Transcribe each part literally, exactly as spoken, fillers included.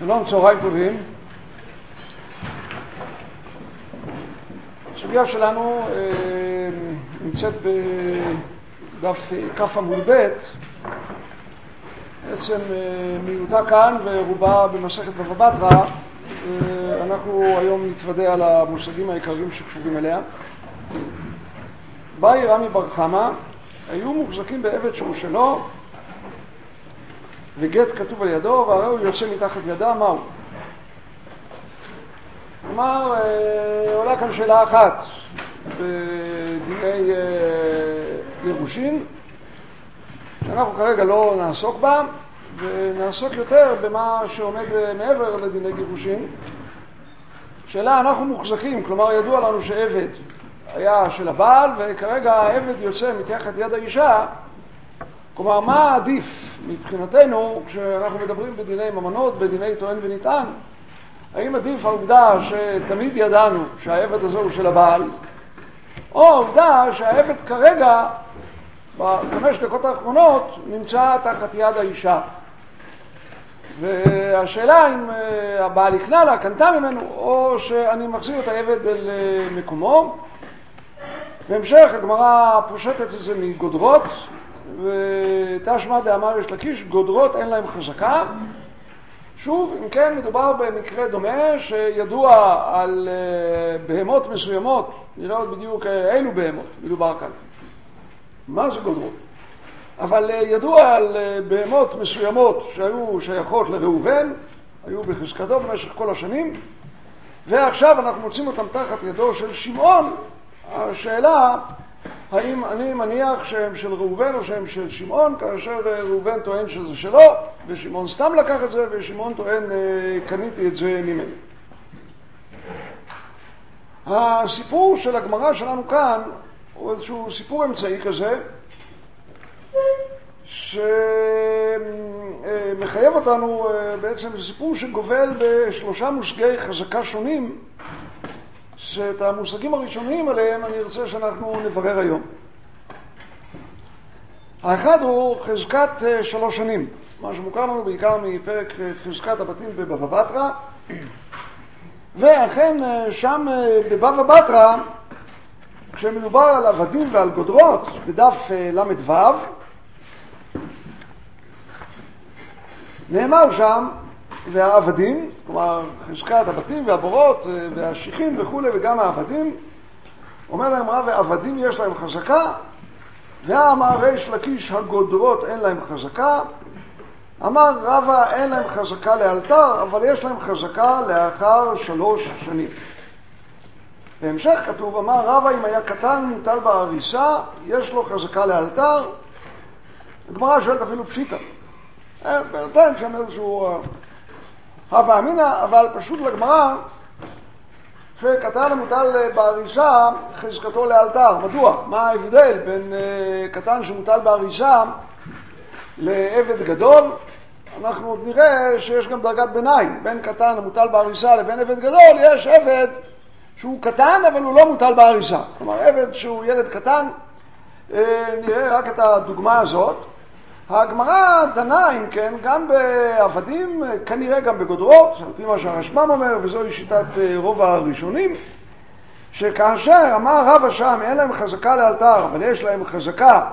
שלום, צהריים טובים. הסוגיה שלנו אה, נמצאת בדף כף עמוד ב', בעצם אה, מיעוטה כאן ורובה במסכת בבא בתרא. אה, אנחנו היום נתוודע על המושגים העיקריים שקשורים אליה. באי רמי בר חמא, היו מוחזקים בעבד שהוא שלו, וגט כתוב על ידו, והרי הוא יוצא מתחת ידה, מהו? כלומר, אה, עולה כאן שאלה אחת בדיני אה, גירושין, שאנחנו כרגע לא נעסוק בה, ונעסוק יותר במה שעומד מעבר לדיני גירושין. שאלה, אנחנו מוחזקים, כלומר ידוע לנו שעבד היה של הבעל, וכרגע העבד יוצא מתחת יד האישה. כלומר, מה עדיף מבחינתנו כשאנחנו מדברים בדיני ממונות, בדיני טוען ונטען? האם עדיף העובדה שתמיד ידענו שהעבד הזה הוא של הבעל, או העובדה שהעבד כרגע בחמש דקות האחרונות נמצא תחת יד האישה? והשאלה אם הבעל יקנה לה, קנתה ממנו, או שאני מחזיר את העבד אל מקומו. בהמשך הגמרא פושטת את זה מגודרות, ותשמע דאמר יש לקיש, גודרות אין להם חזקה. שוב, אם כן, מדובר במקרה דומה שידוע על בהמות מסוימות, נראה עוד בדיוק אילו בהמות מדובר כאן. מה זה גודרות? אבל ידוע על בהמות מסוימות שהיו שייכות לראובן, היו בחזקתו במשך כל השנים, ועכשיו אנחנו מוצאים אותם תחת ידו של שמעון. השאלה, האם אני מניח שהם של ראובן או שהם של שמעון, כאשר ראובן טוען שזה שלו, ושמעון סתם לקח את זה, ושמעון טוען קניתי את זה ממנו. הסיפור של הגמרא שלנו כאן הוא איזשהו סיפור אמצעי כזה, שמחייב אותנו בעצם סיפור שגובל בשלושה מושגי חזקה שונים, שאת המושגים הראשונים עליהם אני רוצה שאנחנו נברר היום. האחד הוא חזקת שלוש שנים, מה שמוכר לנו בעיקר מפרק חזקת הבתים בבבא בתרא, ואכן שם בבבא בתרא, כשמדובר על עבדים ועל גודרות, בדף למד וו, נאמר שם, והעבדים, כלומר חזקת הבתים והבורות והשיחים וכו', וגם העבדים, אומר להם רב, ועבדים יש להם חזקה, ואמר ריש לקיש הגודרות אין להם חזקה, אמר רבא אין להם חזקה לאלתר, אבל יש להם חזקה לאחר שלוש שנים. בהמשך כתוב, אמר רבא אם היה קטן מוטל בהריסה, יש לו חזקה לאלתר. הגמרא שואלת אפילו פשיטה. בינתיים שם איזשהו הווה אמינא, אבל פשוט לגמרא, שקטן מוטל בהריסה, חזקתו לאלתר. מדוע? מה ההבדל בין קטן שמוטל בהריסה לעבד גדול? אנחנו עוד נראה שיש גם דרגת ביניים. בין קטן המוטל בהריסה לבין עבד גדול, יש עבד שהוא קטן אבל הוא לא מוטל בהריסה. כלומר, עבד שהוא ילד קטן, נראה רק את הדוגמה הזאת. הגמרא דנה, אם כן, גם בעבדים, כנראה גם בגודרות, על פי מה שהרשב"ם אומר, וזוהי שיטת רוב הראשונים, שכאשר אמר רבא שם, אין להם חזקה לאלתר, אבל יש להם חזקה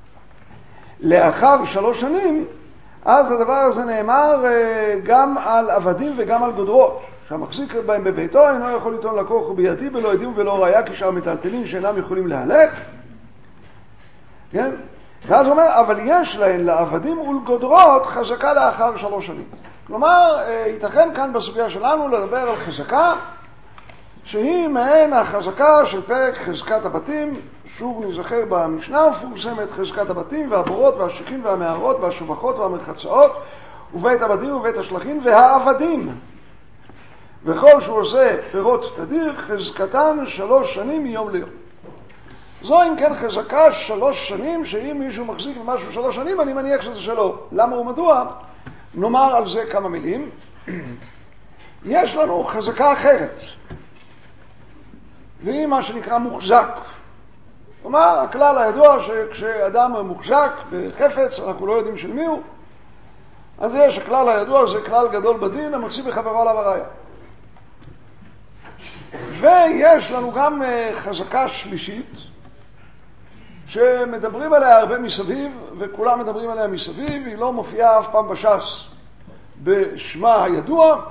לאחר שלוש שנים, אז הדבר הזה נאמר גם על עבדים וגם על גודרות, שהמחזיק בהם בביתו אינו יכול לטעון לקוח בידי בלא עדים ולא ראיה, כשאר מטלטלין שאינם יכולים להלך. כן? ואז הוא אומר, אבל יש להם לעבדים ולגודרות חזקה לאחר שלוש שנים. כלומר, ייתכן כאן בסוגיה שלנו לדבר על חזקה, שהיא מעין החזקה של פרק חזקת הבתים. שוב נזכר במשנה המפורסמת, חזקת הבתים והבורות והשיחים והמערות והשובחות והמרחצאות, ובית הבדים ובית השלחים והעבדים. וכל שהוא עושה פירות תדיר, חזקתן שלוש שנים מיום ליום. זו אם כן חזקה שלוש שנים, שאם מישהו מחזיק במשהו שלוש שנים, אני מניח שזה שלו. למה ומדוע? נאמר על זה כמה מילים. יש לנו חזקה אחרת, והיא מה שנקרא מוחזק. כלומר, הכלל הידוע שכשאדם מוחזק בחפץ, אנחנו לא יודעים של מי הוא, אז יש הכלל הידוע, זה כלל גדול בדין, המוציא בחברו עליו הראיה. ויש לנו גם חזקה שלישית, שמדברים עליה הרבה מסביב, וכולם מדברים עליה מסביב, היא לא מופיעה אף פעם בש"ס בשמה הידוע,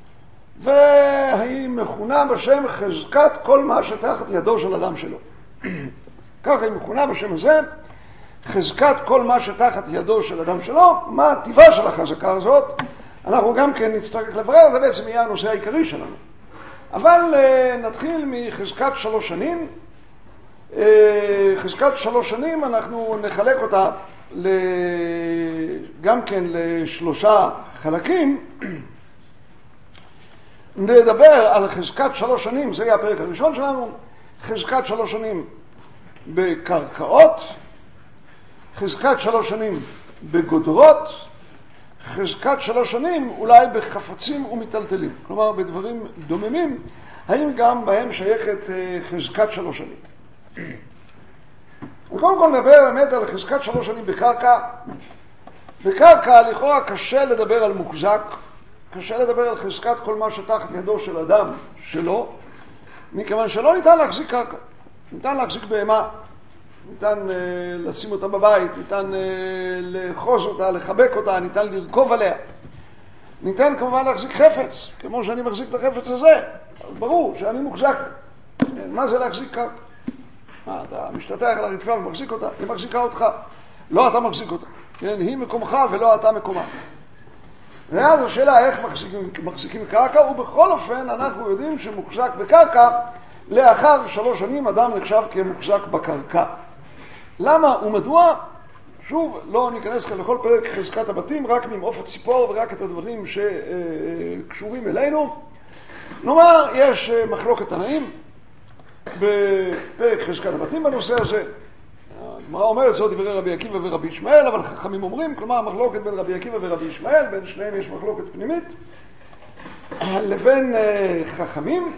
והיא מכונה בשם חזקת כל מה שתחת ידו של אדם שלו. ככה היא מכונה בשם הזה, חזקת כל מה שתחת ידו של אדם שלו. מה הטבעה של החזקה הזאת? אנחנו גם כן נצטרך לברר, זה בעצם יהיה הנושא העיקרי שלנו. אבל נתחיל מחזקת שלוש שנים. חזקת שלוש שנים אנחנו נחלק אותה גם כן לשלושה חלקים. נדבר על חזקת שלוש שנים, זה יהיה הפרק הראשון שלנו. חזקת שלוש שנים בקרקעות, חזקת שלוש שנים בגודרות, חזקת שלוש שנים אולי בחפצים ומטלטלים, כלומר בדברים דוממים, האם גם בהם שייכת חזקת שלוש שנים. וקודם כל נדבר באמת על חזקת שלוש שנים בקרקע. בקרקע לכאורה קשה לדבר על מוחזק, קשה לדבר על חזקת כל מה שתחת ידו של אדם שלו, מכיוון שלא ניתן להחזיק קרקע. ניתן להחזיק בהמה, ניתן uh, לשים אותה בבית, ניתן uh, לחוז אותה, לחבק אותה, ניתן לרכוב עליה. ניתן כמובן להחזיק חפץ, כמו שאני מחזיק את החפץ הזה. אז ברור שאני מוחזק. מה זה להחזיק קרקע? מה, אתה משתתח על הרצפה ומחזיק אותה? היא מחזיקה אותך. לא אתה מחזיק אותה. כן, היא מקומך ולא אתה מקומה. ואז השאלה איך מחזיקים, מחזיקים קרקע, ובכל אופן אנחנו יודעים שמוחזק בקרקע, לאחר שלוש שנים אדם נחשב כמוחזק בקרקע. למה ומדוע? שוב, לא ניכנס כאן לכל פרק חזקת הבתים, רק ממעוף הציפור ורק את הדברים שקשורים אלינו. נאמר, יש מחלוקת תנאים בפרק חזקת הבתים בנושא הזה. הגמרא אומרת זאת דברי רבי עקיבא ורבי ישמעאל, אבל חכמים אומרים, כלומר מחלוקת בין רבי עקיבא ורבי ישמעאל, בין שניהם יש מחלוקת פנימית, לבין חכמים.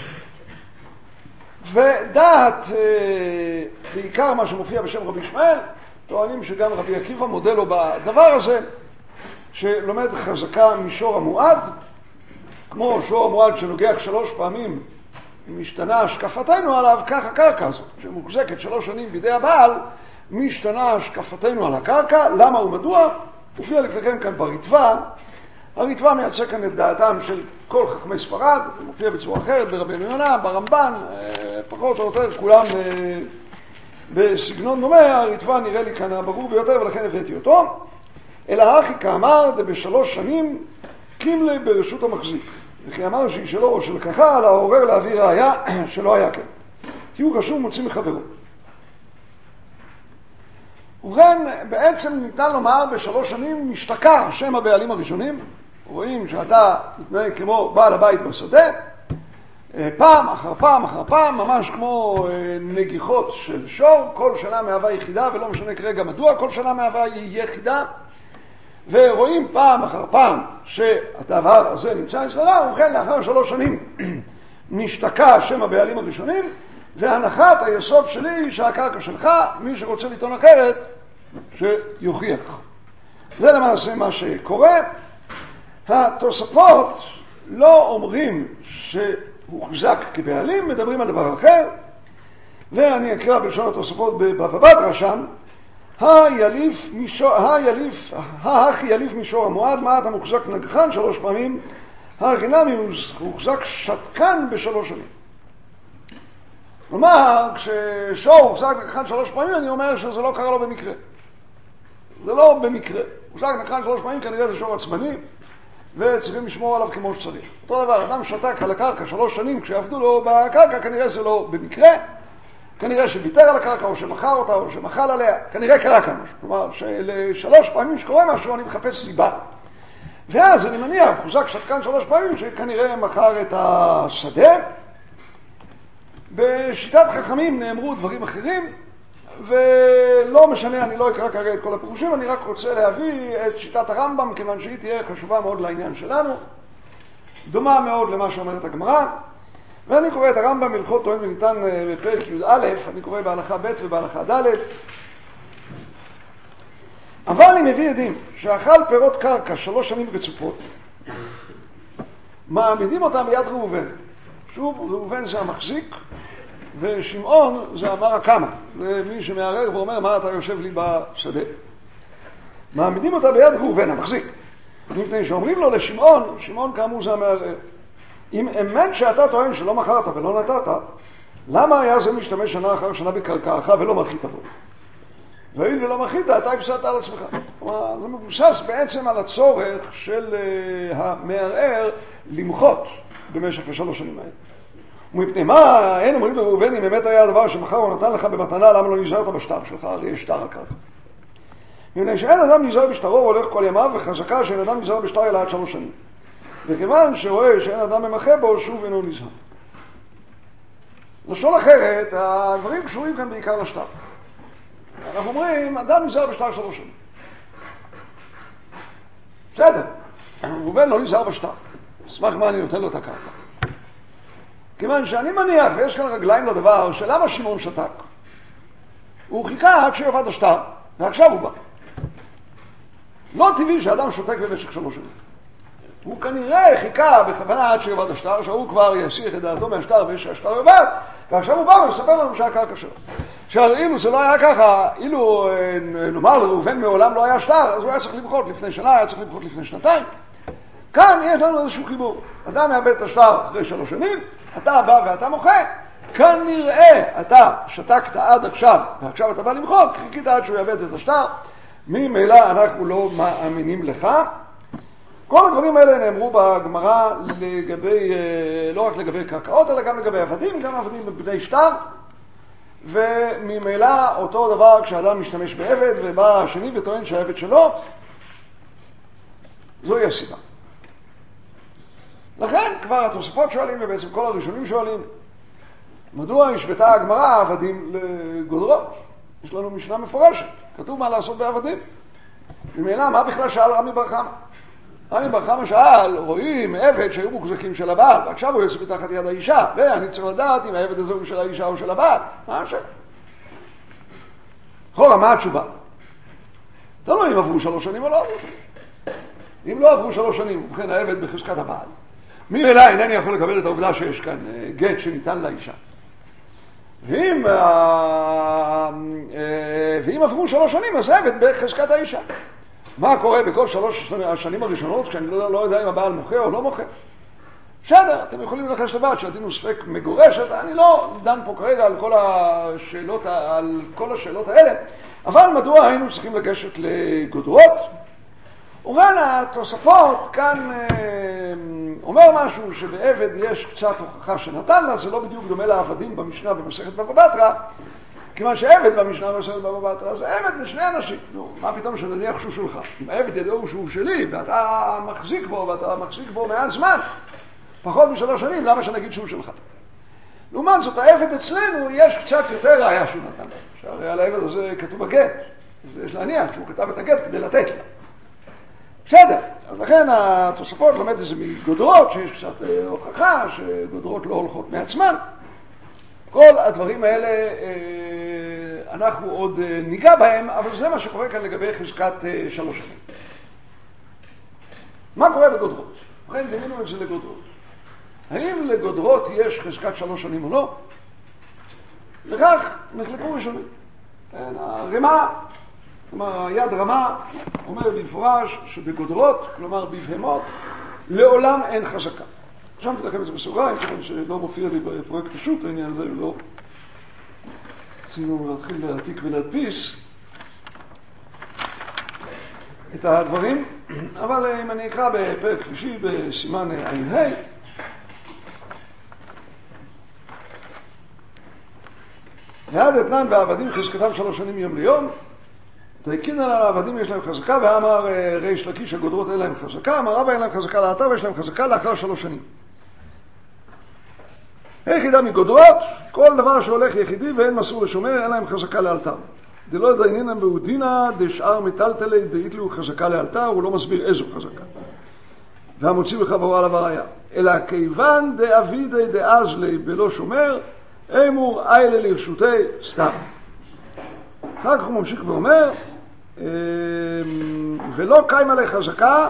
ודעת, בעיקר מה שמופיע בשם רבי ישמעאל, טוענים שגם רבי עקיבא מודה לו בדבר הזה, שלומד חזקה משור המועד, כמו שור המועד שנוגח שלוש פעמים, משתנה השקפתנו עליו, כך הקרקע הזאת, שמוחזקת שלוש שנים בידי הבעל, משתנה השקפתנו על הקרקע. למה ומדוע? הופיע לפניכם כאן בריטב"א. הריטב"א מייצג כאן את דעתם של כל חכמי ספרד, מופיע בצורה אחרת ברבנו יונה, ברמב"ן, פחות או יותר כולם בסגנון דומה. הריטב"א נראה לי כאן הברור ביותר ולכן הבאתי אותו. אלא הכי כאמר בשלוש שנים קימלי ברשות המחזיק, וכי אמר שהיא שלו או שלקחה, אלא העורר להביא ראיה שלא היה כן, כי הוא קשור מוציא מחברו. ובכן, בעצם ניתן לומר בשלוש שנים משתקע שם הבעלים הראשונים. רואים שאתה מתנהג כמו בעל הבית בשדה, פעם אחר פעם אחר פעם, ממש כמו נגיחות של שור, כל שנה מהווה יחידה, ולא משנה כרגע מדוע, כל שנה מהווה יחידה, ורואים פעם אחר פעם שהדבר הזה נמצא אצלך, ובכן לאחר שלוש שנים משתקע שם הבעלים הראשונים, והנחת היסוד שלי היא שהקרקע שלך, מי שרוצה לטעון אחרת, שיוכיח. זה למעשה מה שקורה. התוספות לא אומרים שהוחזק כבעלים, מדברים על דבר אחר, ואני אקרא בלשון התוספות בבבא בתרא שם, היליף משור, היליף, האחי יליף משור המועד, מה אתה מוחזק נגחן שלוש פעמים, הרחינמי הוחזק שתקן בשלוש שנים. כלומר, כששור הוחזק נגחן שלוש פעמים, אני אומר שזה לא קרה לו במקרה. זה לא במקרה. הוחזק נגחן שלוש פעמים, כנראה זה שור עצמני, וצריכים לשמור עליו כמו שצריך. אותו דבר, אדם שתק על הקרקע שלוש שנים כשעבדו לו בקרקע, כנראה זה לא במקרה. כנראה שביטר על הקרקע, או שמחר אותה, או שמחל עליה, כנראה קרה כאן משהו. כלומר, שלשלוש פעמים שקורה משהו, אני מחפש סיבה. ואז אני מניח, חוזק שתקן שלוש פעמים, שכנראה מחר את השדה. בשיטת חכמים נאמרו דברים אחרים, ולא משנה, אני לא אקרא כרגע את כל הפירושים, אני רק רוצה להביא את שיטת הרמב"ם, כיוון שהיא תהיה חשובה מאוד לעניין שלנו. דומה מאוד למה שאומרת הגמרא. ואני קורא את הרמב"ם הלכות טוען וניתן בפרק י"א, אני קורא בהלכה ב' ובהלכה ד'. אבל אם מביא עדים שאכל פירות קרקע שלוש שנים רצופות, מעמידים אותם ביד ראובן. שוב, ראובן זה המחזיק, ושמעון זה אמר הקמה. זה מי שמערער ואומר, מה אתה יושב לי בשדה? מעמידים אותה ביד ראובן, המחזיק. לפני שאומרים לו לשמעון, שמעון כאמור זה המערער. אם אמת שאתה טוען שלא מכרת ולא נתת, למה היה זה משתמש שנה אחר שנה בקרקעך ולא מרחית בו? והאם ולא מרחית, אתה הפסדת על עצמך. כלומר, זה מבוסס בעצם על הצורך של uh, המערער למחות במשך השלוש שנים האלה. ומפני מה, אין אומרים לראובן, אם באמת היה הדבר שמחר הוא נתן לך במתנה, למה לא נזהרת בשטר שלך? הרי יש שטר הקרקע. מפני שאין אדם נזהר בשטרו והולך כל ימיו, וחזקה שאין אדם נזהר בשטר אלא עד שלוש שנים. וכיוון שרואה שאין אדם ממחה בו, שוב אינו נזהר. לשון אחרת, הדברים קשורים כאן בעיקר לשטר. אנחנו אומרים, אדם נזהר בשטר שלוש שנים. בסדר, ראובן לא נזהר בשטר. אשמח מה אני נותן לו את הקרקע. כיוון שאני מניח, ויש כאן רגליים לדבר, שלמה שמעון שתק? הוא חיכה עד שיבד השטר, ועכשיו הוא בא. לא טבעי שאדם שותק במשך שלוש שנים. הוא כנראה חיכה בכוונה עד שיבד השטר, שהוא כבר יסיח את דעתו מהשטר ושהשטר יבד, ועכשיו הוא בא ומספר לנו שהקרקע שלו. עכשיו, אילו זה לא היה ככה, אילו נאמר לראובן מעולם לא היה שטר, אז הוא היה צריך למחות לפני שנה, היה צריך למחות לפני שנתיים. כאן יש לנו איזשהו חיבור. אדם מאבד את השטר אחרי שלוש שנים, אתה בא ואתה מוחה, כאן נראה, אתה שתקת עד עכשיו, ועכשיו אתה בא למחות, חיכית עד שהוא יאבד את השטר, ממילא אנחנו לא מאמינים לך. כל הדברים האלה נאמרו בגמרא לגבי, לא רק לגבי קרקעות, אלא גם לגבי עבדים, גם עבדים בבני שטר, וממילא אותו דבר כשאדם משתמש בעבד, ובא השני וטוען שהעבד שלו, זוהי הסיבה. לכן כבר התוספות שואלים, ובעצם כל הראשונים שואלים, מדוע השוותה הגמרא עבדים לגודרות? יש לנו משנה מפורשת, כתוב מה לעשות בעבדים. ממילא, מה בכלל שאל רמי בר חמא? רמי בר חמא שאל, רואים עבד שהיו מוחזקים של הבעל, ועכשיו הוא יוצא בתחת יד האישה, ואני צריך לדעת אם העבד הזה הוא של האישה או של הבעל. מה השאלה? חורה, מה התשובה? תלוי אם עברו שלוש שנים או לא עברו שנים. אם לא עברו שלוש שנים, ובכן העבד בחזקת הבעל, ממילא אינני יכול לקבל את העובדה שיש כאן גט שניתן לאישה. ואם, ואם עברו שלוש שנים, אז העבד בחזקת האישה. מה קורה בכל שלוש השנים הראשונות, כשאני לא, לא יודע אם הבעל מוחה או לא מוחה? בסדר, אתם יכולים לנחש לבד שעתיד הוא ספק מגורשת, אני לא דן פה כרגע על כל השאלות, על כל השאלות האלה, אבל מדוע היינו צריכים לגשת לגודרות? ובן התוספות כאן אה, אומר משהו שבעבד יש קצת הוכחה שנתן לה, זה לא בדיוק דומה לעבדים במשנה במסכת בבא בתרא, כיוון שעבד במשנה במסכת בבא בתרא זה עבד משני אנשים. נו, מה פתאום שנניח שהוא שלך? אם העבד ידעו שהוא שלי ואתה מחזיק בו ואתה מחזיק בו מעל זמן, פחות משלוש שנים, למה שנגיד שהוא שלך? לעומת זאת, העבד אצלנו יש קצת יותר ראיה שהוא נתן. שהרי על העבד הזה כתוב הגט, יש להניח שהוא כתב את הגט כדי לתת לה. בסדר, אז לכן התוספות למד את זה מגודרות, שיש קצת הוכחה שגודרות לא הולכות מעצמן. כל הדברים האלה אנחנו עוד ניגע בהם, אבל זה מה שקורה כאן לגבי חזקת שלוש שנים. מה קורה בגודרות? לכן דמינו את זה לגודרות. האם לגודרות יש חזקת שלוש שנים או לא? לכך נחלקו ראשונים. הרמה, כלומר היד רמה, אומר במפורש שבגודרות, כלומר בבהמות, לעולם אין חזקה. עכשיו תדעכם את זה בסוגריים, כיוון שלא מופיע לי בפרויקט פשוט, העניין הזה לא רצינו להתחיל להעתיק ולהדפיס את הדברים, אבל אם אני אקרא בפרק שלישי בסימן עין ה' ועד אתנן בעבדים חזקתם שלוש שנים יום ליום, תקין על העבדים יש להם חזקה, ואמר ריש לקיש הגודרות אין להם חזקה, אמר רבא אין להם חזקה לאתר ויש להם חזקה לאחר שלוש שנים. היחידה מגודרות, כל דבר שהולך יחידי ואין מסור לשומר, אין להם חזקה לאלתר. דלא דיינינן בהודינא דשאר מטלטלי דאיתלו חזקה לאלתר, הוא לא מסביר איזו חזקה. והמוציא בחברו עליו הראיה. אלא כיוון דאבידי דאזלי בלא שומר, אמור איילה לרשותי סתם. אחר כך הוא ממשיך ואומר, ולא קיים עלי חזקה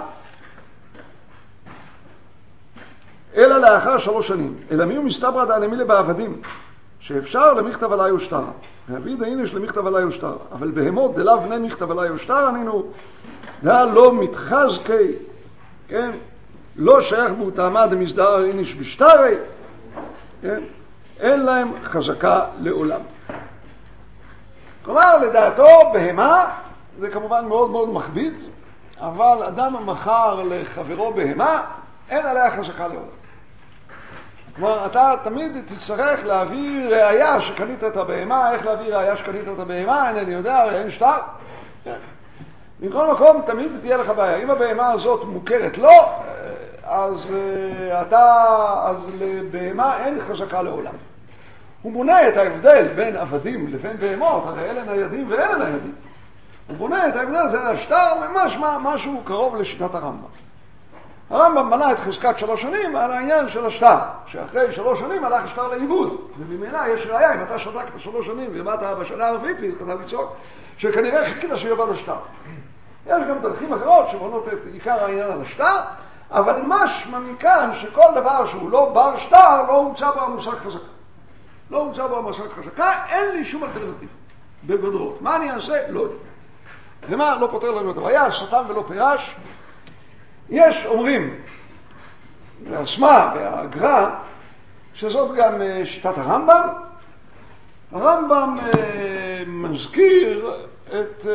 אלא לאחר שלוש שנים. אלא מי הוא מסתברא דאנמילי בעבדים, שאפשר למכתב עלי ושטר. ועביד האינש למכתב עלי ושטר. אבל בהמות דלאו בני מכתב עלי ושטר, ענינו, דא לא מתחזקי, כן? לא שייך בוטעמה דמסדר האינש בשטרי, כן? אין להם חזקה לעולם. כלומר, לדעתו, בהמה, זה כמובן מאוד מאוד מכביד, אבל אדם מכר לחברו בהמה, אין עליה חזקה לעולם. כלומר, אתה תמיד תצטרך להביא ראיה שקנית את הבהמה. איך להביא ראיה שקנית את הבהמה? אינני יודע, אין שטר. מכל מקום, תמיד תהיה לך בעיה. אם הבהמה הזאת מוכרת לא, אז אתה, אז לבהמה אין חזקה לעולם. הוא בונה את ההבדל בין עבדים לבין בהמות, הרי אלה ניידים ואלה ניידים. הוא בונה את ההבדל, זה השטר, ממש משהו קרוב לשיטת הרמב"ם. הרמב"ם בנה את חזקת שלוש שנים על העניין של השטר, שאחרי שלוש שנים הלך השטר לאיבוד, וממילא יש ראיה, אם אתה שתקת שלוש שנים ובאת בשנה הרביעית והתחלת לצעוק, שכנראה חיכית שיאבד השטר. יש גם דרכים אחרות שבונות את עיקר העניין על השטר, אבל משמע מכאן שכל דבר שהוא לא בר שטר, לא הומצא בו המושג חזקה. לא הומצא בו המושג חזקה, אין לי שום אלטרנטיבה בגודרות. מה אני אעשה? לא יודע. ומה לא פותר לנו את הבעיה, סתם ולא פירש. יש אומרים, והסמה והגר"א, שזאת גם שיטת הרמב"ם. הרמב"ם מזכיר את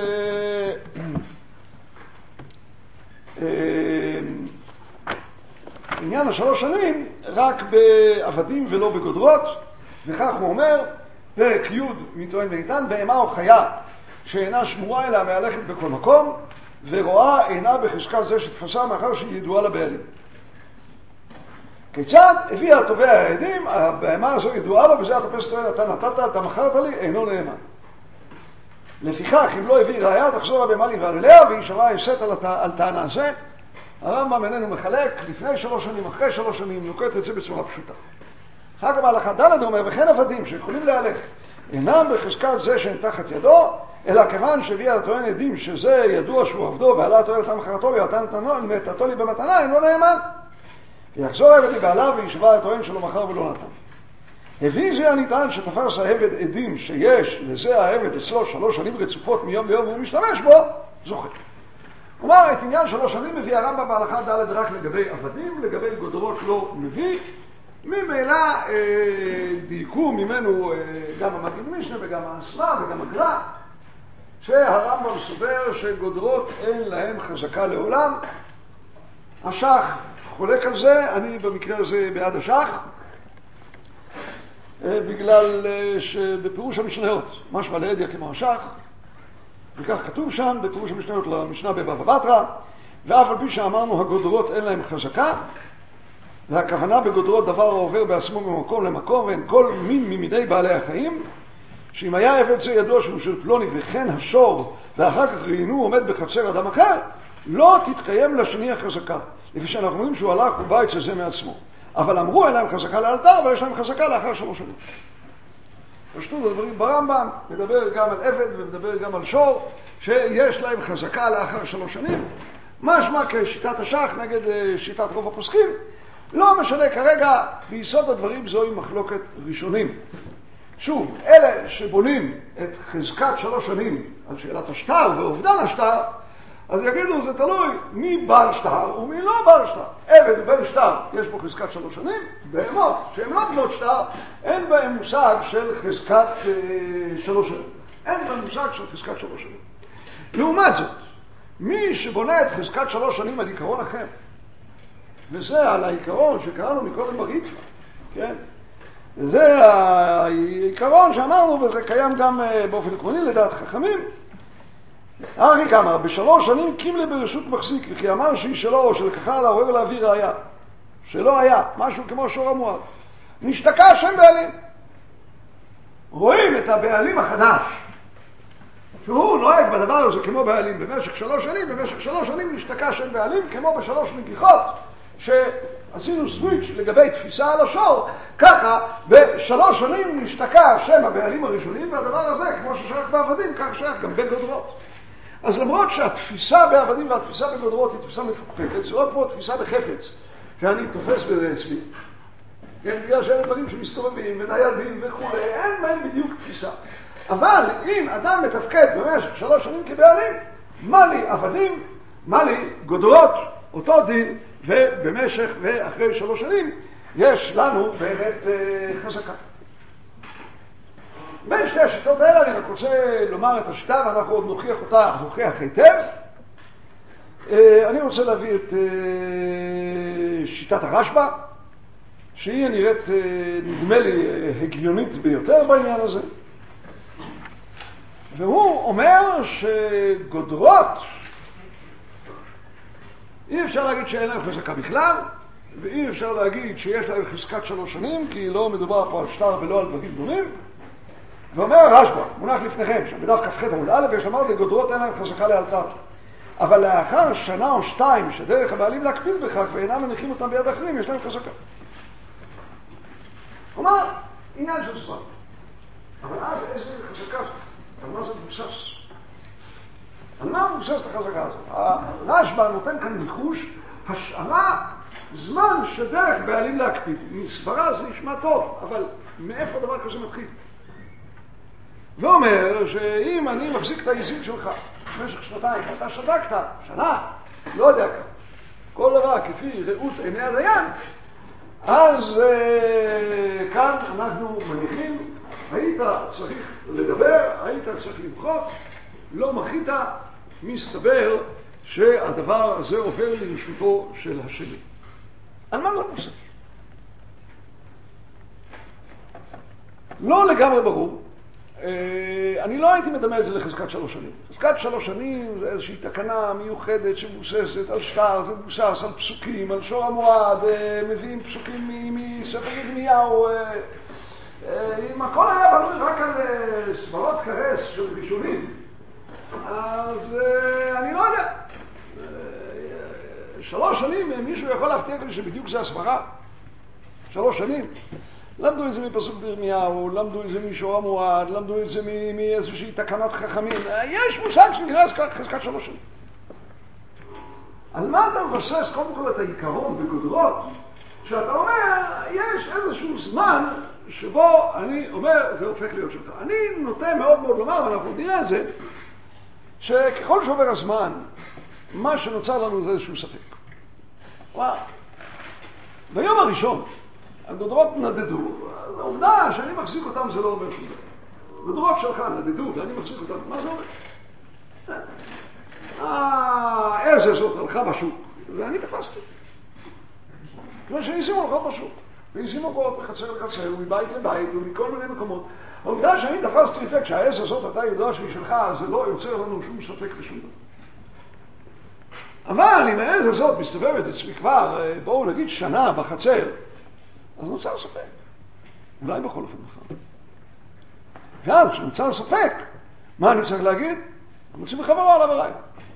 עניין השלוש שנים רק בעבדים ולא בגודרות, וכך הוא אומר, פרק י' מטוען וניתן, בהמה או חיה שאינה שמורה אלא מהלכת בכל מקום, ורואה אינה בחזקה זה שתפסה מאחר שהיא ידועה לבעלים. כיצד הביאה התובע העדים, הבהמה הזו ידועה לו, וזה התופס טוען, אתה נתת, אתה מכרת לי, אינו נאמן. לפיכך, אם לא הביא ראיה, תחזור הבהמה לברר אליה, והיא שמעה יסת על, על טענה זה. הרמב"ם איננו מחלק, לפני שלוש שנים, אחרי שלוש שנים, נוקט את זה בצורה פשוטה. אחר כך בהלכה ד' אומר, וכן עבדים שיכולים להלך, אינם בחזקת זה שהם תחת ידו, אלא כיוון שהביאה הטוען עדים שזה ידוע שהוא עבדו, ועלה הטוען את המחרתו, ונתתו לי במתנה, אינו נאמן. ויחזור העבד לבעליו וישבע הטוען שלא מכר ולא נתן. הביא זה הניתן שתפס העבד עדים שיש לזה העבד אצלו שלוש שנים רצופות מיום ליום והוא משתמש בו, זוכה. כלומר, את עניין שלוש שנים מביא הרמב"ם בהלכה ד' רק לגבי עבדים, לגבי גודרות לא מביא. ממילא אה, דייקו ממנו אה, גם המגיד משנה וגם הסמה וגם הגר"א, שהרמב"ם סובר שגודרות אין להם חזקה לעולם. השח חולק על זה, אני במקרה הזה בעד השח, אה, בגלל אה, שבפירוש המשניות, משמע לידיה כמו השח, וכך כתוב שם בפירוש המשניות למשנה בבבא בתרא, ואף על פי שאמרנו הגודרות אין להם חזקה, והכוונה בגודרות דבר העובר בעצמו ממקום למקום, ואין כל מין ממיני בעלי החיים, שאם היה עבד זה ידוע שהוא של פלוני וכן השור, ואחר כך ראינו עומד בחצר אדם אחר, לא תתקיים לשני החזקה. לפי שאנחנו אומרים שהוא הלך ובית זה מעצמו. אבל אמרו אין להם חזקה לאלתר, אבל יש להם חזקה לאחר שלוש שנים. פשטות הדברים ברמב"ם, מדבר גם על עבד ומדבר גם על שור, שיש להם חזקה לאחר שלוש שנים. משמע כשיטת השח נגד שיטת רוב הפוסקים. לא משנה כרגע, ביסוד הדברים זוהי מחלוקת ראשונים. שוב, אלה שבונים את חזקת שלוש שנים על שאלת השטר ואובדן השטר, אז יגידו, זה תלוי מי בעל שטר ומי לא בעל שטר. עבד ובן שטר, יש בו חזקת שלוש שנים, בהמות, שהן לא בנות שטר, אין בהם מושג של חזקת אה, שלוש שנים. אין בהם מושג של חזקת שלוש שנים. לעומת זאת, מי שבונה את חזקת שלוש שנים על עיקרון אחר, וזה על העיקרון שקראנו מקודם בריתווה, כן? זה העיקרון שאמרנו, וזה קיים גם באופן עקרוני לדעת חכמים. אריק אמר, בשלוש שנים קימלה ברשות מחזיק, וכי אמר שהיא שלו או שלקחה על העורר להביא ראיה, שלא היה, משהו כמו שור המועד. נשתקע השם בעלים. רואים את הבעלים החדש, שהוא נוהג בדבר הזה כמו בעלים במשך שלוש שנים, במשך שלוש שנים נשתקע השם בעלים, כמו בשלוש נגיחות, שעשינו סוויץ' לגבי תפיסה על השור, ככה בשלוש שנים נשתקע השם הבעלים הראשונים, והדבר הזה, כמו ששייך בעבדים, כך שייך גם בגודרות. אז למרות שהתפיסה בעבדים והתפיסה בגודרות היא תפיסה מפוקפקת, זה לא כמו תפיסה בחפץ, שאני תופס בזה אצלי. כן, בגלל שאלה דברים שמסתובבים וניידים וכו', אין בהם בדיוק תפיסה. אבל אם אדם מתפקד במשך שלוש שנים כבעלים, מה לי עבדים, מה לי גודרות, אותו דין, ובמשך ואחרי שלוש שנים יש לנו באמת אה, חזקה. בין שתי השיטות האלה אני רק רוצה לומר את השיטה, ואנחנו עוד נוכיח אותה, נוכיח היטב. אה, אני רוצה להביא את אה, שיטת הרשב"א, שהיא נראית, אה, נדמה לי, הגיונית ביותר בעניין הזה. והוא אומר שגודרות, אי אפשר להגיד שאין להם חזקה בכלל, ואי אפשר להגיד שיש להם חזקת שלוש שנים, כי לא מדובר פה על שטר ולא על דברים דומים. ואומר הרשב"א, מונח לפניכם, שבדף כ"ח עמוד א', יש לומר לגודרות אין להם חזקה לאלתר. אבל לאחר שנה או שתיים שדרך הבעלים להקפיד בכך ואינם מניחים אותם ביד אחרים, יש להם חזקה. כלומר, עניין של זמן. אבל אז איזה חזקה? על מה זה מבוסס? על מה מבוסס את החזקה הזאת? הרשב"א נותן כאן ניחוש, השארה זמן שדרך בעלים להקפיד. מסברה זה נשמע טוב, אבל מאיפה דבר כזה מתחיל? ואומר שאם אני מחזיק את העיזים שלך במשך שנתיים, אתה שדקת, שנה, לא יודע כמה, כל דבר כפי ראות עיני הדיין, אז אה, כאן אנחנו מניחים, היית צריך לדבר, היית צריך למחות, לא מחית, מסתבר שהדבר הזה עובר לרשותו של השני. על מה זה מבוסס? לא לגמרי ברור. אני לא הייתי מדמה את זה לחזקת שלוש שנים. חזקת שלוש שנים זה איזושהי תקנה מיוחדת שמבוססת על שטר, זה מבוסס על פסוקים, על שור המועד, מביאים פסוקים מספר ירמיהו. אם הכל היה בנוי רק על סברות קרס של ראשונים, אז אני לא יודע. שלוש שנים מישהו יכול להבטיח לי שבדיוק זה הסברה? שלוש שנים? למדו את זה מפסוק בירמיהו, למדו את זה משור המועד, למדו את זה מאיזושהי תקנת חכמים. יש מושג שנקרא חזקת שלוש שנים. על מה אתה מבסס קודם כל את העיקרון בגודרות? שאתה אומר, יש איזשהו זמן שבו אני אומר, זה הופך להיות שלך. אני נוטה מאוד מאוד לומר, ואנחנו נראה את זה, שככל שעובר הזמן, מה שנוצר לנו זה איזשהו ספק. וואו. ביום הראשון, הגודרות נדדו, העובדה שאני מחזיק אותם זה לא אומר שום דבר. הגודרות שלך נדדו ואני מחזיק אותם, מה זה אומר? העז הזאת הלכה בשוק, ואני תפסתי. כמו שהעיזים הולכות בשוק, ועיזים הולכות מחצר לחצר, ומבית לבית, ומכל מיני מקומות. העובדה שאני תפסתי את זה, כשהעז הזאת אתה יודע שהיא שלך, זה לא יוצר לנו שום ספק ושום דבר. אבל אם העז הזאת מסתובבת אצלי כבר, בואו נגיד שנה בחצר, אז נוצר ספק. אולי בכל אופן נכון. ואז כשנוצר ספק, מה אני צריך להגיד? אני מוציא מחברו על עבריי.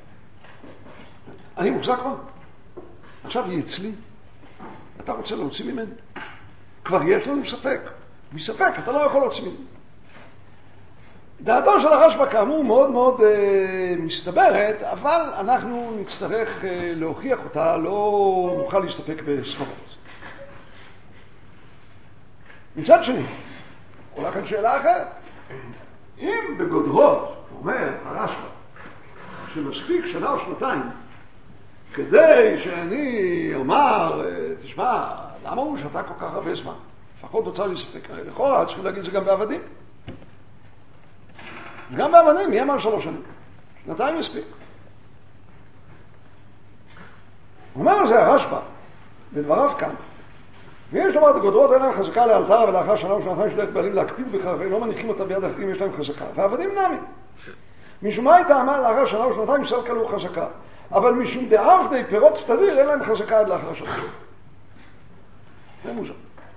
אני מוחזק כבר. עכשיו היא אצלי. אתה רוצה להוציא ממני? כבר יש לנו ספק. מספק, אתה לא יכול להוציא ממני. דעתו של הרשב"א כאמור מאוד מאוד אה, מסתברת, אבל אנחנו נצטרך אה, להוכיח אותה, לא נוכל להסתפק בסברות. מצד שני, עולה כאן שאלה אחרת. אם בגודרות, אומר הרשב"א, שמספיק שנה או שנתיים, כדי שאני אומר, תשמע, למה הוא שתה כל כך הרבה זמן? לפחות נוצר לי ספק. לכאורה, צריכים להגיד זה גם בעבדים. וגם בעבדים, יהיה מה שלוש שנים. שנתיים מספיק. אומר על זה הרשב"א, בדבריו כאן, ויש לומר, הגודרות אין להם חזקה לאלתר, ולאחר שנה או שנתיים שדרך בעלים להקפיד בכך, ולא מניחים אותה ביד אחרים, יש להם חזקה. והעבדים נמי. משום מה הייתה אמר לאחר שנה או שנתיים סל כלו חזקה. אבל משום דעבדי פירות תדיר, אין להם חזקה עד לאחר שנה. זה מוזר.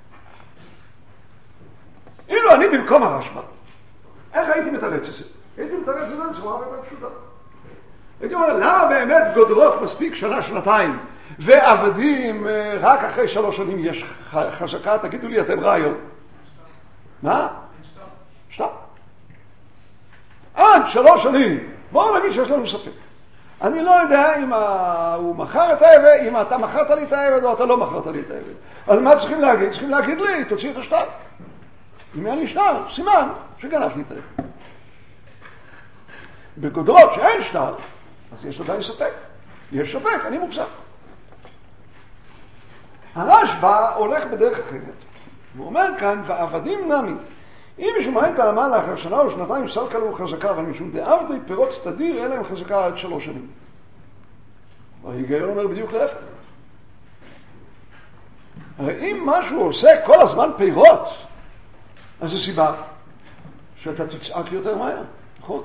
אילו אני במקום הרשב"א, איך הייתי מתרץ את זה? הייתי מתרץ את זה בצורה הרבה פשוטה. הייתי אומר, למה באמת גודרות מספיק שנה, שנתיים, ועבדים רק אחרי שלוש שנים יש חזקה? תגידו לי אתם רעיון. מה? שטר. עד שלוש שנים בואו נגיד שיש לנו ספק. אני לא יודע אם הוא מכר את העבד, אם אתה מכרת לי את העבד או אתה לא מכרת לי את העבד. אז מה צריכים להגיד? צריכים להגיד לי, תוציא את השטר. אם אין לי שטר, סימן שגנבתי את העבד. בגודרות שאין שטר, אז יש עדיין ספק. יש ספק, אני מופסק. הרשב"א הולך בדרך אחרת. הוא אומר כאן, ועבדים נמי. אם משמעי טעמה לאחר שנה או שנתיים סלקה לו חזקה, אבל משום דעבדי פירות תדיר, אין להם חזקה עד שלוש שנים. ההיגיון אומר בדיוק להפך. הרי אם משהו עושה כל הזמן פירות, אז זו סיבה שאתה תצעק יותר מהר, נכון?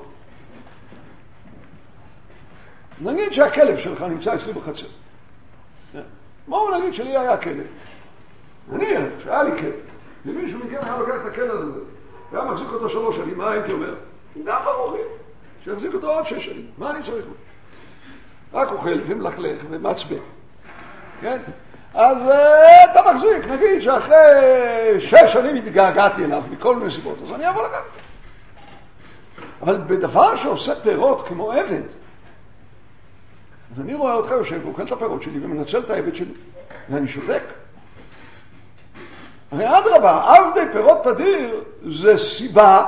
נגיד שהכלב שלך נמצא אצלי בחצר. בואו נגיד שלי היה כלב. נניח שהיה לי כלב. ומישהו מכם היה לוקח את הכלב הזה, והיה מחזיק אותו שלוש שנים, מה הייתי אומר? גם ברוחים, שיחזיק אותו עוד שש שנים. מה אני צריך? רק אוכל ומלכלך ומצבן. כן? אז uh, אתה מחזיק, נגיד שאחרי שש שנים התגעגעתי אליו מכל מיני סיבות, אז אני אבוא לקחת. אבל בדבר שעושה פירות כמו עבד, אז אני רואה אותך יושב ואוכל את הפירות שלי ומנצל את העבד שלי, ואני שותק. הרי עד רבה, עבדי פירות תדיר זה סיבה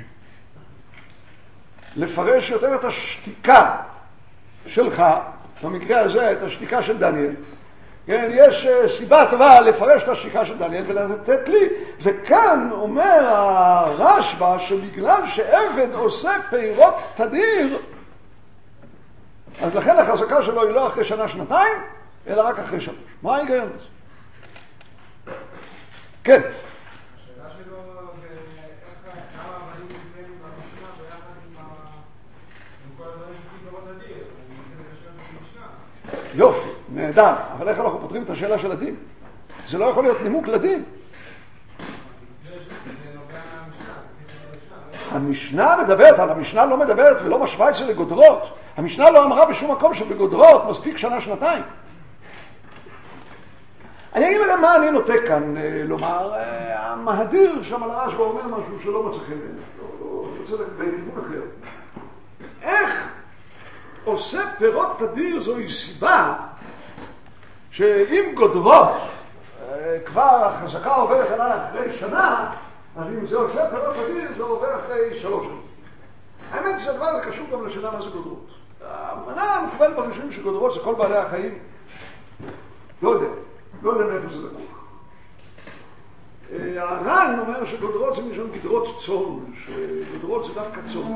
לפרש יותר את השתיקה שלך, במקרה הזה את השתיקה של דניאל. כן, יש סיבה טובה לפרש את השתיקה של דניאל ולתת לי, וכאן אומר הרשב"א שבגלל שעבד עושה פירות תדיר, אז לכן החזקה שלו היא לא אחרי שנה שנתיים, אלא רק אחרי שלוש. מה ההיגיון הזה? כן. השאלה שלו, כמה עבדים נמצאים במשנה ביחד עם כל הדברים שכי פירות תדיר, הוא מנסה לקשר במשנה. יופי, נהדר, אבל איך אנחנו פותרים את השאלה של הדין? זה לא יכול להיות נימוק לדין. המשנה מדברת, אבל המשנה לא מדברת ולא משווה את זה לגודרות. המשנה לא אמרה בשום מקום שבגודרות מספיק שנה שנתיים. אני אגיד לכם מה אני נוטה כאן לומר. המהדיר שם על הרשב"א אומר משהו שלא מצא חן בעיניי, לא רוצה בכיוון אחר. איך עושה פירות תדיר זוהי סיבה שאם גודרות כבר החזקה עוברת עליי אחרי שנה, אז אם זה עושה פירות תדיר זה עובר אחרי שלוש שנים. האמת היא שהדבר הזה קשור גם לשאלה מה זה גודרות. המנה מקבל בראשונים שגודרות זה כל בעלי החיים. לא יודע, לא יודע מאיפה זה לקוח. הר"ן אומר שגודרות זה משום גדרות צאן, שגודרות זה דווקא צאן.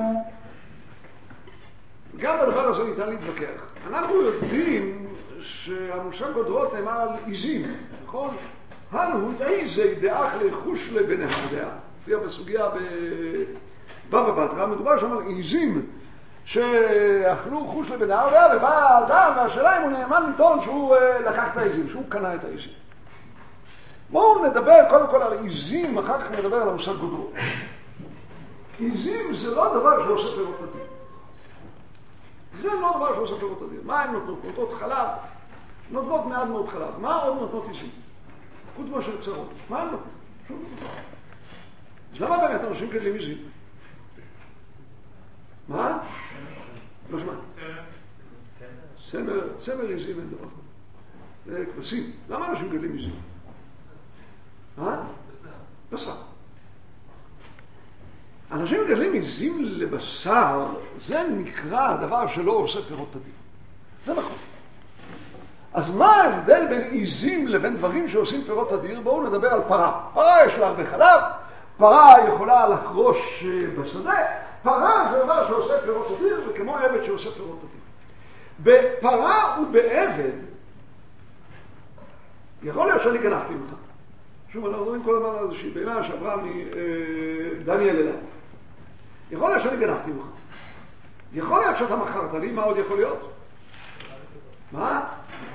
גם בדבר הזה ניתן להתווכח. אנחנו יודעים שהמושג גודרות נאמר על עיזים, נכון? הנו איזה דאח לחוש לבנה הדעה. תהיה בסוגיה בבא בתרא, מדובר שם על עיזים שאכלו חוש לבנה הדעה, ובא האדם והשאלה אם הוא נאמן לטעון שהוא לקח את העיזים, שהוא קנה את העיזים. בואו נדבר קודם כל על עיזים, אחר כך נדבר על המושג גודרות. עיזים זה לא דבר שעושה פירות תדיר. זה לא דבר שעושה פירות תדיר. מה הן נותנות? נותנות חלב, נותנות מעט מאוד חלב. מה עוד נותנות עיזים? חוץ מה של קצרות. מה הן נותנות? שום דבר. אז למה באמת אנשים גדלים עיזים? מה? לא שמע. סמר, סמר עיזים אין דבר. זה כבשים. למה אנשים גדלים עיזים? מה? בשר. אנשים גדלים עיזים לבשר, זה נקרא דבר שלא עושה פירות תדיר. זה נכון. אז מה ההבדל בין עיזים לבין דברים שעושים פירות תדיר? בואו נדבר על פרה. פרה יש לה הרבה חלב, פרה יכולה לחרוש בשדה, פרה זה דבר שעושה פירות תדיר, וכמו עבד שעושה פירות תדיר. בפרה ובעבד, יכול להיות שאני גנבתי אותך. שוב, אנחנו רואים כל הזמן איזושהי בימה שעברה מדניאל אליי. יכול להיות שאני גנבתי אותך. יכול להיות שאתה מכרת לי, מה עוד יכול להיות? מה?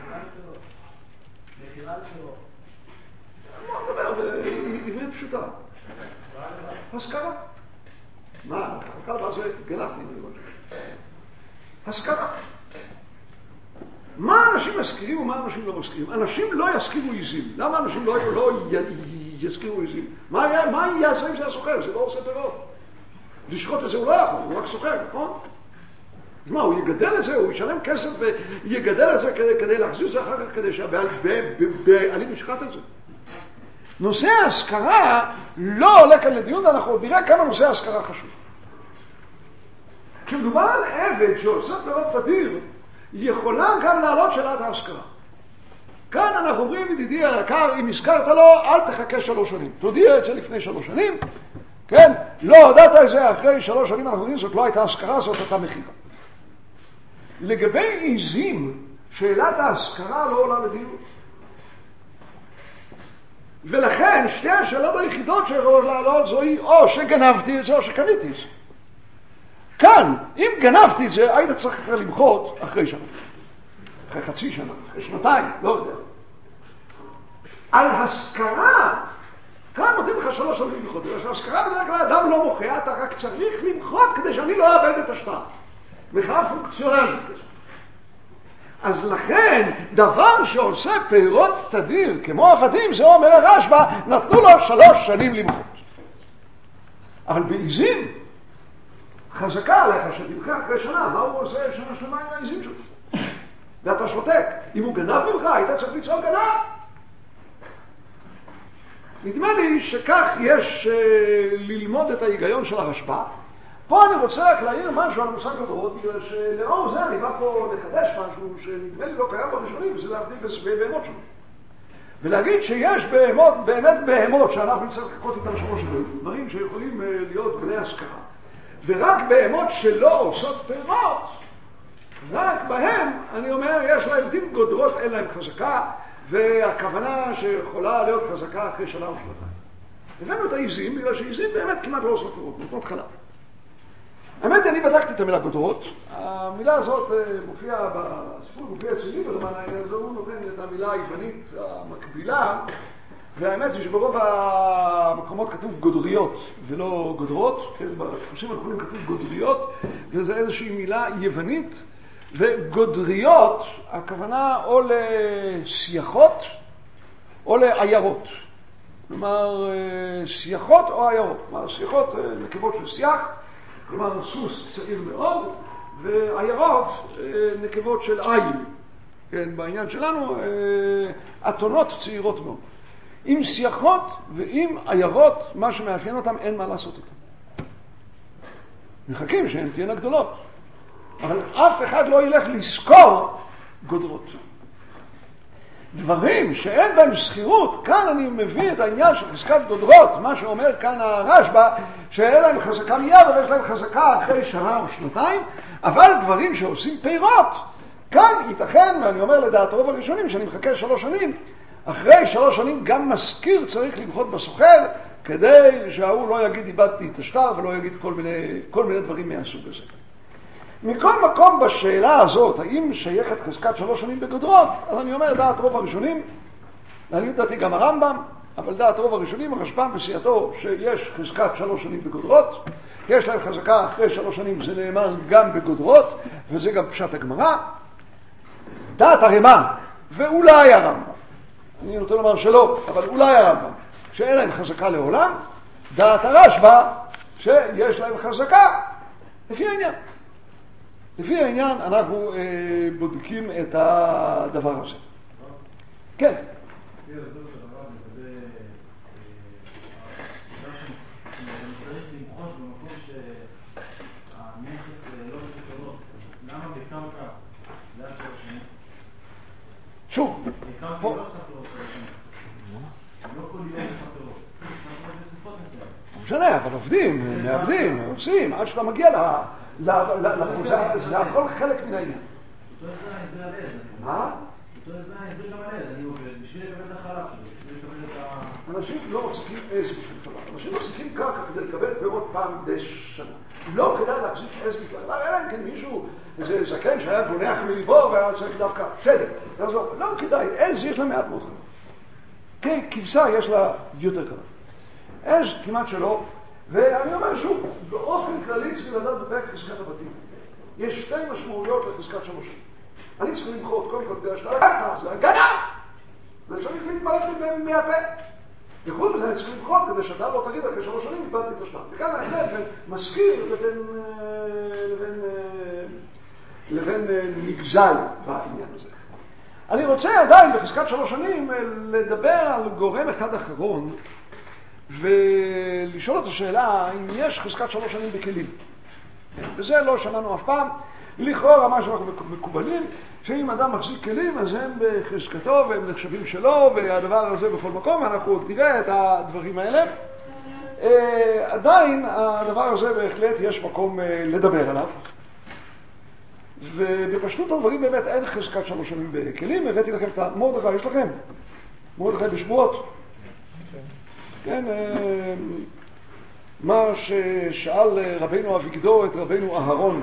מחירה לשירות. אני מדבר בעברית פשוטה. השכרה. מה? השכרה זה גנבתי. השכרה. מה אנשים מזכירים ומה אנשים לא מזכירים? אנשים לא יזכירו עיזים. למה אנשים לא, לא יזכירו עיזים? מה, מה יעשה אם זה הסוחר? זה לא עושה פירות. לשחוט את זה הוא לא יכול, הוא רק סוחר, נכון? אז מה, הוא יגדל את זה, הוא ישלם כסף ויגדל את זה כדי, כדי להחזיר את זה אחר כך, כדי שהבעלים ישחט את זה. נושא ההשכרה לא עולה כאן לדיון, ואנחנו עוד נראה כמה נושא ההשכרה חשוב. כשמדובר על עבד שעושה פירות תדיר, יכולה גם לעלות שאלת ההשכרה. כאן אנחנו אומרים, ידידי היקר, אם הזכרת לו, אל תחכה שלוש שנים. תודיע את זה לפני שלוש שנים, כן? לא הודעת את זה אחרי שלוש שנים, אנחנו יודעים, זאת לא הייתה השכרה, זאת הייתה מחירה. לגבי עיזים, שאלת ההשכרה לא עולה לדיון. ולכן שתי השאלות היחידות שיכולות לעלות זוהי או שגנבתי את זה או שקניתי את זה. כאן, אם גנבתי את זה, היית צריך כבר למחות אחרי שנה. אחרי חצי שנה, אחרי שנתיים, לא יודע. על השכרה, כאן נותנים לך שלוש שנים למחות. השכרה בדרך כלל אדם לא מוחה, אתה רק צריך למחות כדי שאני לא אאבד את השטר. מחאה פונקציונלית. אז לכן, דבר שעושה פירות תדיר, כמו עבדים, זה אומר הרשב"א, נתנו לו שלוש שנים למחות. אבל בעיזים, חזקה עליך שתמחה אחרי שנה, מה הוא עושה שנה שלמה עם העיזים שלו? ואתה שותק. אם הוא גנב ממך, היית צריך לצעוק גנב. נדמה לי שכך יש uh, ללמוד את ההיגיון של הרשב"א. פה אני רוצה רק להעיר משהו על המושג גדרות, בגלל שלאור זה אני בא פה לחדש משהו שנדמה לי לא קיים בראשונים, וזה להבדיל בהמות שלנו. ולהגיד שיש בהמות, באמת בהמות, שאנחנו נצטרך לחכות איתם שלוש שנים, דברים שיכולים uh, להיות בני השכרה. ורק בהמות שלא עושות פירות, רק בהם, אני אומר, יש להם דין גודרות, אין להם חזקה, והכוונה שיכולה להיות חזקה אחרי שנה או שנתיים. הבאנו את העיזים, בגלל שהעיזים באמת כמעט לא עושות פירות, נותנות חלב. האמת, אני בדקתי את המילה גודרות. המילה הזאת מופיעה בספר, מופיעה אצלי, ולמען העניין הזה הוא נותן את המילה היוונית המקבילה, והאמת היא שברוב המקומות כתוב גודריות ולא גודרות, כן, בדפוסים הנכונים כתוב גודריות, וזה איזושהי מילה יוונית, וגודריות, הכוונה או לסייחות או לעיירות. כלומר, סייחות או עיירות. כלומר, סייחות נקבות של סייח, כלומר, סוס צעיר מאוד, ועיירות נקבות של עין. כן, בעניין שלנו, אתונות צעירות מאוד. עם סייחות ועם עיירות, מה שמאפיין אותם, אין מה לעשות אותם. מחכים שהן תהיינה גדולות. אבל אף אחד לא ילך לזכור גודרות. דברים שאין בהם סחירות, כאן אני מביא את העניין של חזקת גודרות, מה שאומר כאן הרשב"א, שאין להם חזקה מיד, אבל יש להם חזקה אחרי שנה או שנתיים, אבל דברים שעושים פירות, כאן ייתכן, ואני אומר לדעת רוב הראשונים, שאני מחכה שלוש שנים, אחרי שלוש שנים גם מזכיר צריך למחות בסוחר, כדי שההוא לא יגיד איבדתי את השטר, ולא יגיד כל מיני, כל מיני דברים מהסוג הזה. מכל מקום בשאלה הזאת, האם שייכת חזקת שלוש שנים בגודרות, אז אני אומר דעת רוב הראשונים, ואני דעתי גם הרמב"ם, אבל דעת רוב הראשונים, הרשב"ם בסייעתו שיש חזקת שלוש שנים בגודרות, יש להם חזקה אחרי שלוש שנים, זה נאמר גם בגודרות, וזה גם פשט הגמרא. דעת הרמ"א, ואולי הרמב"ם, אני נותן לומר שלא, אבל אולי הרמב"ם, שאין להם חזקה לעולם, דעת הרשב"א, שיש להם חזקה, לפי העניין. לפי העניין אנחנו אה, בודקים את הדבר הזה. כן. שוב. פה. משנה, אבל עובדים, מעבדים, עושים, עד שאתה מגיע לה... זה הכל חלק מן העניין. אותו הסבר על איזה. מה? אותו הסבר גם על איזה, אני עובד, בשביל לקבל את החלב שלי, בשביל לקבל את ה... אנשים לא מחזיקים עז בשביל חלב, אנשים מחזיקים קרקע כדי לקבל פירות פעם די שנה. לא כדאי להחזיק עז בכלל, אלא כן מישהו, איזה זקן שהיה גונח מליבו והיה צריך דווקא, בסדר, לא כדאי, עז יש לה מעט מאוד חלב. כבשה יש לה יותר חלב. עז כמעט שלא. ואני אומר שוב, באופן כללי צריך לדעת בפרק חזקת הבתים. יש שתי משמעויות לחזקת שלוש שנים. אני צריך למחות קודם כל כדי השתלה, זה הגנה! וצריך להתמלט מהפה. יכול בזה, אני צריך למחות כדי שאתה לא תגיד אחרי שלוש שנים איבדתי את השתלה. וכאן ההבדל בין מזכיר לבין, לבין לבין נגזל בעניין הזה. אני רוצה עדיין בחזקת שלוש שנים לדבר על גורם אחד אחרון ולשאול את השאלה אם יש חזקת שלוש שנים בכלים. וזה לא שמענו אף פעם. לכאורה מה שאנחנו מקובלים, שאם אדם מחזיק כלים אז הם בחזקתו והם נחשבים שלו, והדבר הזה בכל מקום, אנחנו עוד נראה את הדברים האלה. עדיין הדבר הזה בהחלט יש מקום לדבר עליו. ובפשטות הדברים באמת אין חזקת שלוש שנים בכלים. הבאתי לכם את מרדכי, יש לכם? מרדכי בשבועות. כן, מה ששאל רבינו אביגדור את רבינו אהרון.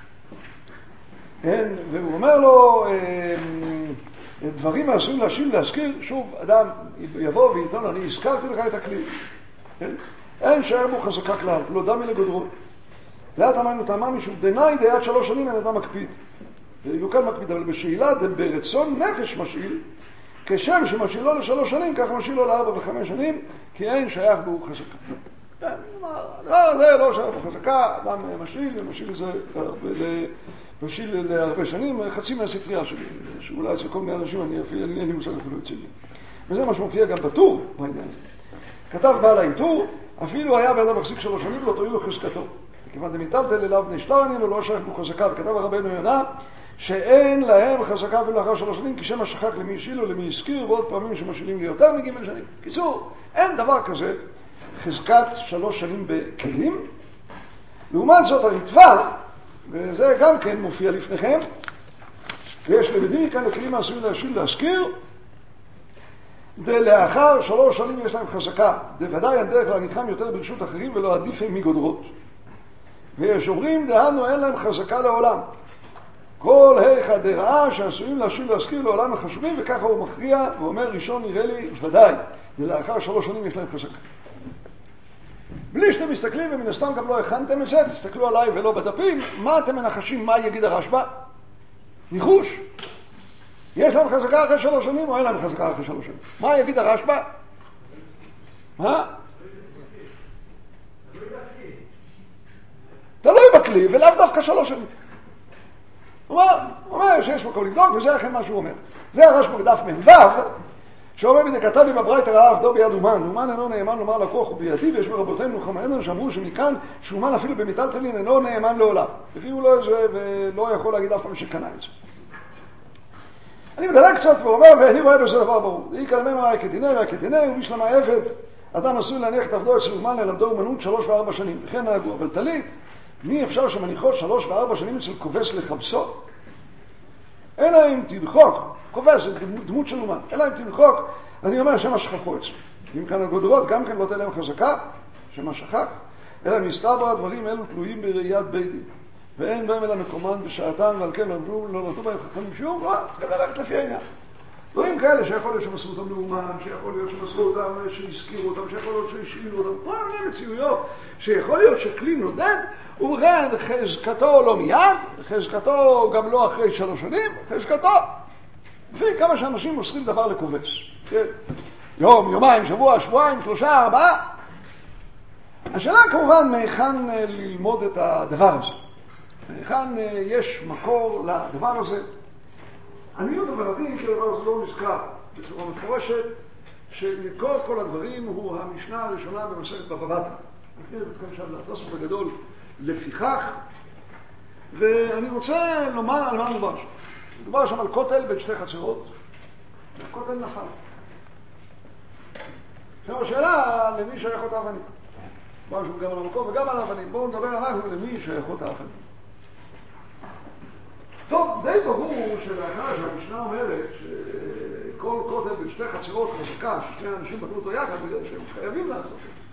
כן, והוא אומר לו, דברים העשויים להשיב להזכיר, שוב, אדם יבוא ויתן, אני הזכרתי לך את הכלי. כן? אין שער בו חזקה כלל, לא דמי לגודרו. זה תאמנו תאמה משום דנאי דיית שלוש שנים אין אדם מקפיד. יוקל מקפיד, אבל בשאלה ברצון נפש משאיל, כשם שמשאיל לו לשלוש שנים, כך משאיל לו לארבע וחמש שנים, כי אין שייך בו חזקה. הדבר הזה לא שייך בו חזקה, אדם משאיל ומשאיל לזה משאיל להרבה שנים, חצי מהספרייה שלי, שאולי אצל כל מיני אנשים אני אפילו, אין לי מושג אפילו אצלי. וזה מה שמופיע גם בטור בעניין הזה. כתב בעל העיטור, אפילו היה באדם מחזיק שלוש שנים, לא תועיל לו חזקתו. כיוון דמיטלטל אליו בני שטרנין, ולא שייך בו חזקה. וכתב הרבנו יונה, שאין להם חזקה אפילו לאחר שלוש שנים, כשם השחק למי השאילו, למי הזכיר, ועוד פעמים שמשאילים לי יותר מגימל שנים. קיצור, אין דבר כזה חזקת שלוש שנים בכלים. לעומת זאת הרצפה, וזה גם כן מופיע לפניכם, ויש למדים מכאן לכלים העשויים להשיל להזכיר, דלאחר שלוש שנים יש להם חזקה, דוודאי הדרך כלל נתחם יותר ברשות אחרים ולא עדיף הם מגודרות. ויש אומרים, דהנו אין להם חזקה לעולם. כל היכא דרעה שעשויים להשיל להזכיר לעולם החשובים, וככה הוא מכריע ואומר ראשון נראה לי ודאי, דלאחר שלוש שנים יש להם חזקה. בלי שאתם מסתכלים, ומן הסתם גם לא הכנתם את זה, תסתכלו עליי ולא בדפים, מה אתם מנחשים, מה יגיד הרשב"א? ניחוש. יש להם חזקה אחרי שלוש שנים או אין להם חזקה אחרי שלוש שנים? מה יגיד הרשב"א? מה? תלוי בכלי ולאו דווקא שלוש שנים. הוא אומר שיש מקום לבדוק וזה אכן מה שהוא אומר. זה הרשב"א בדף מ"ו, שאומר מדי כתב לי בברייתא ראה עבדו ביד אומן, אומן אינו נאמן לומר לקוח ובידי, ויש מרבותינו חכמינו שאמרו שמכאן שאומן אפילו במיטלטלין אינו נאמן לעולם. הביאו לו את זה ולא יכול להגיד אף פעם שקנה את זה. אני מדלג קצת ואומר, ואני רואה בזה דבר ברור. אי כלמנו היה כדיני והיה כדיני, ובשלמה עבד, אדם עשוי להניח את עבדו אצל אומן ללמדו אומנות שלוש וארבע שנים. וכן נהגו, אבל תלית, מי אפשר שמניחות שלוש וארבע שנים אצל כובס לחבסו? אלא אם תדחוק, כובס, זה דמות של אומן, אלא אם תדחוק, אני אומר שמה שכחו אצלו. אם כאן הגודרות גם כן לא תהיה להם חזקה, שמה שכח, אלא מסתבר הדברים אלו תלויים בראיית בית דין. ואין בהם אלא מקומן בשעתם, ועל כן לא נתנו בהם חכמים שיעור, לא, צריך ללכת לפי העניין. דברים כאלה שיכול להיות שמסרו אותם לאומן, שיכול להיות שמסרו אותם, שהזכירו אותם, שיכול להיות שהשאילו אותם, כל מיני מציאויות, שיכול להיות שכלי נודד, ובכן חזקתו לא מיד, חזקתו גם לא אחרי שלוש שנים, חזקתו. לפי כמה שאנשים מוסרים דבר לכובס. כן? יום, יומיים, שבוע, שבועיים, שלושה, ארבעה. השאלה כמובן מהיכן ללמוד את הדבר הזה. מהיכן יש מקור לדבר הזה. אני עוד הבנתי שהדבר הזה לא נזכר בצורה מפורשת, שמקור כל הדברים הוא המשנה הראשונה במסכת בבא בתרא. נכיר אתכם שם לתוספות הגדול לפיכך, ואני רוצה לומר על מה מדובר שם. מדובר שם על כותל בין שתי חצרות, והכותל נפל. עכשיו השאלה למי שייכות האבנים. משהו גם על המקום וגם על האבנים. בואו נדבר אנחנו למי שייכות האבנים. טוב, די ברור שלאחר שהמשנה אומרת שכל כותל בין שתי חצרות חזקה, ששני אנשים בנו אותו יחד בגלל שהם חייבים לעשות את זה.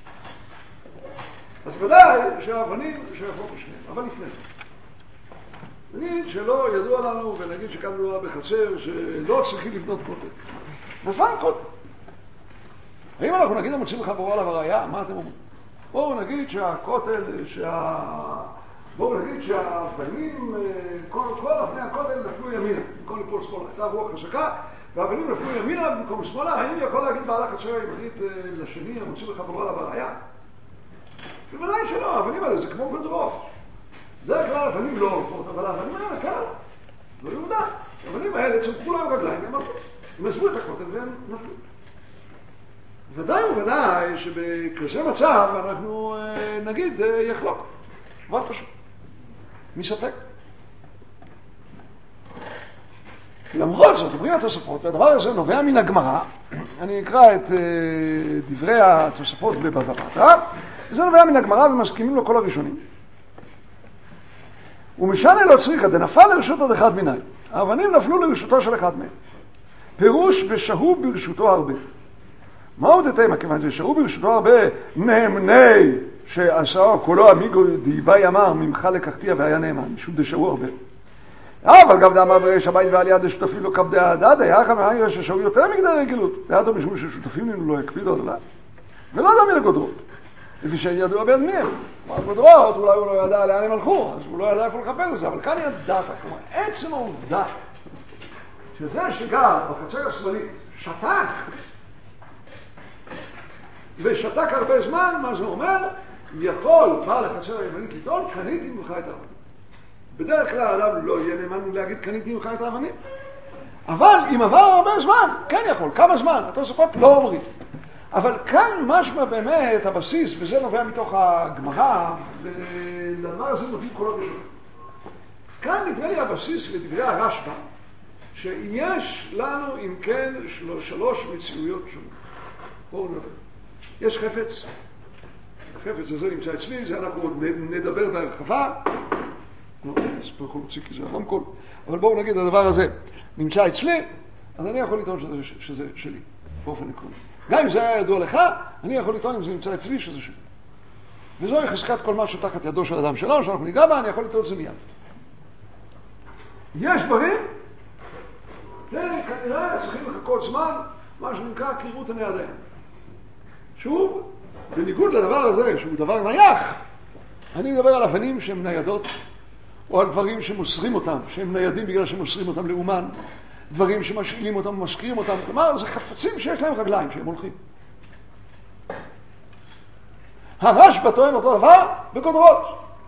אז ודאי שהאבנים שייכות לשניהם, אבל לפני. נגיד שלא ידוע לנו ונגיד שכאן מדובר בחצר שלא צריכים לבנות כותל. נפל כותל. האם אנחנו נגיד המוצאים לך ברורה עליו הראייה? מה אתם אומרים? בואו נגיד שהכותל, שה... בואו נגיד שהאבנים, כל, כל אבני הכותל נפלו ימינה, במקום לפול שמאלה. הייתה רוח חזקה, והאבנים נפלו ימינה במקום שמאלה. האם יכול להגיד בעל החצר הימנית לשני המוצאים לך ברורה עליו הראייה? בוודאי שלא, האבנים האלה זה כמו גודרות. בדרך כלל האבנים לא הולכות, אבל האבנים האלה כאן, לא יהודה. האבנים האלה צמחו להם רגליים, הם הלכו. הם עזבו את הכותל והם נפלו. ודאי וודאי שבכזה מצב אנחנו נגיד יחלוק. דבר פשוט. מספק. למרות זאת, אומרים התוספות, והדבר הזה נובע מן הגמרא, אני אקרא את דברי התוספות בבבא בתרא, זה נובע מן הגמרא ומסכימים לו כל הראשונים. ומשנה לא צריכה, דנפל לרשות עד אחד מיני. האבנים נפלו לרשותו של אחד מהם. פירוש ושהו ברשותו הרבה. מהו דתימה? כיוון ששהו ברשותו הרבה נאמני שעשאו כולו אמיגו דיבי אמר ממך לקחתיה והיה נאמן, משום דשהו הרבה. אבל גם דאמר בריש הבית ועל יד השותפים לו כבדי הדד, היה לך מהי ששהו יותר מגדי רגילות. דעתו משום ששותפים לנו לא יקפידו עליו, ולא יודע מי לגודרות. לפי שידוע ביד מי הם. הגודרות, אולי הוא לא ידע לאן הם הלכו, אז הוא לא ידע איפה לחפש את זה, אבל כאן ידעת, כלומר, עצם העובדה שזה שגר בחצר השמאלית שתק, ושתק הרבה זמן, מה זה אומר? יכול בעל החצר הימנית לטעון, קניתי ממך את האבנים. בדרך כלל האדם לא יהיה נאמן להגיד קניתי ממך את האבנים. אבל אם עבר הרבה זמן, כן יכול, כמה זמן, התוספות לא אומרים. אבל כאן משמע באמת הבסיס, וזה נובע מתוך הגמרא, ולדבר הזה נובעים כל הראשון. כאן נדמה לי הבסיס לדברי הרשב"א, שיש לנו אם כן שלוש מציאויות שונות. בואו נדבר. יש חפץ, החפץ הזה נמצא אצלי, זה אנחנו עוד נדבר בהרחבה. לא, אז פה יכול להוציא כי זה הרמקול. אבל בואו נגיד, הדבר הזה נמצא אצלי, אז אני יכול לטעון שזה, שזה שלי, באופן עקרוני. גם אם זה היה ידוע לך, אני יכול לטעון אם זה נמצא אצלי שזה שלי. וזוהי חזקת כל מה שתחת ידו של אדם שלנו, שאנחנו ניגע בה, אני יכול לטעון את זה מיד. יש דברים, כנראה צריכים לחכות זמן, מה שנקרא קרירות עיני אדם. שוב, בניגוד לדבר הזה, שהוא דבר נייח, אני מדבר על אבנים שהן ניידות, או על דברים שמוסרים אותם, שהם ניידים בגלל שמוסרים אותם לאומן, דברים שמשאילים אותם ומשקיעים אותם, כלומר, זה חפצים שיש להם רגליים, שהם הולכים. הרשב"א טוען אותו דבר בגודרות.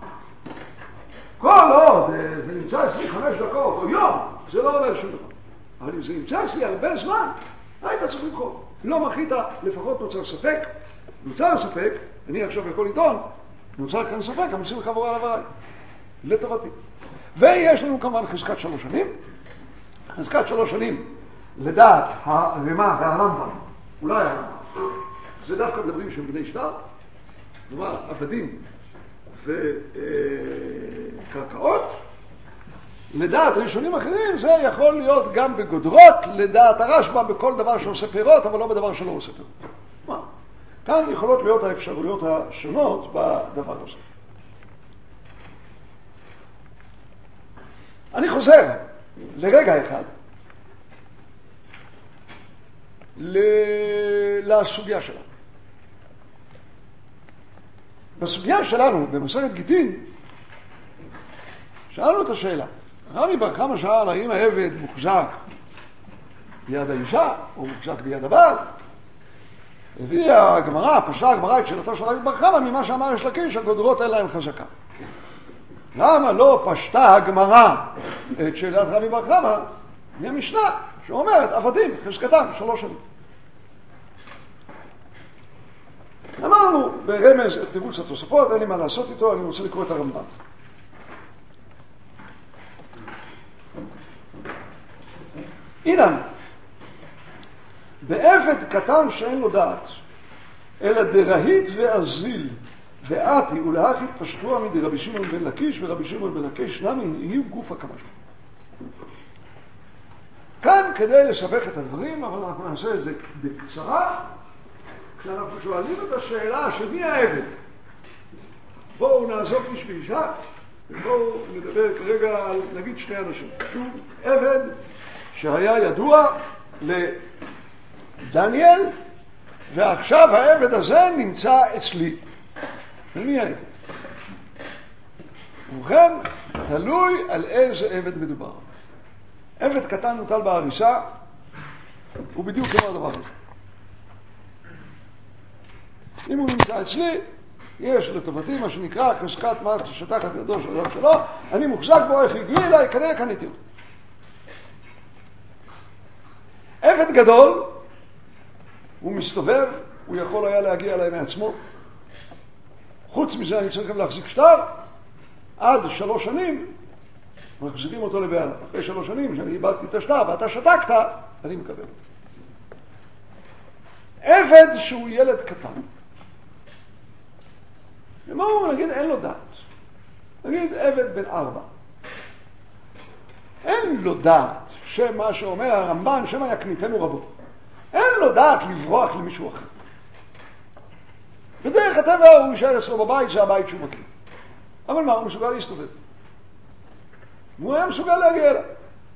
כל עוד זה נמצא אצלי חמש דקות או יום, זה לא אומר שום דבר. אבל אם זה נמצא אצלי הרבה זמן, היית צריך לקרוא. לא מחית, לפחות נוצר ספק. נוצר ספק, אני עכשיו יכול לטעון, נוצר כאן ספק, המסים לחבור על עבריי. לטובתי. ויש לנו כמובן חזקת שלוש שנים. חזקת שלוש שנים, לדעת הרמ"א והרמב"ם, אולי הרמב"ם, זה דווקא מדברים שהם בני שטר, כלומר, עבדים וקרקעות. לדעת ראשונים אחרים, זה יכול להיות גם בגודרות, לדעת הרשב"א בכל דבר שעושה פירות, אבל לא בדבר שלא עושה פירות. כלומר, כאן יכולות להיות האפשרויות השונות בדבר הזה. אני חוזר לרגע אחד לסוגיה שלנו. בסוגיה שלנו, במסכת גיטין, שאלנו את השאלה. רבי בר חמא שאל האם העבד מוחזק ביד האישה או מוחזק ביד הבעל. הביאה הגמרא, פשטה הגמרא את שאלתו של רבי בר חמא ממה שאמר יש לקיש, הגודרות אין להם חזקה. למה לא פשטה הגמרא את שאלת רבי בר חמא מהמשנה שאומרת עבדים חזקתם שלוש שנים? אמרנו ברמז את תירוץ התוספות, אין לי מה לעשות איתו, אני רוצה לקרוא את הרמב"ם. הנה, בעבד קטן שאין לו דעת, אלא דרהית ואזיל ואתי ולהכי פשטוה מדי רבי שמעון בן לקיש ורבי שמעון בן לקיש נמי יהיו גוף הקמש. כאן כדי לסבך את הדברים, אבל אנחנו נעשה את זה בקצרה, כשאנחנו שואלים את השאלה של מי העבד. בואו נעזוב איש ואישה, ובואו נדבר כרגע על נגיד שני אנשים. שוב, עבד שהיה ידוע לדניאל, ועכשיו העבד הזה נמצא אצלי. ומי העבד? ובכן, תלוי על איזה עבד מדובר. עבד קטן מוטל בהריסה, הוא בדיוק כמו הדבר הזה. אם הוא נמצא אצלי, יש לטובתי מה שנקרא חזקת מרת שטחת ידו של אדם שלו, אני מוחזק בו, איך הגיע אליי, כנראה קניתי אותו. עבד גדול, הוא מסתובב, הוא יכול היה להגיע אליי מעצמו. חוץ מזה אני צריך גם להחזיק שטר, עד שלוש שנים, מחזיקים אותו לבעלה. אחרי שלוש שנים שאני איבדתי את השטר ואתה שתקת, אני מקבל. עבד שהוא ילד קטן. ומה הוא נגיד? אין לו דעת. נגיד עבד בן ארבע. אין לו דעת שמה שאומר הרמב"ן, שמה יקניתנו רבו. אין לו דעת לברוח למישהו אחר. בדרך הטבע הוא יישאר אצלו בבית, זה הבית שהוא מכיר. אבל מה, הוא מסוגל להסתובב. הוא היה מסוגל להגיע אליו.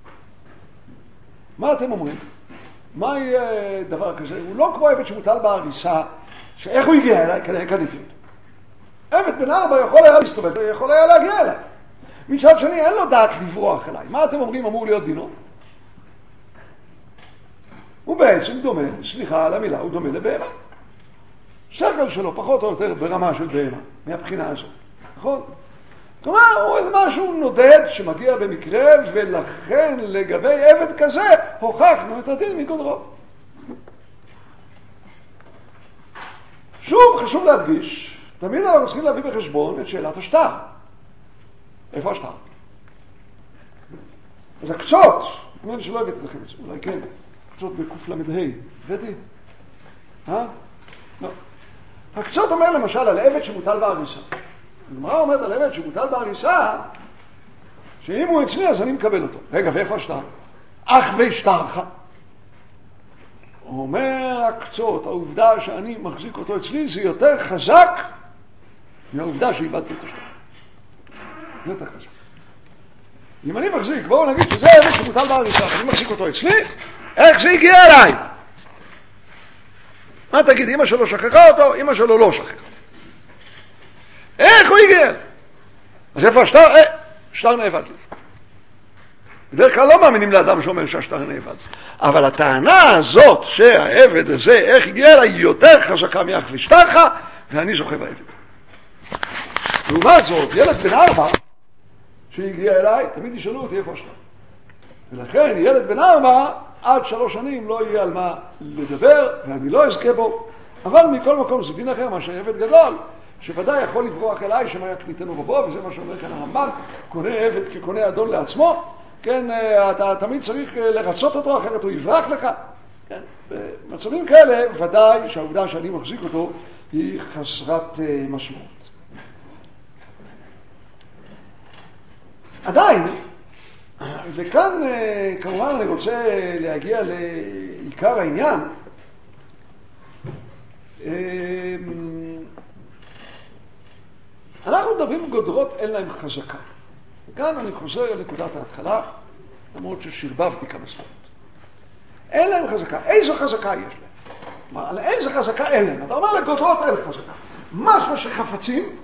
מה אתם אומרים? מה יהיה דבר כזה? הוא לא כמו עבד שמוטל בהריסה, שאיך הוא הגיע אליי? כנראה קניתי אותו. עבד בן ארבע יכול היה להסתובב, יכול היה להגיע אליי. מצד שני, אין לו דעת לברוח אליי. מה אתם אומרים אמור להיות דינו? הוא בעצם דומה, סליחה על המילה, הוא דומה לבהמה. שכל שלו פחות או יותר ברמה של בהמה, מהבחינה הזאת. נכון? כלומר, הוא איזה משהו נודד שמגיע במקרה, ולכן לגבי עבד כזה הוכחנו את הדין מגודרו. שוב, חשוב להדגיש, תמיד אנחנו צריכים להביא בחשבון את שאלת השטר. איפה השטר? אז הקצות, נראה לי שלא הבאתי לכם את זה, אולי כן, הקצות בקוף למדהי, הבאתי? אה? לא. הקצות אומר למשל על עבד שמוטל בהריסה. הגמרא אומרת על עבד שמוטל בהריסה, שאם הוא אצלי אז אני מקבל אותו. רגע, ואיפה השטר? אך ושטרך. הוא אומר הקצות, העובדה שאני מחזיק אותו אצלי זה יותר חזק מהעובדה שאיבדתי את השטר. זה יותר חזק. אם אני מחזיק, בואו נגיד שזה עבד שמוטל בהריסה, אני מחזיק אותו אצלי, איך זה הגיע אליי? מה תגיד, אמא שלו שכחה אותו, אמא שלו לא שכחה. איך הוא הגיע? אז איפה השטר? אה, שטר נאבד לי. בדרך כלל לא מאמינים לאדם שאומר שהשטר נאבד. אבל הטענה הזאת שהעבד הזה, איך הגיע אליי, היא יותר חזקה מאח ושטרך, ואני זוכה בעבד. לעומת זאת, ילד בן ארבע שהגיע אליי, תמיד ישאלו אותי איפה השטר. ולכן ילד בן ארבע עד שלוש שנים לא יהיה על מה לדבר, ואני לא אזכה בו. אבל מכל מקום זה דין אחר, מה שעבד גדול, שוודאי יכול לברוח אליי, שמה יקניתנו רבו, וזה מה שאומר כאן הרמב"ן, קונה עבד כקונה אדון לעצמו, כן, אתה תמיד צריך לרצות אותו, אחרת הוא יברח לך. כן, במצבים כאלה, ודאי שהעובדה שאני מחזיק אותו היא חסרת משמעות. עדיין, וכאן כמובן אני רוצה להגיע לעיקר העניין, אנחנו מדברים גודרות, אין להם חזקה. כאן אני חוזר לנקודת ההתחלה, למרות ששרבבתי כמה ספרות. אין להם חזקה. איזו חזקה יש להם? על איזו חזקה אין להם? אתה אומר לגודרות אין חזקה. משהו שחפצים,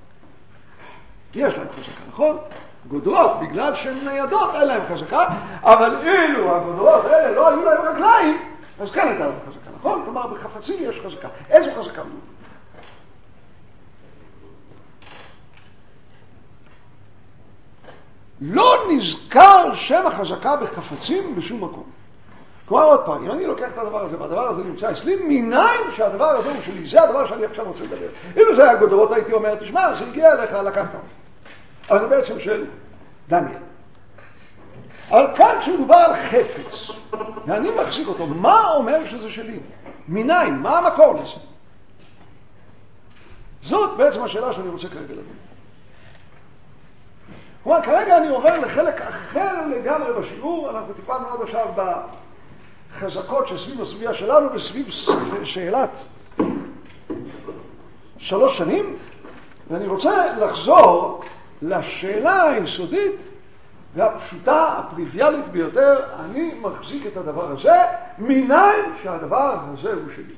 יש להם חזקה, נכון? גודרות, בגלל שהן ניידות, אין להם חזקה, אבל אילו הגודרות האלה לא היו להם רגליים, אז כן הייתה להם חזקה, נכון? כלומר, בחפצים יש חזקה. איזו חזקה? לא נזכר שם החזקה בחפצים בשום מקום. כלומר, עוד פעם, אם אני לוקח את הדבר הזה, והדבר הזה נמצא אצלי, מניין שהדבר הזה הוא שלי, זה הדבר שאני עכשיו רוצה לדבר. אילו זה היה גודרות, הייתי אומר, תשמע, זה הגיע אליך, לקחת. אבל זה בעצם של דניאל. אבל כאן כשמדובר על חפץ, ואני מחזיק אותו, מה אומר שזה שלי? מניין, מה המקור לזה? זאת בעצם השאלה שאני רוצה כרגע לדבר. כלומר, כרגע אני עובר לחלק אחר לגמרי בשיעור, אנחנו טיפלנו עד עכשיו בחזקות שסביב הסוגיה שלנו וסביב שאלת שלוש שנים, ואני רוצה לחזור לשאלה היסודית והפשוטה, הפריוויאלית ביותר, אני מחזיק את הדבר הזה, מניין שהדבר הזה הוא שלי.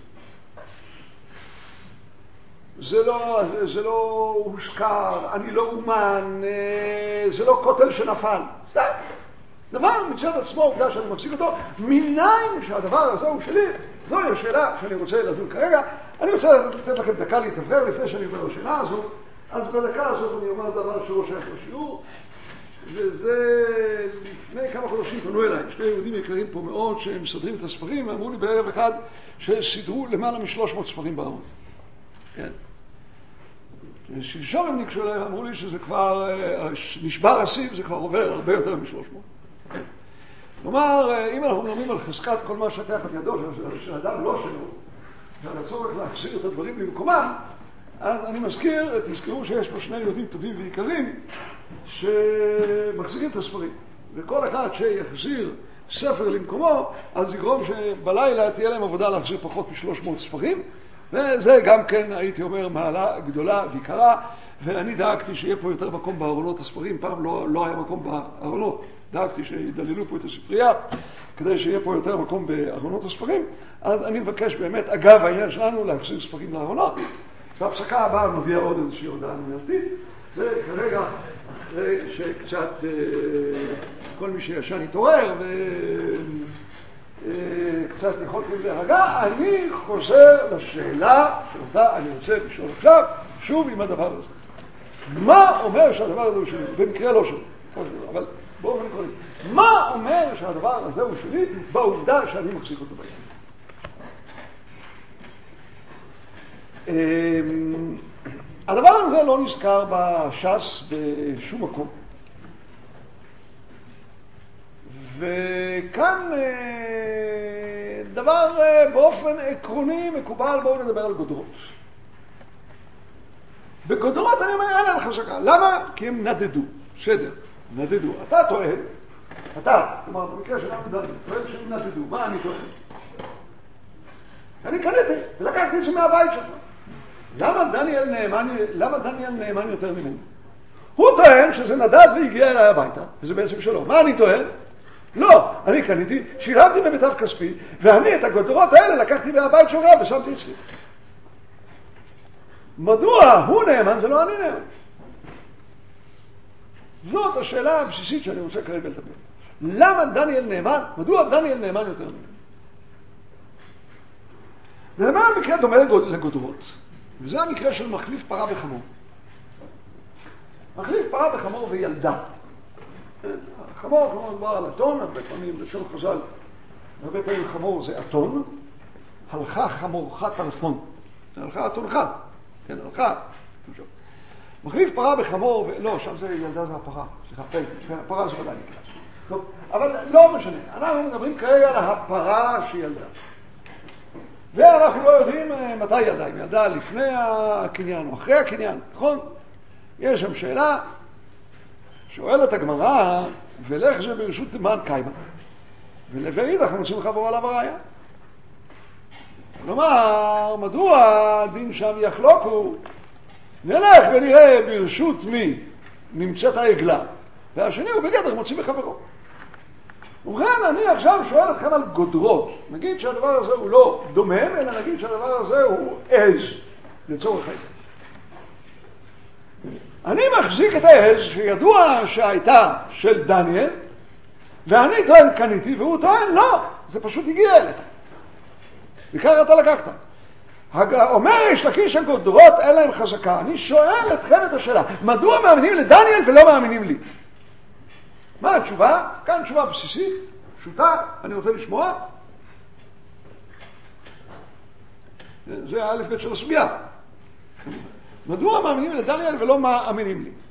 זה לא, זה לא הושכר, אני לא אומן, זה לא כותל שנפל. סתם. דבר מצד עצמו, עובדה שאני מחזיק אותו, מניין שהדבר הזה הוא שלי, זוהי השאלה שאני רוצה לדון כרגע. אני רוצה לתת לכם דקה להתאוורר לפני שאני אומר לשאלה הזו, אז בדקה הזאת אני אומר דבר שהוא שייך לשיעור, וזה לפני כמה חודשים פנו אליי, שני יהודים יקרים פה מאוד שהם מסדרים את הספרים, ואמרו לי בערב אחד שסידרו למעלה משלוש מאות ספרים בארון. כן. שלשום הם ניגשו אליי ואמרו לי שזה כבר, נשבר הסיב, זה כבר עובר הרבה יותר משלוש מאות. כלומר, אם אנחנו מדברים על חזקת כל מה שתחת ידו של אדם לא שלו, ועל הצורך להחזיר את הדברים למקומם, אז אני מזכיר, תזכרו שיש פה שני יהודים טובים ויקרים שמחזירים את הספרים. וכל אחד שיחזיר ספר למקומו, אז יגרום שבלילה תהיה להם עבודה להחזיר פחות משלוש מאות ספרים, וזה גם כן, הייתי אומר, מעלה גדולה ויקרה, ואני דאגתי שיהיה פה יותר מקום בארונות הספרים. פעם לא, לא היה מקום בארונות, דאגתי שידללו פה את הספרייה כדי שיהיה פה יותר מקום בארונות הספרים. אז אני מבקש באמת, אגב העניין שלנו, להחזיר ספרים לארונות. בהפסקה הבאה נודיע עוד איזושהי הודעה מנהלתית, וכרגע אחרי שקצת כל מי שישן יתעורר וקצת יכולתי להרגע, אני חוזר לשאלה שאותה אני רוצה לשאול עכשיו, שוב עם הדבר הזה. מה אומר שהדבר הזה הוא שלי? במקרה לא שלי, אבל באופן כללי. מה אומר שהדבר הזה הוא שלי בעובדה שאני מחזיק אותו ביד? הדבר הזה לא נזכר בש"ס בשום מקום. וכאן דבר באופן עקרוני מקובל, בואו נדבר על גודרות. בגודרות אני אומר, אין להם חזקה. למה? כי הם נדדו. בסדר, נדדו. אתה טוען, אתה, כלומר, במקרה שלנו דני, טוען שהם נדדו. מה אני טוען? אני קניתי, ולקחתי את זה מהבית שלך. למה דניאל נאמן, למה דניאל נאמן יותר ממנו? הוא טוען שזה נדד והגיע אליי הביתה, וזה בעצם שלו. מה אני טוען? לא, אני קניתי, שילמתי במיטב כספי, ואני את הגודרות האלה לקחתי מהבית שלך ושמתי אצלי. מדוע הוא נאמן? זה לא אני נאמן. זאת השאלה הבסיסית שאני רוצה כרגע לדבר. למה דניאל נאמן? מדוע דניאל נאמן יותר ממנו? זה מה המקרה דומה לגודרות? וזה המקרה של מחליף פרה בחמור. מחליף פרה בחמור וילדה. חמור, כלומר, מדובר על אתון, הרבה פעמים, לשון חז"ל, הרבה פעמים חמור זה אתון, הלכה חמורך טרפון. הלכה אתון אחד. כן, הלכה. מחליף פרה בחמור, ו... לא, שם זה ילדה זה הפרה. סליחה, הפרה זה ודאי נקרא. טוב, אבל לא משנה. אנחנו מדברים כרגע על הפרה שילדה. ואנחנו לא יודעים מתי ילדה, אם ילדה לפני הקניין או אחרי הקניין, נכון? יש שם שאלה, שואלת הגמרא, ולך זה ברשות תימן קיימה, ולבעיד אנחנו רוצים לחבור עליו הראיה. כלומר, מדוע הדין שם יחלוקו? נלך ונראה ברשות מי נמצאת העגלה, והשני הוא בגדר מוציא בחברו. ובכן, אני עכשיו שואל אתכם על גודרות. נגיד שהדבר הזה הוא לא דומם, אלא נגיד שהדבר הזה הוא עז, לצורך העניין. אני מחזיק את העז שידוע שהייתה של דניאל, ואני טוען קניתי, והוא טוען לא, זה פשוט הגיע אליך. וככה אתה לקחת. אומר יש לקיש הגודרות, אין להם חזקה. אני שואל אתכם את השאלה, מדוע מאמינים לדניאל ולא מאמינים לי? מה התשובה? כאן תשובה בסיסית, פשוטה, אני רוצה לשמוע. זה האלף בית של הסוגיה. מדוע מאמינים לדניאל ולא מאמינים לי?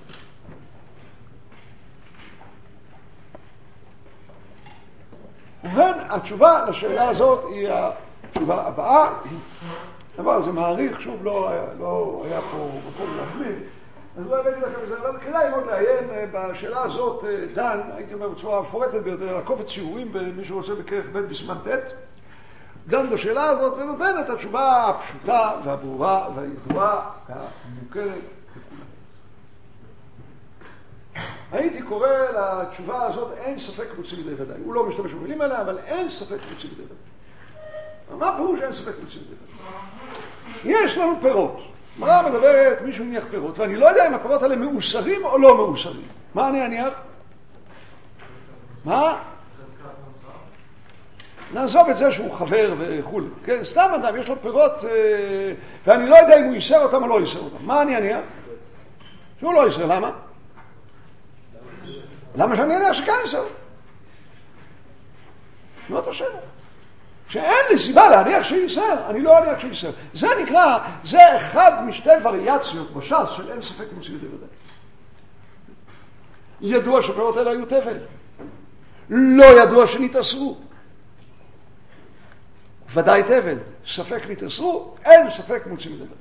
ובכן, התשובה לשאלה הזאת היא התשובה הבאה. הדבר הזה מעריך, שוב לא היה, לא היה פה מקום להחליט. אז לא הבאתי לכם את זה, אבל כדאי מאוד לעיין בשאלה הזאת, דן, הייתי אומר בצורה מפורטת ביותר, הקופץ שיעורים במי שרוצה בכרך ב' בסימן ט', דן בשאלה הזאת ונותן את התשובה הפשוטה והברורה והידועה והמוכרת לכולם. הייתי קורא לתשובה הזאת אין ספק מוציא לידי ודאי. הוא לא משתמש במילים האלה, אבל אין ספק מוציא לידי ודאי. מה פירוש אין ספק מוציא לידי ודאי? יש לנו פירות. מה מדברת מישהו מניח פירות, ואני לא יודע אם הפירות האלה מאוסרים או לא מאוסרים. מה אני אניח? מה? נעזוב את זה שהוא חבר וכו'. כן, סתם אדם, יש לו פירות, ואני לא יודע אם הוא ייסר אותם או לא ייסר אותם. מה אני אניח? שהוא לא ייסר, למה? למה שאני אניח שכן ייסר? זאת השאלה. שאין לי סיבה להניח שייסר, אני לא אניח שייסר. זה נקרא, זה אחד משתי וריאציות בש"ס של אין ספק מוציא ידי ודאי. ידוע שפירות אלה היו תבל. לא ידוע שנתאסרו. ודאי תבל, ספק נתאסרו, אין ספק מוציא ידי ודאי.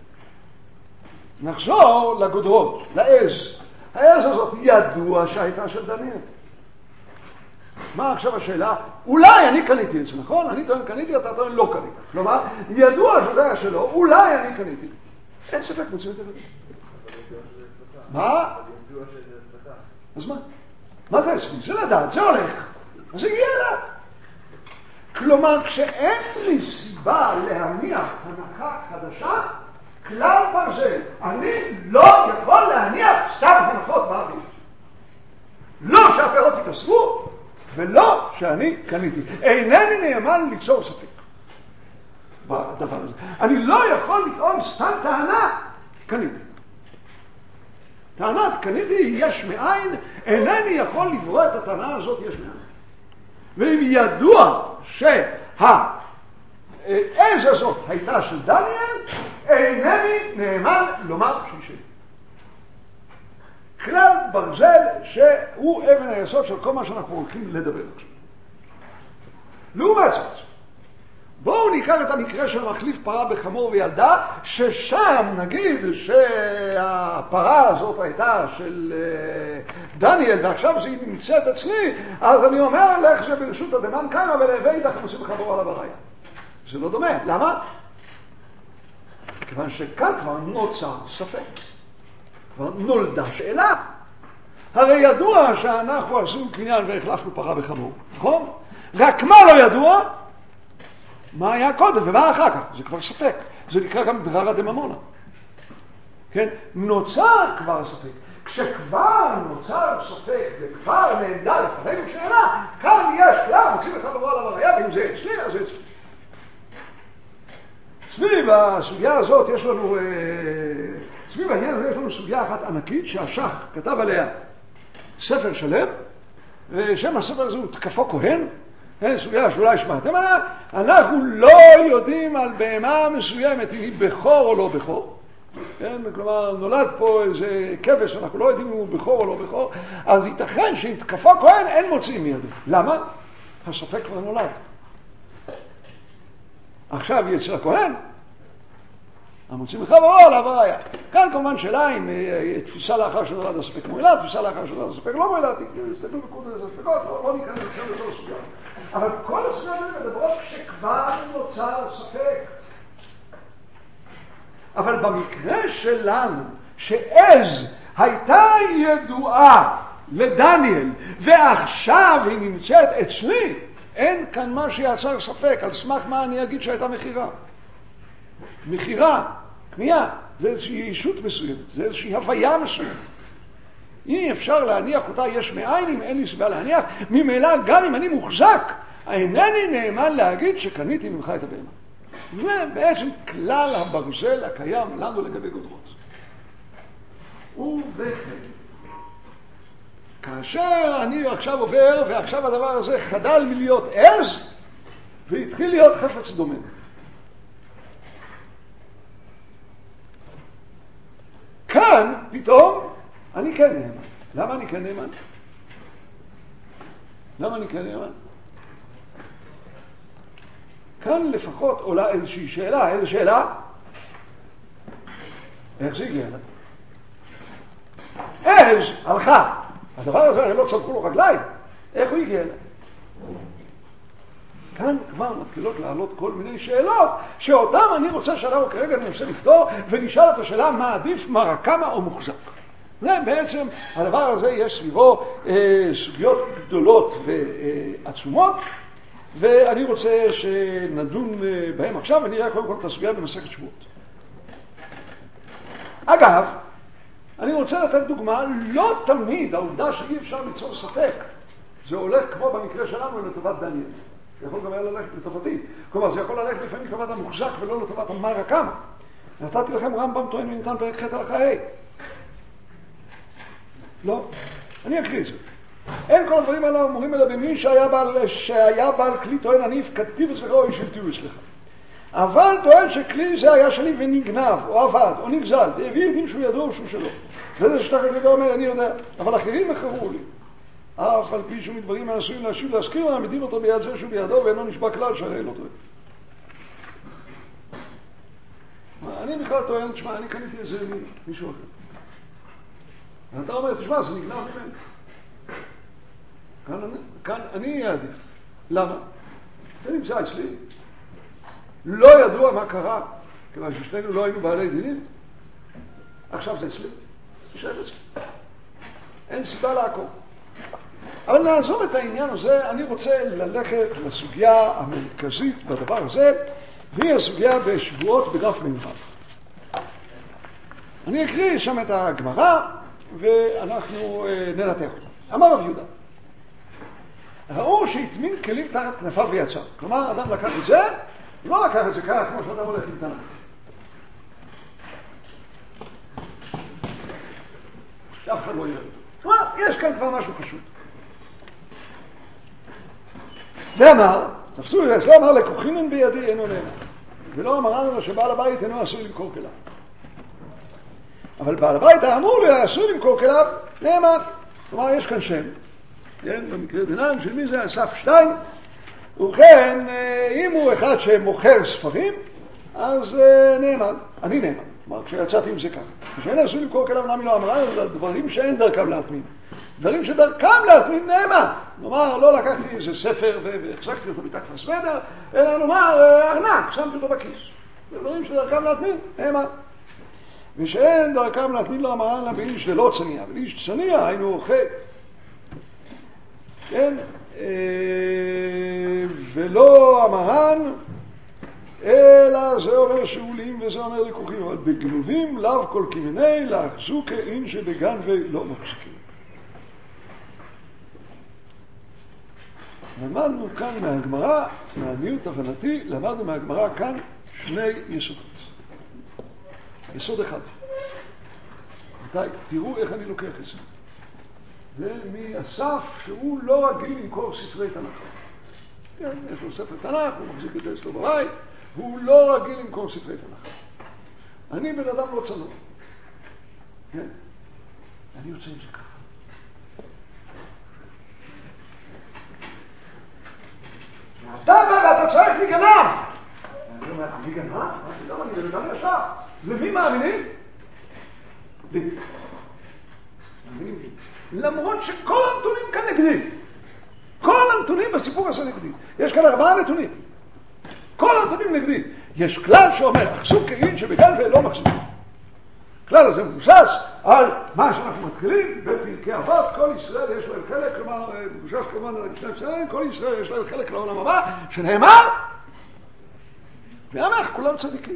נחזור לגודרות, לעז. העז הזאת ידוע שהייתה של דניאל. מה עכשיו השאלה? אולי אני קניתי את זה, נכון? אני טוען קניתי, אתה טוען לא קניתי. כלומר, ידוע שזה היה שלו, אולי אני קניתי. אין ספק מוציא ידי ודאי. מה? אז מה? מה זה אצלי? זה לדעת, זה הולך. אז זה הגיע אליו. כלומר, כשאין לי סיבה להניח הנחה חדשה, כלל ברזל, אני לא יכול להניח סתם הנחות באוויר. לא שהפירות יתאסרו, ולא שאני קניתי. אינני נאמן ליצור ספק בדבר הזה. אני לא יכול לטעון סתם טענה, קניתי. טענת קניתי יש מאין, אינני יכול לברוא את הטענה הזאת יש מאין. ואם ידוע שהעז הזאת הייתה של דניאל, אינני נאמן לומר שהיא שלי. כלל ברזל שהוא אבן היסוד של כל מה שאנחנו הולכים לדבר עכשיו. לעומת זאת, בואו ניקח את המקרה של מחליף פרה בחמור וילדה, ששם נגיד שהפרה הזאת הייתה של דניאל ועכשיו היא נמצאת אצלי, אז אני אומר לך שברשות הדמן קמה ולהווה איתך נושאים בחמור על הבריה. זה לא דומה. למה? כיוון שכאן כבר נוצר ספק. כבר נולדה שאלה. הרי ידוע שאנחנו עשינו קניין והחלפנו פרה בחמור, נכון? רק מה לא ידוע? מה היה קודם ומה אחר כך? זה כבר ספק. זה נקרא גם דררה דממונה. כן? נוצר כבר ספק. כשכבר נוצר ספק וכבר נעמדה לפנינו שאלה, כאן יש כלל, מוצאים לך לבוא על הבריה, ואם זה אצלי, אז זה אצלי. סביב הסוגיה הזאת יש לנו, סביב העניין הזה יש לנו סוגיה אחת ענקית שהשח כתב עליה ספר שלם, ושם הספר הזה הוא תקפו כהן, סוגיה שאולי שמעתם עליה, אנחנו לא יודעים על בהמה מסוימת אם היא בכור או לא בכור. כן? כלומר, נולד פה איזה כבש, אנחנו לא יודעים אם הוא בכור או לא בכור, אז ייתכן שאם תקפו כהן אין מוצאים מידו. למה? הספק כבר נולד. עכשיו יצא הכהן, המוצאים מחברו על הבריה. כאן כמובן שאלה אם תפיסה לאחר שנולד הספק מועילה, תפיסה לאחר שנולד הספק לא מועילה, תסתכלו בקוד איזה ספקות, לא ניכנס עכשיו לכל סוגיה. אבל כל הסוגיה מדברות כשכבר נוצר ספק. אבל במקרה שלנו, שעז הייתה ידועה לדניאל, ועכשיו היא נמצאת אצלי, אין כאן מה שיצר ספק. על סמך מה אני אגיד שהייתה מחירה? מחירה, קנייה, זה איזושהי אישות מסוימת, זה איזושהי הוויה מסוימת. אי אפשר להניח אותה יש מאין אם אין לי סיבה להניח, ממילא גם אם אני מוחזק, אינני נאמן להגיד שקניתי ממך את הבהמה. זה בעצם כלל הברזל הקיים לנו לגבי גודרות. ובכן, כאשר אני עכשיו עובר, ועכשיו הדבר הזה חדל מלהיות עז, והתחיל להיות חפץ דומה. כאן, פתאום, אני כן נאמן. למה אני כן נאמן? למה אני כן נאמן? כאן לפחות עולה איזושהי שאלה. איזו שאלה? איך זה הגיע? עז הלכה. הדבר הזה הרי לא צמחו לו רגליים. איך הוא הגיע? כאן כבר מתחילות לעלות כל מיני שאלות, שאותם אני רוצה שאנחנו כרגע ננסה לפתור, ונשאל את השאלה מה עדיף, מה רקמה או מוחזק. זה בעצם, הדבר הזה יש סביבו אה, סוגיות גדולות ועצומות, ואני רוצה שנדון אה, בהם עכשיו, ואני אראה קודם כל את הסוגיה במסכת שבועות. אגב, אני רוצה לתת דוגמה, לא תמיד העובדה שאי אפשר ליצור ספק, זה הולך כמו במקרה שלנו לטובת דניאל. זה יכול גם היה ללכת לטובתי. כלומר, זה יכול ללכת לפעמים לטובת המוחזק ולא לטובת המר הקם. נתתי לכם רמב"ם טוען וניתן פרק ח' הלכה ה'. לא, אני אקריא את זה. אין כל הדברים האלה אומרים אלא במי שהיה בעל, שהיה בעל כלי טוען עניף, כתיב אצלך או ישלטו אצלך. אבל טוען שכלי זה היה שלי ונגנב, או עבד, או נגזל, והביא עדים שהוא ידעו או שהוא שלו. וזה שתחת ידו אומר, אני יודע, אבל אחרים מכרו לי. אף על פי שמדברים מהעשויים להשיב להזכיר, מעמידים אותו ביד זה שהוא בידו, ואינו נשבע כלל שהרי לא טועה. אני בכלל טוען, תשמע, אני קניתי את זה מישהו אחר. ואתה אומר, תשמע, זה נגנב ממני. כאן, כאן אני אעדיף. למה? זה נמצא אצלי. לא ידוע מה קרה, כיוון ששנינו לא היינו בעלי דינים. עכשיו זה אצלי. תשאר אצלי. אין סיבה לעקוב. אבל נעזוב את העניין הזה, אני רוצה ללכת לסוגיה המרכזית בדבר הזה, והיא הסוגיה בשבועות בדף מנחה. אני אקריא שם את הגמרא, ואנחנו ננתח אותה. אמר רב יהודה, ראו שהטמין כלים תחת כנפיו ויצא. כלומר, אדם לקח את זה, לא לקח את זה ככה כמו שאדם הולך עם תנ"ך. אף אחד לא יראה אותו. כלומר, יש כאן כבר משהו חשוב. ואמר, תפסו את זה, לא אמר לקוחינן בידי אינו נאמן. ולא אמרנו לו שבעל הבית אינו אסור למכור כליו. אבל בעל הבית האמור לי אסור למכור כליו נאמן. כלומר, יש כאן שם. כן, במקרה דנן של מי זה אסף שתיים. וכן, אם הוא אחד שמוכר ספרים, אז נאמן. אני נאמן. כלומר, כשיצאתי עם זה ככה. כשאין אסור למכור כליו נאמן לא אמרה, זה דברים שאין דרכם להטמין. דברים שדרכם להטמין נאמן. נאמר, לא לקחתי איזה ספר והחזקתי אותו מתחת לסוודר, אלא נאמר, ארנק, שמתי אותו בכיס. זה דברים שדרכם להטמין נאמן. ושאין דרכם להטמין לא אמרה לה באיש ללא צניע. באיש צניע היינו אוכל. כן? ולא אמרן, אלא זה אומר שאולים וזה אומר לקוחים. אבל בגנובים לאו כל כמיני להחזו כאין שבגן ולא מחזיקים. למדנו כאן מהגמרא, מהעניות הבנתי, למדנו מהגמרא כאן שני יסודות. יסוד אחד. תראו איך אני לוקח את זה. זה מאסף שהוא לא רגיל למכור ספרי תנ"ך. כן, יש לו ספר תנ"ך, הוא מחזיק את זה אצלו בבית, הוא לא רגיל למכור ספרי תנ"ך. אני בן אדם לא צנוע. כן? אני יוצא עם זה ככה. אתה בא ואתה צועק לי גנב! אני אומר, אני גנב? למה אני בן אדם ישר? למי מאמינים? לי. מאמינים לי. למרות שכל הנתונים כאן נגדי. כל הנתונים בסיפור הזה נגדי. יש כאן ארבעה נתונים. כל הנתונים נגדי. יש כלל שאומר, אחזו כאין שבגן ולא מחזיק. הכלל הזה מבוסס על מה שאנחנו מתחילים בפרקי אבות. כל ישראל יש להם חלק, כלומר, מבוסס כמובן על שני ישראל, כל ישראל יש להם חלק לעולם הבא, שנאמר, ואמר, כולם צדיקים.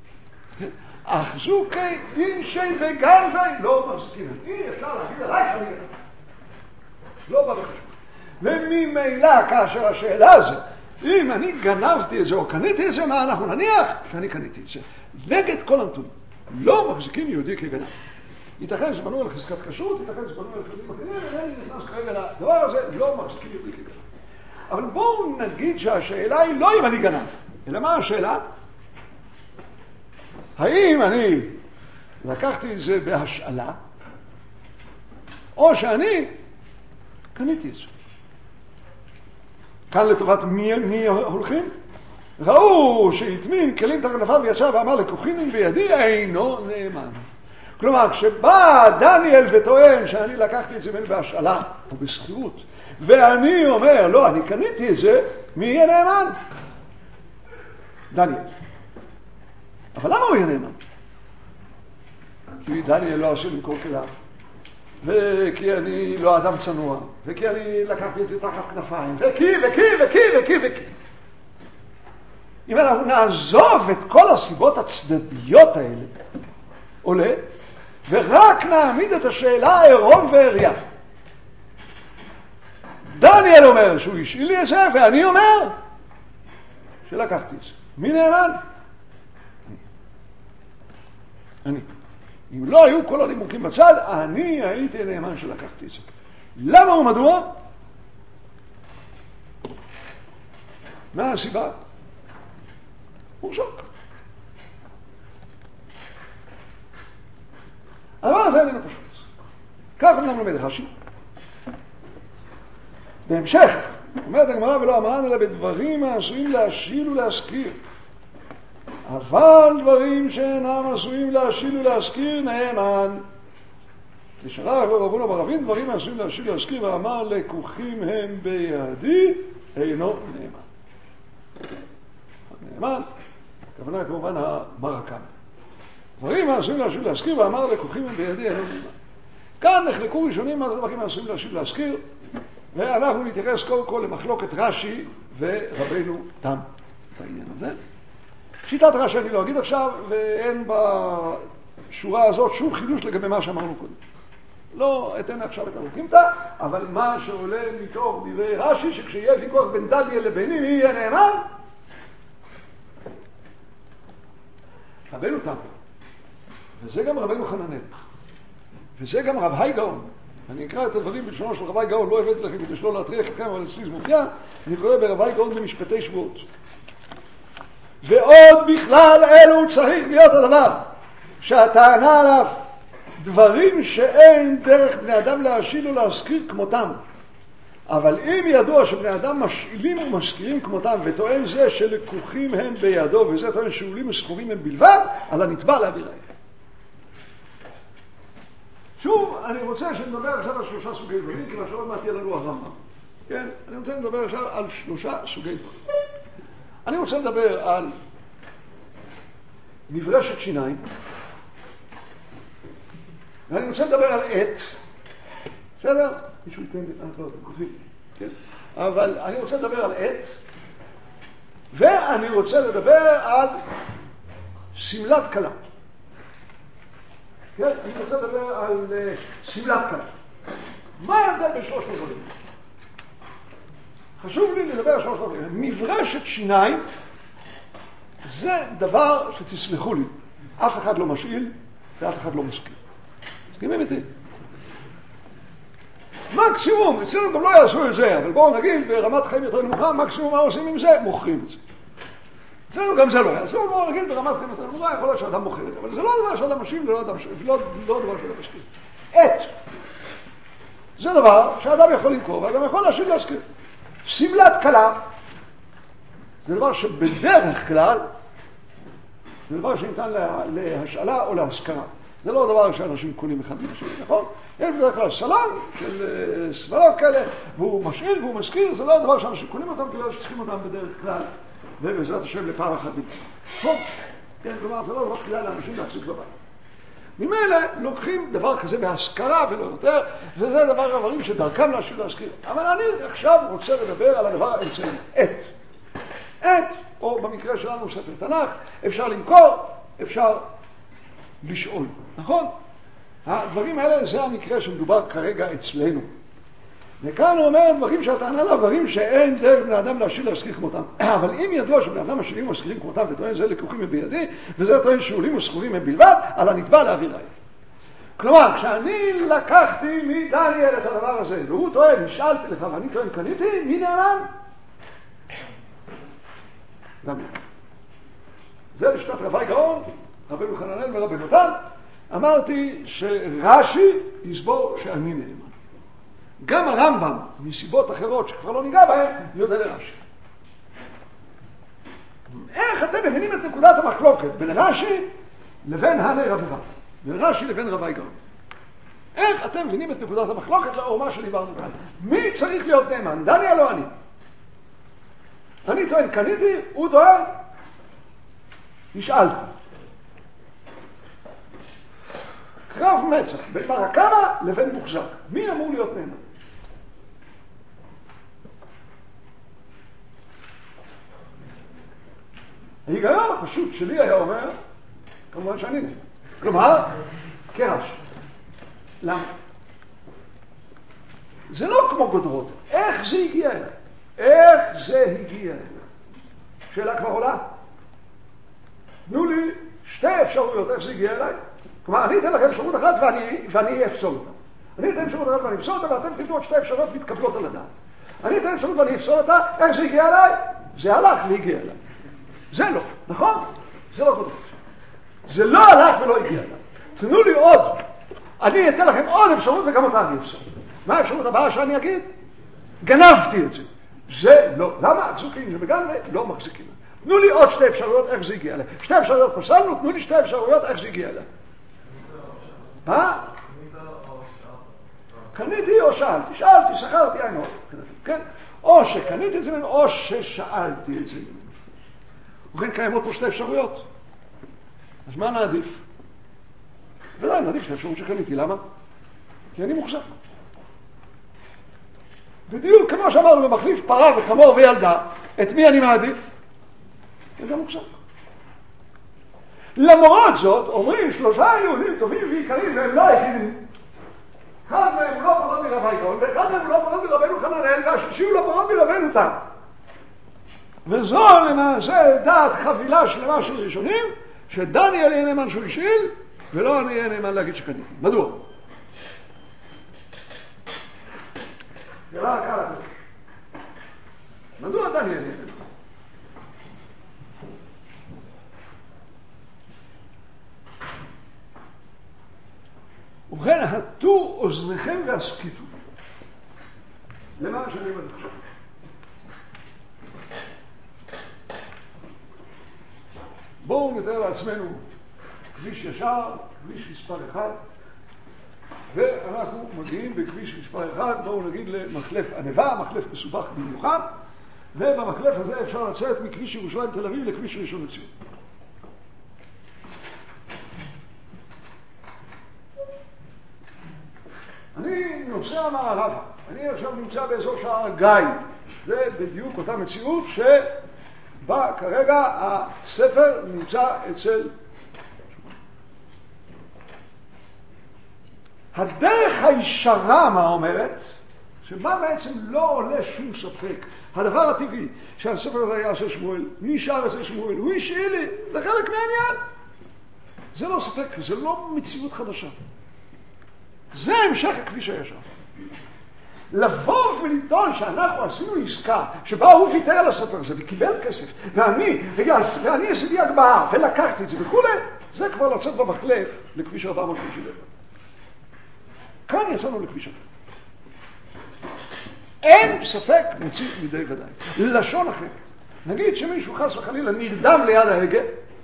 אחזו כאין שבגן ולא מחזיקים. אי אפשר להגיד עליי שאני גנב. לא בא בחשבון. וממילא כאשר השאלה הזאת, אם אני גנבתי את זה או קניתי את זה, מה אנחנו נניח? שאני קניתי את זה. נגד כל הנתונים. לא מחזיקים יהודי כגנב. ייתכן שבנו על חזקת כשרות, ייתכן שבנו על חזקת אחרים, ואין לי נכנס כרגע לדבר הזה, לא מחזיקים יהודי כגנב. אבל בואו נגיד שהשאלה היא לא אם אני גנב, אלא מה השאלה? האם אני לקחתי את זה בהשאלה, או שאני קניתי את זה. כאן לטובת מי, מי הולכים? ראו שהטמין כלים תחת כנפיו ויצא ואמר לקוחינן בידי אינו נאמן. כלומר, כשבא דניאל וטוען שאני לקחתי את זה מן בהשאלה או בסחירות, ואני אומר, לא, אני קניתי את זה, מי יהיה נאמן? דניאל. אבל למה הוא יהיה נאמן? כי דניאל לא עשו למכור כליו, וכי אני לא אדם צנוע, וכי אני לקחתי את זה תחת כנפיים, וכי, וכי, וכי, וכי, וכי. אם אנחנו נעזוב את כל הסיבות הצדדיות האלה, עולה, ורק נעמיד את השאלה עירום ועריה. דניאל אומר שהוא השאיל לי את זה, ואני אומר שלקחתי את זה. מי נאמן? אני. אם לא היו כל הנימוקים בצד, אני הייתי נאמן שלקחתי את זה. למה ומדוע? מה הסיבה? הוא שוק. אבל זה איננו פשוט. כך אמנם לומד רש"י. בהמשך, אומרת הגמרא ולא אמרן אלא בדברים העשויים להשיל ולהזכיר. אבל דברים שאינם עשויים להשיל ולהזכיר נאמן. ושלח ורבונו ברבים דברים העשויים להשיל ולהזכיר ואמר לקוחים הם בידי אינו נאמן. נאמן, הכוונה כמובן המרקן. דברים העשויים להשיל ולהזכיר ואמר לקוחים הם בידי אינו נאמן. כאן נחלקו ראשונים מה דברים העשויים להשיל ולהזכיר, ואנחנו נתייחס קודם כל למחלוקת רש"י ורבנו תם בעניין הזה. שיטת רש"י אני לא אגיד עכשיו, ואין בשורה הזאת שום חידוש לגבי מה שאמרנו קודם. לא אתן עכשיו את הלוקימתא, אבל מה שעולה מתוך דברי רש"י, שכשיהיה ויכוח בין דניאל לביני, מי יהיה נאמן? רבנו תם. וזה גם רבנו חננאל. וזה גם רב היי גאון. אני אקרא את הדברים בלשונו של רב היי גאון, לא הבאתי לכם כדי שלא להטריח אתכם, אבל אצלי זה מופיע. אני קורא ברב היי גאון במשפטי שבועות. ועוד בכלל אלו צריך להיות הדבר שהטענה עליו דברים שאין דרך בני אדם להשיל או להזכיר כמותם, אבל אם ידוע שבני אדם משאילים ומזכירים כמותם וטוען זה שלקוחים הם בידו וזה טוען שאולים וסחורים הם בלבד, על הנתבע להביא להם. שוב אני רוצה שנדבר עכשיו על שלושה סוגי דברים, כי עכשיו עוד מעט יהיה לנו הרמב"ם. כן? אני רוצה לדבר עכשיו על שלושה סוגי דברים. אני רוצה לדבר על מברשת שיניים, ואני רוצה לדבר על עט, בסדר? מישהו ייתן לי, אנחנו לא כותבים, כן? אבל אני רוצה לדבר על עט, ואני רוצה לדבר על סמלת כלה. כן? אני רוצה לדבר על uh, סמלת כלה. מה ההבדל בין שלושת הדברים? חשוב לי לדבר על שלושת הדברים. מברשת שיניים זה דבר שתסלחו לי, אף אחד לא משאיל ואף אחד לא מזכיר. מסכימים איתי? מקסימום, אצלנו גם לא יעשו את זה, אבל בואו נגיד ברמת חיים יותר נמוכה, מקסימום מה עושים עם זה? מוכרים את זה. אצלנו גם זה לא יעשו, בואו נגיד ברמת חיים יותר נמוכה, יכול להיות שאדם מוכר את זה, אבל זה לא דבר שאדם משאיל ולא אדם, לא, לא דבר שאדם משאיל. עט זה דבר שאדם יכול למכור ואדם יכול להשאיל להזכיר. סמלת כלה זה דבר שבדרך כלל זה דבר שניתן להשאלה או להשכרה. זה לא דבר שאנשים קונים אחד מהשני, נכון? יש בדרך כלל סלם של סבלות כאלה, והוא משאיל והוא מזכיר, זה לא דבר שאנשים קונים אותם כלל שצריכים אותם בדרך כלל, ובעזרת השם לפעם אחת בלבד. טוב, כן, כלומר, זה לא דבר כלל לאנשים להחזיק בבית. ממילא לוקחים דבר כזה בהשכרה ולא יותר, וזה דבר הדברים שדרכם להשאיל להזכיר. אבל אני עכשיו רוצה לדבר על הדבר האמצעי, עט. עט, או במקרה שלנו ספר תנ"ך, אפשר למכור, אפשר לשאול, נכון? הדברים האלה זה המקרה שמדובר כרגע אצלנו. וכאן הוא אומר דברים שהטענה לה, דברים שאין דרך בני אדם להשאיל להזכיר כמותם. אבל אם ידוע שבני אדם משאילים ומזכירים כמותם וטוען זה לקוחים הם בידי, וזה טוען שאולים וסחורים הם בלבד, על הנתבע להביא ראיה. כלומר, כשאני לקחתי מדניאל את הדבר הזה, והוא טוען, נשאלתי לך ואני טוען קניתי, מי נאמן? דניאל. זה לשתת רבי גאון, רבנו חננאל ורבנו תם, אמרתי שרש"י יסבור שאני נאמן. גם הרמב"ם, מסיבות אחרות שכבר לא ניגע בהן, יודע לרש"י. איך אתם מבינים את נקודת המחלוקת בין רש"י לבין הנה רבבה, בין רש"י לבין רבי גאון? איך אתם מבינים את נקודת המחלוקת לאור מה שדיברנו כאן? מי צריך להיות נאמן? דניאל או אני? אני טוען קניתי, הוא טוען נשאלתי. קרב מצח בין מרקמה לבין מוחזק. מי אמור להיות נאמן? ההיגיון הפשוט שלי היה אומר, כמובן שאני נאמן. כלומר, כרש. למה? זה לא כמו גודרות. איך זה הגיע אליי? איך זה הגיע אליי? שאלה כבר עולה. תנו לי שתי אפשרויות איך זה הגיע אליי. כלומר, אני אתן לכם אפשרות אחת ואני, ואני אפסול אותה. אני אתן אפשרות אחת ואני אפסול אותה, ואתם תדעו עוד שתי אפשרויות מתקבלות על הדעת. אני אתן אפשרות ואני אפסול אותה, איך זה הגיע אליי? זה הלך והגיע אליי. זה לא, נכון? זה לא גודרות. זה לא הלך ולא הגיע אליי. תנו לי עוד. אני אתן לכם עוד אפשרות וגם אותה אני אפסול. מה האפשרות הבאה שאני אגיד? גנבתי את זה. זה לא. למה? החזוקים שבגנבי לא מחזיקים. תנו לי עוד שתי אפשרויות איך זה הגיע אליי. שתי אפשרויות פסלנו, תנו לי שתי אפשרויות איך זה הגיע אליי. מה? קניתי או שאלתי. שאלתי, שכרתי, אין עוד. כן? או שקניתי את זה ממנו, או ששאלתי את זה ממנו. ובכן קיימות פה שתי אפשרויות. אז מה נעדיף? ודאי, נעדיף שתי אפשרות שקניתי. למה? כי אני מוחזק. בדיוק כמו שאמרנו במחליף פרה וחמור וילדה, את מי אני מעדיף? אני גם מוחזק. למרות זאת, אומרים שלושה יהודים טובים ויקרים והם לא היחידים. אחד מהם הוא לא פחות מרב עיקרון, ואחד מהם הוא לא פחות מרבנו חננאל, והשלישי הוא לא פחות מרבנו תם. וזו למעשה דעת חבילה שלמה של ראשונים, שדניאל יהיה נאמן שהוא השאיל, ולא אני אהיה נאמן להגיד שקניתי. מדוע? שאלה קלה. מדוע דניאל יהיה נאמן? ובכן, הטו אוזניכם והסכיתו. למה שאני אומר עכשיו? בואו נתאר לעצמנו כביש ישר, כביש מספר אחד, ואנחנו מגיעים בכביש מספר אחד, בואו נגיד למחלף ענבה, מחלף מסובך במיוחד, ובמחלף הזה אפשר לצאת מכביש ירושלים תל אביב לכביש ראשון לציון. אני נוסע מערבה, אני עכשיו נמצא באזור שער הגיא, זה בדיוק אותה מציאות שבה כרגע הספר נמצא אצל הדרך הישרה, מה אומרת? שבה בעצם לא עולה שום ספק. הדבר הטבעי שהספר הזה היה של שמואל, מי נשאר אצל שמואל? הוא השאיל לי, זה חלק מהעניין. זה לא ספק, זה לא מציאות חדשה. זה המשך הכביש הישר. לבוא ולטעון שאנחנו עשינו עסקה שבה הוא ויתר על הספר הזה וקיבל כסף, ואני, ואני עשיתי הגבהה ולקחתי את זה וכו', זה כבר לצאת במחלף לכביש ארבע מאות שלושים ואחת. כאן יצאנו לכביש אחר. אין ספק מוציא מדי ודאי. לשון אחר. נגיד שמישהו חס וחלילה נרדם ליד ההגה,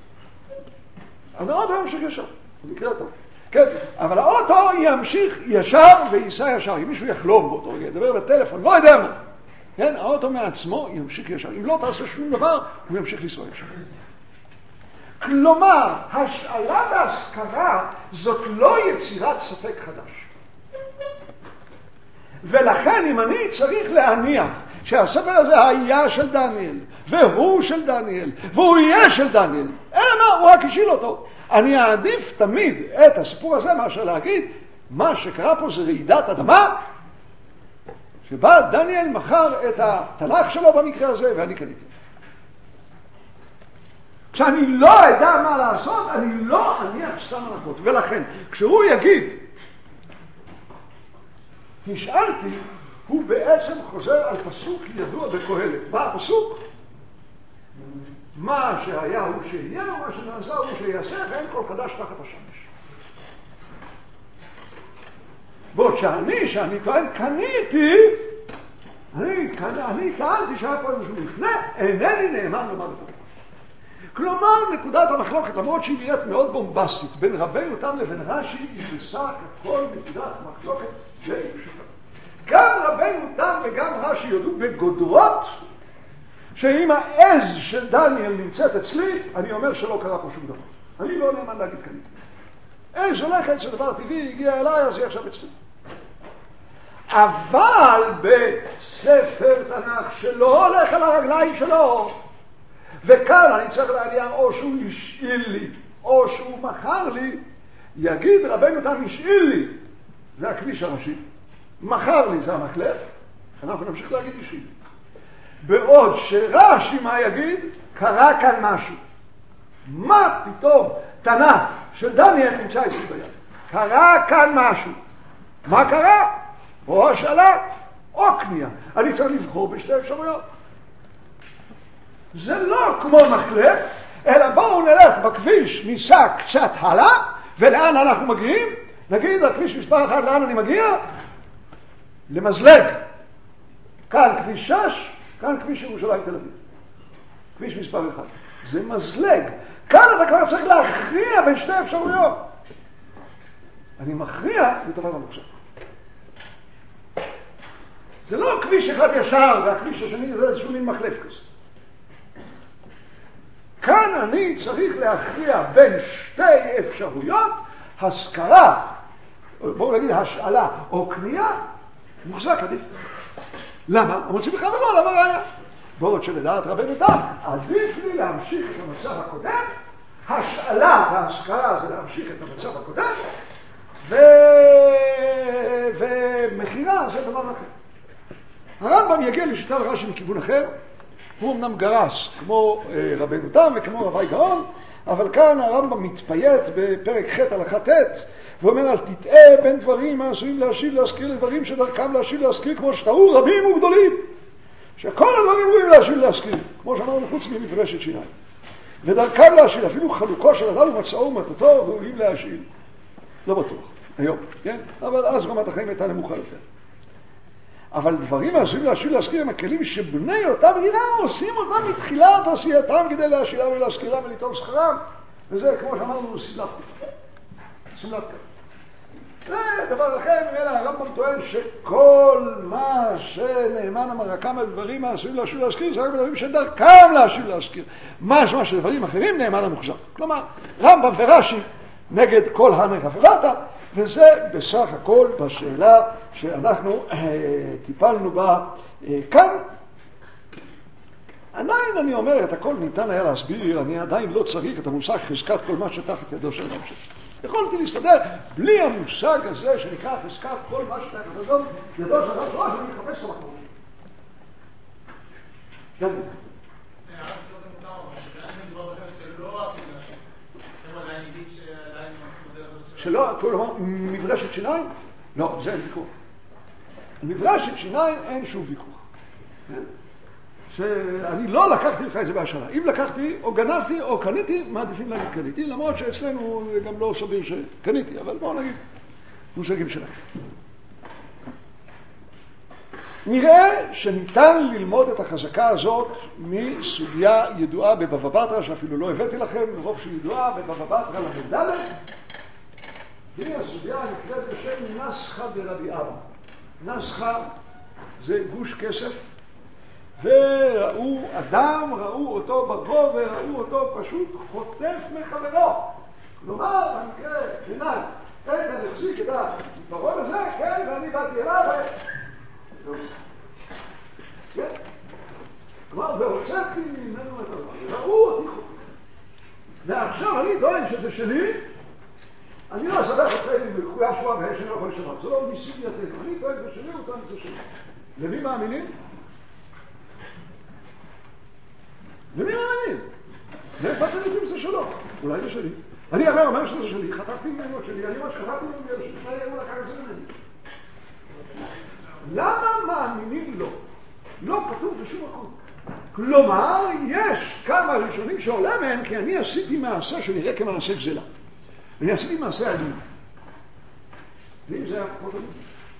אז האוטו ימשיך ישר. במקרה טוב. כן, אבל האוטו ימשיך ישר וייסע ישר. אם מישהו יחלום באותו רגע, ידבר בטלפון, לא יודע מה. כן, האוטו מעצמו ימשיך ישר. אם לא תעשה שום דבר, הוא ימשיך לנסוע ישר. כלומר, השאלה והשכרה זאת לא יצירת ספק חדש. ולכן אם אני צריך להניח שהספר הזה היה של דניאל, והוא של דניאל, והוא יהיה של דניאל, אלא מה, הוא רק השאיל אותו. אני אעדיף תמיד את הסיפור הזה מאשר להגיד, מה שקרה פה זה רעידת אדמה, שבה דניאל מכר את התלך שלו במקרה הזה, ואני קניתי. כשאני לא אדע מה לעשות, אני לא אניח סתם הנחות. ולכן, כשהוא יגיד, נשאלתי, הוא בעצם חוזר על פסוק ידוע בקהלת. מה הפסוק? מה שהיה הוא שיהיה, ומה שנעשה הוא שיעשה, ואין כל חדש תחת השמש. בעוד שאני, שאני טוען, קניתי, אני, אני טענתי שהיה פה איזשהו לפני, אינני נאמן למה לדבר. כלומר, נקודת המחלוקת, למרות שהיא נראית מאוד בומבסטית, בין רבינו תם לבין רש"י, היא בסך הכל נקודת מחלוקת די פשוטה. גם רבינו תם וגם רש"י יודו בגודרות, שאם העז של דניאל נמצאת אצלי, אני אומר שלא קרה פה שום דבר. אני לא נאמן להגיד כאן. עז הולכת שדבר טבעי הגיע אליי, אז היא עכשיו אצלי. אבל בספר תנ"ך שלא הולך על הרגליים שלו, וכאן אני צריך להניח או שהוא השאיל לי, או שהוא מכר לי, יגיד רבנו תם השאיל לי, זה הכביש הראשי. מכר לי זה המחלף, אנחנו נמשיך להגיד אישי. בעוד שרש"י מה יגיד? קרה כאן משהו. מה פתאום תנא של דניאל נמצא אצלי ביד? קרה כאן משהו. מה קרה? או השאלה או קנייה. אני צריך לבחור בשתי אפשרויות. זה לא כמו מחלף, אלא בואו נלך בכביש, ניסע קצת הלאה, ולאן אנחנו מגיעים? נגיד הכביש מספר אחד, לאן אני מגיע? למזלג. כאן כביש שש, כאן כביש ירושלים תל אביב. כביש מספר אחד. זה מזלג. כאן אתה כבר צריך להכריע בין שתי אפשרויות. אני מכריע בדבר המוקשב. זה לא כביש אחד ישר, והכביש השני זה איזשהו מין מחלף כזה. כאן אני צריך להכריע בין שתי אפשרויות, השכרה, בואו נגיד השאלה או קנייה, מוחזק עדיף. למה? המוציא בכלל ולא, למה ראיה? בעוד שלדעת רבנו תם, עדיף לי להמשיך את המצב הקודם, השאלה וההשכרה זה להמשיך את המצב הקודם, ו... ומחירה זה דבר אחר. הרמב"ם יגיע לשיטת רש"י מכיוון אחר, הוא אמנם גרס כמו אה, רבנו תם וכמו רבי גאון, אבל כאן הרמב"ם מתפייט בפרק ח' הלכה ט' ואומר, אל תטעה בין דברים העשויים להשיב להזכיר לדברים שדרכם להשיב להזכיר, כמו שטעו רבים וגדולים, שכל הדברים ראויים להשיב להזכיר, כמו שאמרנו, חוץ ממברשת שיניים, ודרכם להשיב, אפילו חלוקו של אדם ומצאו ומטתו ראויים להשיב. לא בטוח, היום, כן? אבל אז רמת החיים הייתה נמוכה יותר. אבל דברים העשויים להשיב להזכיר הם הכלים שבני אותה מדינה עושים אותם מתחילת עשייתם כדי להשאירם ולהזכירם וליטול שכרם, וזה כמו שאמרנו סמלת סמלת כאן. דבר אחר, ממילא הרמב"ם טוען שכל מה שנאמן אמר כמה דברים העשויים להשיב להזכיר זה רק בדברים שדרכם להשיב להזכיר, משמע שדברים אחרים נאמן המוחזק. כלומר רמב"ם ורש"י נגד כל הנרא ובלתא, וזה בסך הכל בשאלה שאנחנו אה, טיפלנו בה אה, כאן. עדיין אני אומר, את הכל ניתן היה להסביר, אני עדיין לא צריך את המושג חזקת כל מה שתחת ידו של אדם שלי. יכולתי להסתדר בלי המושג הזה שנקרא חזקת כל מה שתחת ידו של אדם שלי, אני מחפש את המקום. גם שלא, כלומר, מברשת שיניים? לא, זה אין ויכוח. מברשת שיניים אין שום ויכוח. שאני לא לקחתי לך את זה בהשאלה. אם לקחתי או גנבתי או קניתי, מעדיפים להגיד קניתי, למרות שאצלנו גם לא סביר שקניתי, אבל בואו נגיד, מושגים שלהם. נראה שניתן ללמוד את החזקה הזאת מסוגיה ידועה בבבא בתרא, שאפילו לא הבאתי לכם, מרוב שידועה בבבא בתרא למד'. היא הסוגיה נקראת בשם נסחא דרבי אבא. נסחא זה גוש כסף, וראו אדם, ראו אותו ברחוב, וראו אותו פשוט חוטף מחברו. כלומר, במקרה, עיניי, כן, אני החזיק את הפתרון הזה, כן, ואני באתי אליו, כן. כלומר, והוצאתי ממנו את הדבר. ראו אותי חוטף. ועכשיו אני טוען שזה שלי, אני לא אסבך אתכם בחויה שבועה והשם לא יכול לשמר, זה לא ניסים יתנו, אני טוען בשני אותם את זה שלי. למי מאמינים? למי מאמינים? מאיפה אתם יודעים זה שלו? אולי זה שלי. אני הרי אומר שזה שלי, חטפתי ממנו שלי, אני אומר שחטפתי ממנו שלי, מה יהיה לקח את זה ממני? למה מאמינים לו? לא כתוב בשום מקום. כלומר, יש כמה ראשונים שעולה מהם, כי אני עשיתי מעשה שנראה כמעשה גזלה. אני עשיתי מעשה אלים. ואם זה היה פחות אלים.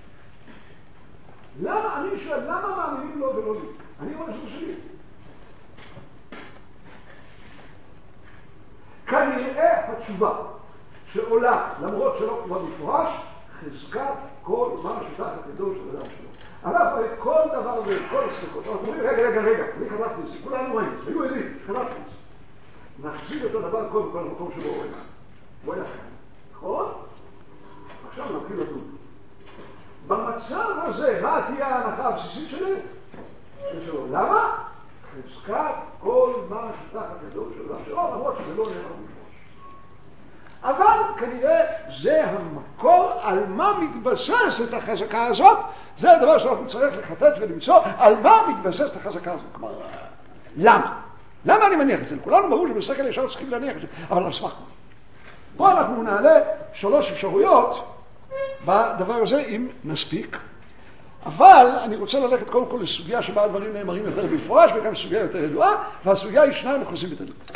למה, אני שואל, למה מאמינים לו ולא לי? אני אומר שזה שלי. כנראה התשובה שעולה, למרות שלא כבר מפורש, חזקת כל מה שתחת ידו של אדם שלו. אנחנו את כל דבר ואת כל הספקות. אנחנו אומרים, רגע, רגע, רגע, אני חדפתי את זה, כולנו רואים את זה, היו עדים, חדפתי את זה. נחזיר את הדבר כל בכל המקום שבו רואים. בואי לכם, נכון? עכשיו נתחיל לדון. במצב הזה, מה תהיה ההנחה הבסיסית שלי? ששאלו, למה? חזקת כל מה שתחת ידו של אדם שלו, למרות שזה לא נראה מפורש. אבל כנראה זה המקור על מה מתבסס את החזקה הזאת. זה הדבר שאנחנו צריך לחטט ולמצוא על מה מתבסס את החזקה הזאת. כלומר, למה? למה אני מניח את זה? לכולנו ברור שבשכל ישר צריכים להניח את זה, אבל על סמך מה? פה אנחנו נעלה שלוש אפשרויות בדבר הזה, אם נספיק. אבל אני רוצה ללכת קודם כל לסוגיה שבה הדברים נאמרים יותר במפורש, וגם סוגיה יותר ידועה, והסוגיה היא שניים אוחזים בטלית.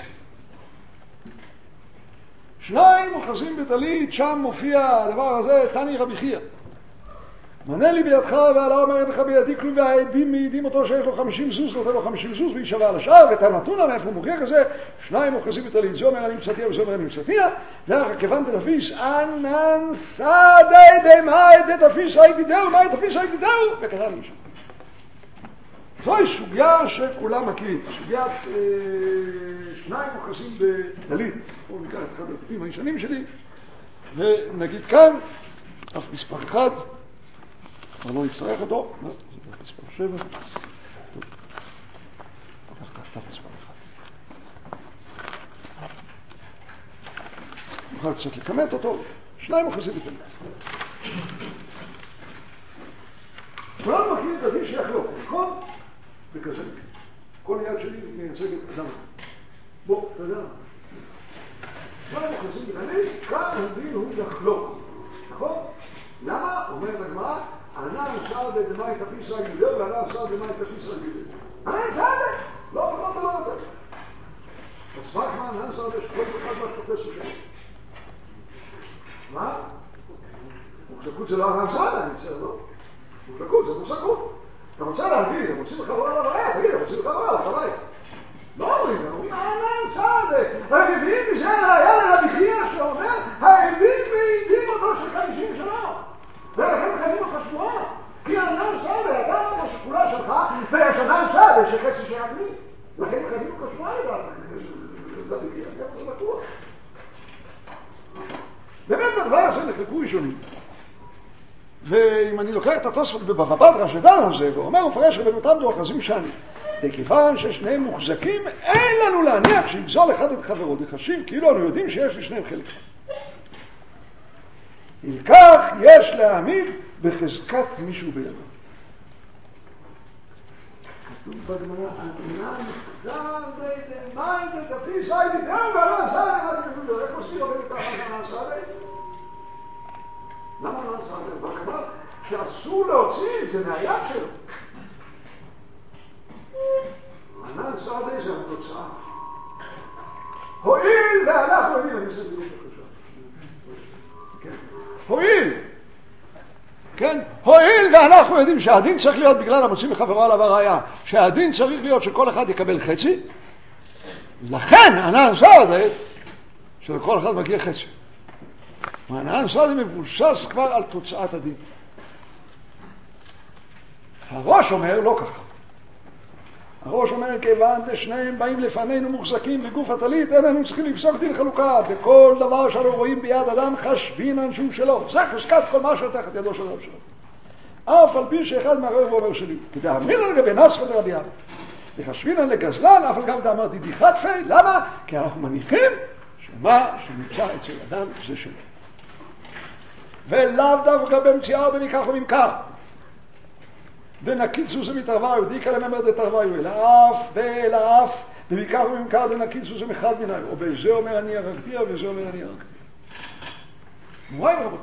שניים אוחזים בטלית, שם מופיע הדבר הזה, תני רבי חייא. מנה לי בידך ועלה אומרת לך בידי כלום, והעדים מעידים אותו שיש לו חמישים זוז, נותן לו חמישים זוז וישווה על השאר, ואת הנתון מאיפה הוא מוכיח את זה, שניים אוחזים בטלית, זה אומר אני מצאתיה וזה אומר אני מצאתיה, ואחר כיוון תתפיס ענן סעדי דמאי דתפיס הייתי דהו, מאי תפיס הייתי דהו, וככה אני משהו. זוהי סוגיה שכולם מכירים, סוגיית אה, שניים אוחזים בטלית. בואו ניקח את אחד הטפים הישנים שלי, ונגיד כאן, אף מספר אחד, כבר לא נצטרך אותו, לא, זה מספר שבע, טוב, ניקח כך, אף מספר אחד. נוכל קצת לקמת אותו, שניים אוחזים בטלית. כולם מכירים את הדין שיחלוק, נכון? וכזה מכיר. כל יד שלי מייצגת אדם. בוא, אתה יודע. כולם אוחזים בטלית, כאן הדין הוא לחלוק. נכון? למה? אומר לגמרא, ענן סעד דמאי תפיס רגליו, וענן סעד דמאי תפיס רגליו. ענן סעד! לא פחות ולא יותר. אז רק מה ענן סעד יש כל אחד מה שתופס אותם. מה? מוחזקות זה לא ענן סעד, אני מצטער, לא? מוחזקות זה מוחזקות. אתה רוצה להגיד, הם רוצים לחבר על הבעיה, תגיד, הם רוצים לחבר על הבעיה. לא אומרים, הם אומרים, ענן סעד. הם מביאים מזה ראיה לרבי חייא שאומר, העדים מעידים אותו של חמישים שנה. ולכן חייבים לך שבועה. כי ענן סעד, אתה אמרת שכולה שלך, ויש ענן סעד, יש חצי שעבני. לכן חייבים לך שבועה לבד. רבי חייא, זה בטוח. באמת בדבר הזה נחלקו ראשונים. ואם אני לוקח את התוספות בבבא בתרא שדן על זה, ואומר ומפרש רבנותם דו אוחזים שני, וכיוון ששניהם מוחזקים, אין לנו להניח שיגזול אחד את חברו, דחשיב כאילו אנו יודעים שיש לשניהם חלק. אם כך יש להעמיד בחזקת מישהו בידו. כתוב בגמרא, ענן סעד דמאי דתפיס הייתי דהו, וענן סעד דמאי איך עושים עובד ככה ענן סעד? למה ענן סעד? בכלל שאסור להוציא את זה מהיד שלו. ענן סעד זה התוצאה. הואיל ואנחנו יודעים, אני אעשה דיוק בקשה. הואיל, כן, הואיל ואנחנו יודעים שהדין צריך להיות בגלל המוציא מחברו עליו הראיה, שהדין צריך להיות שכל אחד יקבל חצי, לכן ענן סעד שלכל אחד מגיע חצי. ענן סעד מבוסס כבר על תוצאת הדין. הראש אומר לא ככה. הראש אומר כיוון ששניהם באים לפנינו מוחזקים בגוף הטלית, איננו צריכים לפסוק דין חלוקה, וכל דבר שאנו רואים ביד אדם חשבינן שהוא שלו. זה חזקת כל מה שתחת ידו של אדם שלו. אף על פי שאחד מהרב אומר שלי, כדאמינן לגבי נסחא דרבי אבא, וחשבינן לגזלן, אף על גב דאמר דידי חטפי. למה? כי אנחנו מניחים שמה שנמצא אצל אדם זה שלו. ולאו דווקא במציאה ובמיקח וממכר. דנקיד זוזה מתערוויו, דיקה לממר דתערוויו, אלא אף ואלא אף, במיקח וממכר דנקיד זוזה מחד מנהי, או בזה אומר אני הרגתיה, וזה אומר אני הרגתיה. מוריי רבות,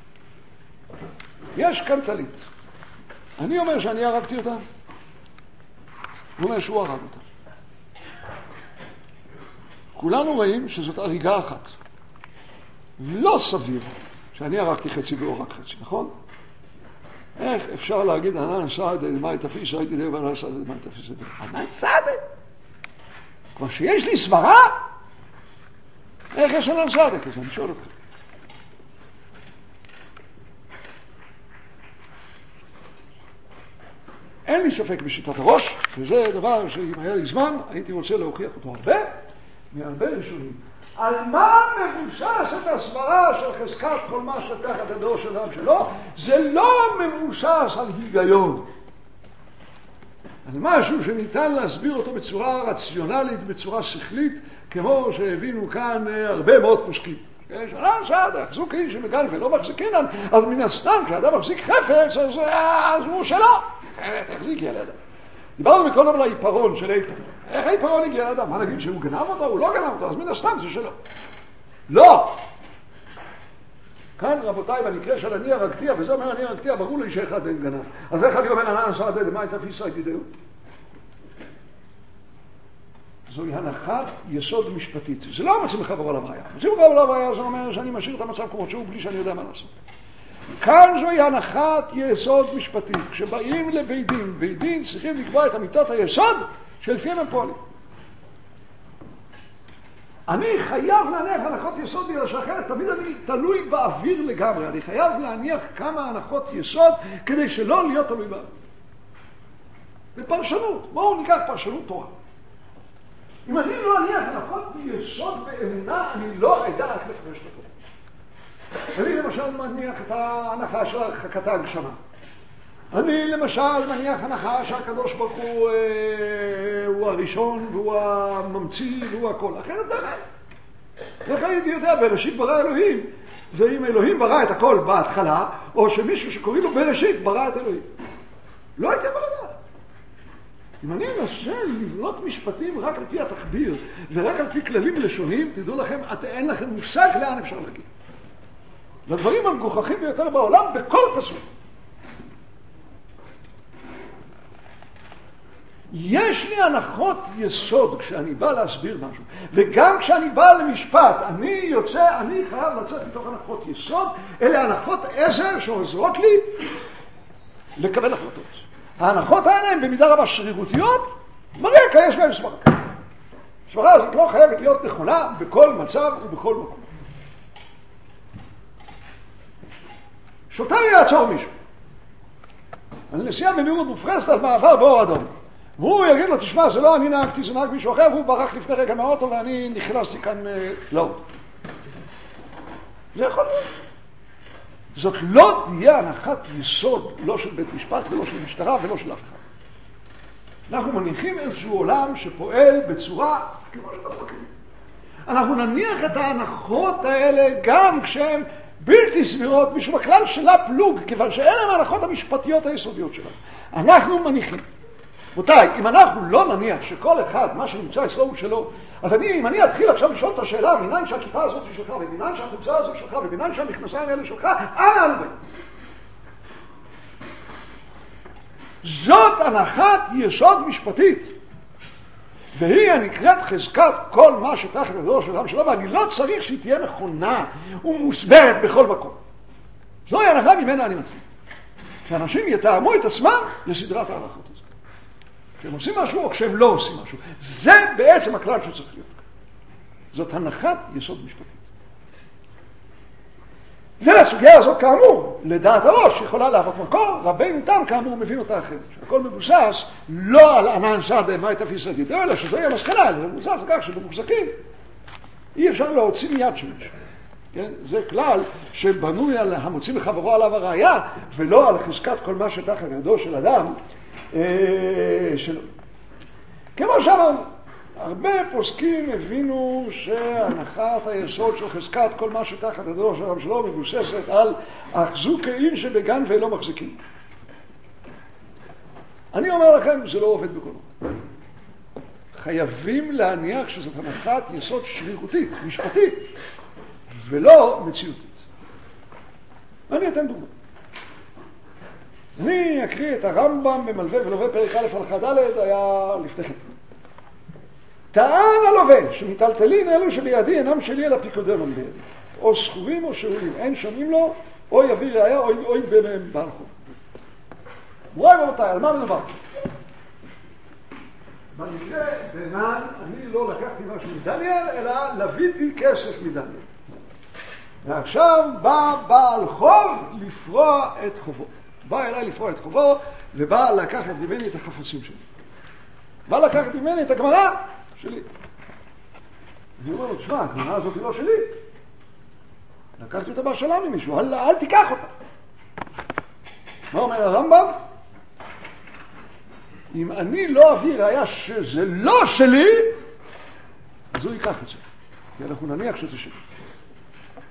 יש כאן טלית. אני אומר שאני הרגתי אותה, הוא אומר שהוא הרג אותה. כולנו רואים שזאת הריגה אחת. לא סביר שאני הרגתי חצי והוא רק חצי, נכון? איך אפשר להגיד ענן סעד דמאי תפיס הייתי דהו וענן סעד דמאי תפיס הייתי דהו? ענן סעד? כבר שיש לי סברה? איך יש ענן סעד? כזה, אני שואל אותך. אין לי ספק בשיטת הראש, וזה דבר שאם היה לי זמן הייתי רוצה להוכיח אותו הרבה, מהרבה ראשונים. על מה מבוסס את הסברה של חזקת כל מה שתחת ידו של אדם שלו? זה לא מבוסס על היגיון. על משהו שניתן להסביר אותו בצורה רציונלית, בצורה שכלית, כמו שהבינו כאן הרבה מאוד פוסקים. שנה סעד, החזוק איש שמגן ולא מחזיקינן, אז מן הסתם כשאדם מחזיק חפץ, אז, אז הוא שלו. תחזיק ילד. דיברנו מקודם על העיפרון של איפן. איך העיפרון הגיע לאדם? מה נגיד שהוא גנב אותו? הוא לא גנב אותו, אז מן הסתם זה שלו. לא! כאן רבותיי, במקרה של אני הרגתיה, וזה אומר אני הרגתיה, ברור לי שאחד אין גנב. אז איך אני אומר, אני אנסה עד למה הייתה פיסה ידידהו? זוהי הנחת יסוד משפטית. זה לא מצאים לך ברור לבעיה. מצאים לך ברור לבעיה, זה אומר שאני משאיר את המצב כמו שהוא, בלי שאני יודע מה לעשות. כאן זוהי הנחת יסוד משפטית. כשבאים לבית דין, בית דין צריכים לקבוע את אמיתות היסוד שלפיהם הם פועלים. אני חייב להניח הנחות יסוד בגלל שאחרת תמיד אני תלוי באוויר לגמרי. אני חייב להניח כמה הנחות יסוד כדי שלא להיות תלוי באוויר. בפרשנות. בואו ניקח פרשנות תורה. אם אני לא אניח הנחות יסוד באמונה, אני לא אדע רק לפרש את התורה. אני למשל מניח את ההנחה של הרחקת ההגשמה. אני למשל מניח הנחה שהקדוש ברוך הוא, אה, הוא הראשון והוא הממציא והוא הכל. אחרת באמת. איך הייתי יודע, בראשית ברא אלוהים, זה אם אלוהים ברא את הכל בהתחלה, או שמישהו שקוראים לו בראשית ברא את אלוהים. לא הייתי יכול לדעת. אם אני אנסה לבנות משפטים רק על פי התחביר ורק על פי כללים לשוניים, תדעו לכם, את, אין לכם מושג לאן אפשר להגיע. לדברים המגוחכים ביותר בעולם בכל פסוק. יש לי הנחות יסוד כשאני בא להסביר משהו, וגם כשאני בא למשפט, אני יוצא, אני חייב לצאת מתוך הנחות יסוד, אלה הנחות עזר שעוזרות לי לקבל החלטות. ההנחות האלה הן במידה רבה שרירותיות, ברקע יש בהם סברה. הסברה הזאת לא חייבת להיות נכונה בכל מצב ובכל מקום. שוטר יעצור מישהו. אני נסיעה בנאום מופרסת על מעבר באור אדום. והוא יגיד לו, תשמע, זה לא אני נהגתי, זה נהג מישהו אחר, והוא ברח לפני רגע מהאוטו ואני נכנסתי כאן לאוטו. זה יכול להיות. זאת לא תהיה הנחת יסוד, לא של בית משפט ולא של משטרה ולא של אף אחד. אנחנו מניחים איזשהו עולם שפועל בצורה כמו שאתה מכיר. אנחנו נניח את ההנחות האלה גם כשהן בלתי סבירות, משום הכלל שלה פלוג, כיוון שאין להם ההנחות המשפטיות היסודיות שלנו. אנחנו מניחים. רבותיי, אם אנחנו לא נניח שכל אחד, מה שנמצא אצלו הוא שלו, אז אני, אם אני אתחיל עכשיו לשאול את השאלה, מניין שהכיפה הזאת היא שלך, ומניין שהחולצה הזאת שלך, ומניין שהמכנסיים האלה שלך, אנה אנו באים? זאת הנחת יסוד משפטית, והיא הנקראת חזקת כל מה שתחת ידו של אדם שלו, ואני לא צריך שהיא תהיה נכונה ומוסברת בכל מקום. זוהי הנחה ממנה אני מתחיל. שאנשים יתאמו את עצמם לסדרת ההנחות הזאת. כשהם עושים משהו או כשהם לא עושים משהו. זה בעצם הכלל שצריך להיות. זאת הנחת יסוד משפטית. והסוגיה הזאת כאמור, לדעת הראש, יכולה להוות מקור, רבינו תם כאמור מבין אותה אחרת. שהכל מבוסס לא על ענן סעדה, מה הייתה פיסה ידידהו, אלא שזה יהיה מסקנה, זה מבוסס על כך שבמוחזקים אי אפשר להוציא מיד של מישהו. כן? זה כלל שבנוי על המוציא מחברו עליו הראייה, ולא על חזקת כל מה שתחת ידו של אדם אה, שלו. כמו שאמרנו, הרבה פוסקים הבינו שהנחת היסוד של חזקת כל מה שתחת ידו של אדם שלו מבוססת על החזוקאים שבגן ולא מחזיקים. אני אומר לכם, זה לא עובד בכל מקום. חייבים להניח שזאת הנחת יסוד שרירותית, משפטית, ולא מציאותית. אני אתן דוגמה. אני אקריא את הרמב"ם במלווה ולווה פרק א' הלכה ד', היה לפתחת. טען הלווה שמטלטלין אלו שבידי אינם שלי אלא פיקודם בידי, או סחורים או שאולים, אין שומעים לו, או יביא ראיה או, או ביניהם בעל חוב. מוריי ורבותיי, על מה מדובר? במקרה בינן אני לא לקחתי משהו מדניאל, אלא לביתי כסף מדניאל. ועכשיו בא בעל חוב לפרוע את חובו. בא אליי לפרוע את חובו, ובא לקחת ממני את החפצים שלי. בא לקחת ממני את הגמרא שלי. אני אומר לו, תשמע, הגמרא הזאת היא לא שלי. לקחתי אותה בשלה ממישהו, אל, אל תיקח אותה. מה אומר הרמב"ם? אם אני לא אביא ראיה שזה לא שלי, אז הוא ייקח את זה. כי אנחנו נניח שזה שלי.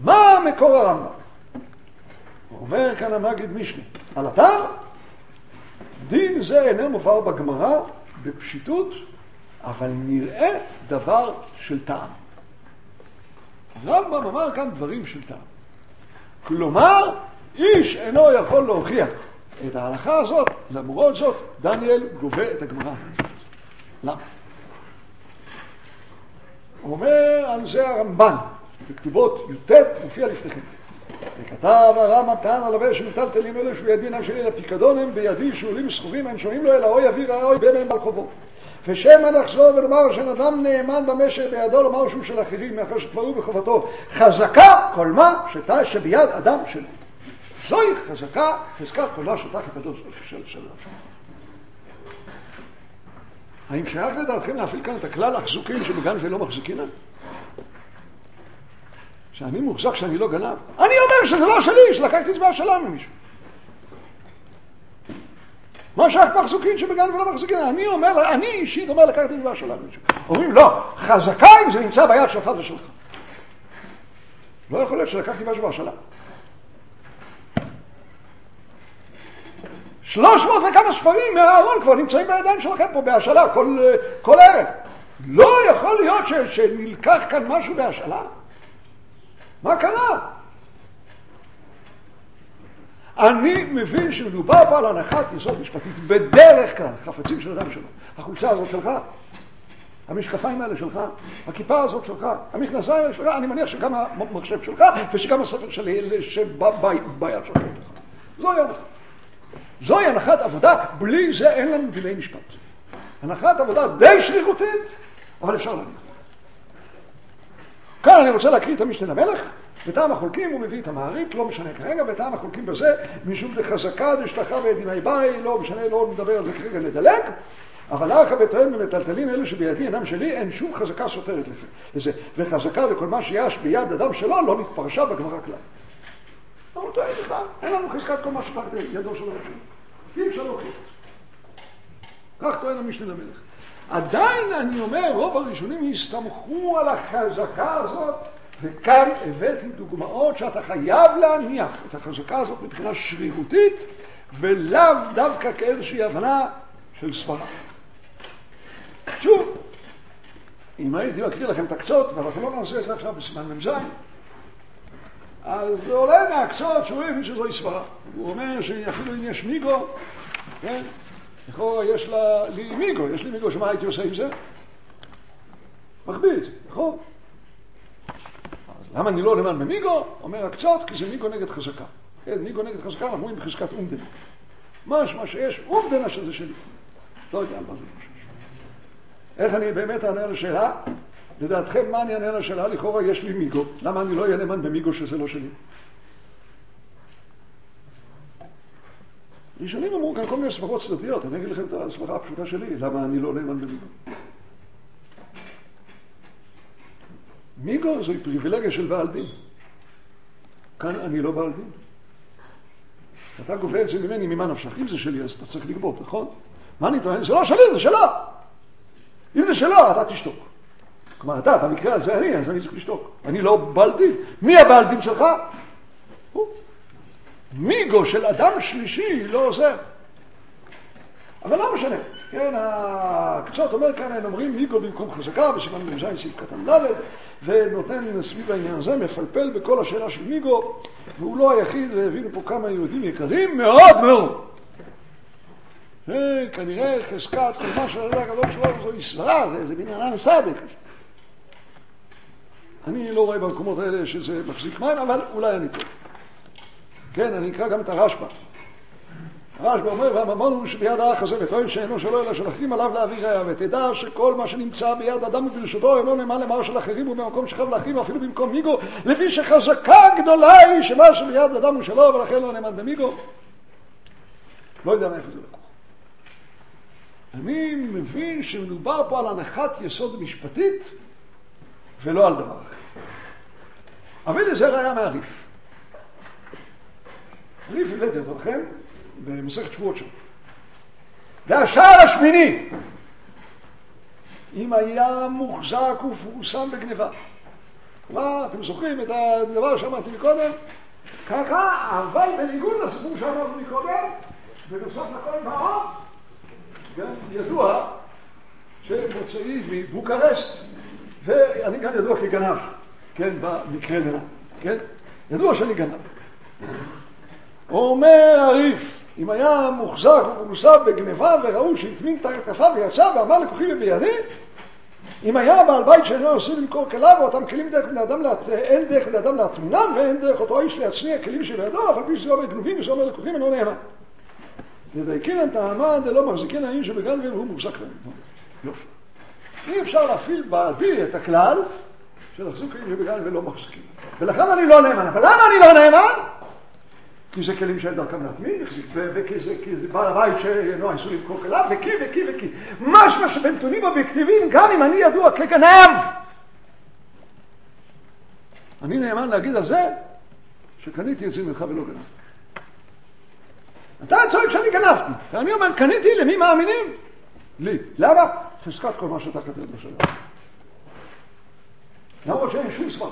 מה מקור הרמב"ם? הוא אומר כאן המגיד משנה, על אתר, דין זה אינו מובא בגמרא בפשיטות, אבל נראה דבר של טעם. הרמב"ם אמר כאן דברים של טעם. כלומר, איש אינו יכול להוכיח את ההלכה הזאת, למרות זאת, דניאל גובה את הגמרא הזאת. למה? הוא אומר על זה הרמב"ן, בכתובות י"ט מופיע לפניכם. וכתב הרמב"ם טען על הווה שמטלטלים אלה שהוא ידין עם שלי לפיקדון הם בידי שאולים סחובים אין שומעים לו אלא אוי אוויר האוי בהם על חובו. ושמה נחזור ולומר שאין אדם נאמן במשק בידו לומר שהוא של אחרים מאחר שכבר הוא בחובתו. חזקה כל מה שתה שביד אדם שלו. זוהי חזקה, חזקת כל מה שתה חפדו של שלו. האם שייך לדעתכם להפעיל כאן את הכלל החזוקים שבגן ולא מחזיקינם? שאני מוחזק שאני לא גנב. אני אומר שזה לא שלי, שלקחתי את זה בהשאלה ממישהו. מה שייך מחזוקין שבגן ולא מחזיקינם? אני אומר, אני אישית אומר לקחתי את זה בהשאלה ממישהו. אומרים לא, חזקה אם זה נמצא ביד שלך זה שלך. לא יכול להיות שלקחתי משהו בהשאלה. שלוש מאות וכמה ספרים מהארון כבר נמצאים בידיים שלכם פה בהשאלה כל, כל ערב. לא יכול להיות ש, שנלקח כאן משהו בהשאלה. מה קרה? אני מבין שמדובר פה על הנחת יסוד משפטית בדרך כלל, חפצים של אדם שלו. החולצה הזאת שלך, המשקפיים האלה שלך, הכיפה הזאת שלך, המכנסיים האלה שלך, אני מניח שגם המחשב שלך ושגם הספר שלי שביד שלך. זוהי הנחת. זוהי הנחת עבודה, בלי זה אין לנו דיני משפט. הנחת עבודה די שרירותית, אבל אפשר להגיד. כאן אני רוצה להקריא את המשנה למלך, בטעם החולקים הוא מביא את המעריק, לא משנה כרגע, בטעם החולקים בזה, משום דחזקה דשתחה בידימי ביי, לא משנה, לא נדבר על זה כרגע, נדלק, אבל לאחר בתואם ומטלטלים אלו שבידי אינם שלי, אין שום חזקה סותרת לזה, וחזקה לכל מה שיש ביד אדם שלו, לא נתפרשה בגמרא כלל. לא טועה לך, אין לנו חזקת כל מה שתחת ידו של הרשם. אי אפשר להוכיח. כך טוען המשנה למלך. עדיין אני אומר, רוב הראשונים הסתמכו על החזקה הזאת, וכאן הבאתי דוגמאות שאתה חייב להניח את החזקה הזאת מבחינה שרירותית, ולאו דווקא כאיזושהי הבנה של סברה. שוב, אם הייתי מקריא לכם את הקצות, אבל אנחנו לא נעשה את זה עכשיו בסימן ממזיים, אז זה עולה מהקצות שהוא הבין שזו סברה. הוא אומר שאפילו אם יש מיגו, כן? לכאורה יש לה, לי מיגו, יש לי מיגו שמה הייתי עושה עם זה? מחביא את זה, נכון? אז למה אני לא נאמן במיגו? אומר הקצות, כי זה מיגו נגד חזקה. כן, מיגו נגד חזקה, אנחנו רואים בחזקת אומדנה. מה שיש, אומדנה שזה שלי. לא יודע על מה זה חושש. איך אני באמת אענה לשאלה? לדעתכם מה אני אענה לשאלה? לכאורה יש לי מיגו. למה אני לא אהיה נאמן במיגו שזה לא שלי? ראשונים אמרו כאן כל מיני סברות צדדיות, אני אגיד לכם את הסברה הפשוטה שלי, למה אני לא נאמן במיגו. מיגו זוהי פריבילגיה של בעל דין. כאן אני לא בעל דין. אתה גובה את זה ממני ממה נפשך. אם זה שלי אז אתה צריך לגבות, נכון? מה אני טוען? זה לא שלי, זה שלו. אם זה שלו, אתה תשתוק. כלומר, אתה, במקרה הזה אני, אז אני צריך לשתוק. אני לא בעל דין. מי הבעל דין שלך? הוא. מיגו של אדם שלישי לא עוזר. אבל לא משנה. כן, הקצות אומר כאן, הם אומרים מיגו במקום חזקה, בסימן במזין סעיף קטן ד', ונותן סביב העניין הזה, מפלפל בכל השאלה של מיגו, והוא לא היחיד, והבינו פה כמה יהודים יקרים מאוד מאוד. וכנראה חזקת כל מה שעלה הגדול שלו, זו סברה, זה, זה בניין סדק. אני לא רואה במקומות האלה שזה מחזיק מים, אבל אולי אני טוב. כן, אני אקרא גם את הרשב"א. הרשב"א אומר, והממון הוא שביד האח הזה, וטוען שאינו שלו אלא של אחרים עליו להעביר ראיה, ותדע שכל מה שנמצא ביד אדם וברשותו אינו נאמן למר של אחרים ובמקום שחב לאחרים, אפילו במקום מיגו, לפי שחזקה גדולה היא שמה שביד אדם הוא שלו, ולכן לא נאמן במיגו. לא יודע מאיפה זה לקוח. אני מבין שמדובר פה על הנחת יסוד משפטית, ולא על דבר אחר. אבל לזה ראיה מהריף. הריף הבאתי אתכם במסכת שבועות שלו. והשער השמיני, אם היה מוחזק ופורסם בגניבה, כלומר, אתם זוכרים את הדבר שאמרתי מקודם? ככה, אבל בניגוד לסיפור שאמרנו מקודם, בנוסף לכל מערות, גם ידוע שמוצאי מבוקרשט, ואני גם ידוע כגנב, כן, במקרה נראה, כן? ידוע שאני גנב. אומר הריף, אם היה מוחזק ומוסף בגנבה וראו שהטמין תחת כפיו ויצא ואמר לקוחים בידי, אם היה בעל בית שאינו אסור למכור כליו ואותם כלים דרך בני אדם להט... אין דרך בני אדם להטמינם ואין דרך אותו איש להצניע כלים שבידו, אבל פי שזה אומר גנובים וזה אומר לקוחים אינו נאמן. ודייקינן טעמה דלא מחזיקין האיש שבגן והוא מוחזק להם. יופי. אי אפשר להפעיל בעדי את הכלל של החזוק כלים שבגן ולא מחזיקים. ולכן אני לא נאמן. אבל למה אני לא נאמן? כי זה כלים שאין דרכם להטמין, וכי זה, זה בעל הבית שאינו אסור למכור כליו, וכי וכי וכי. משמע שבנתונים אובייקטיביים, גם אם אני ידוע כגנב, אני נאמן להגיד על זה שקניתי את זה ממך ולא גנב. אתה צועק שאני גנבתי, ואני אומר, קניתי, למי מאמינים? לי. למה? חזקת כל מה שאתה כתב בשלב. למרות שאין שום ספר.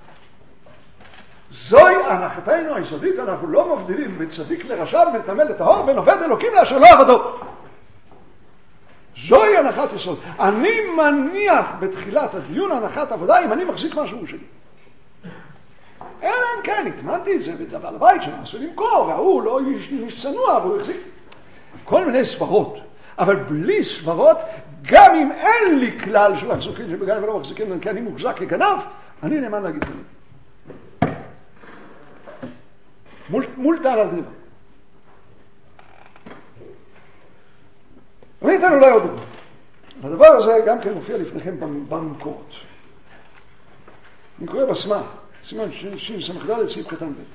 זוהי הנחתנו היסודית, אנחנו לא מבדילים בין צדיק לרשע, בין טמא לטהור, בין עובד אלוקים לאשר לא עבדו. זוהי הנחת יסוד. אני מניח בתחילת הדיון הנחת עבודה אם אני מחזיק משהו שלי. אלא אם כן, התמנתי את זה בדבר הבית שנעשו למכור, והוא לא איש צנוע, והוא החזיק כל מיני סברות. אבל בלי סברות, גם אם אין לי כלל של החזוקים שבגן ולא מחזיקים, כי אני מוחזק כגנב, אני נאמן להגיד את זה. מול, מול טען על דבר. אני אתן אולי עוד דבר. הדבר הזה גם כן מופיע לפניכם במקורות. אני קורא בסמה, סימן שין סמכדל סעיף קטן ב'.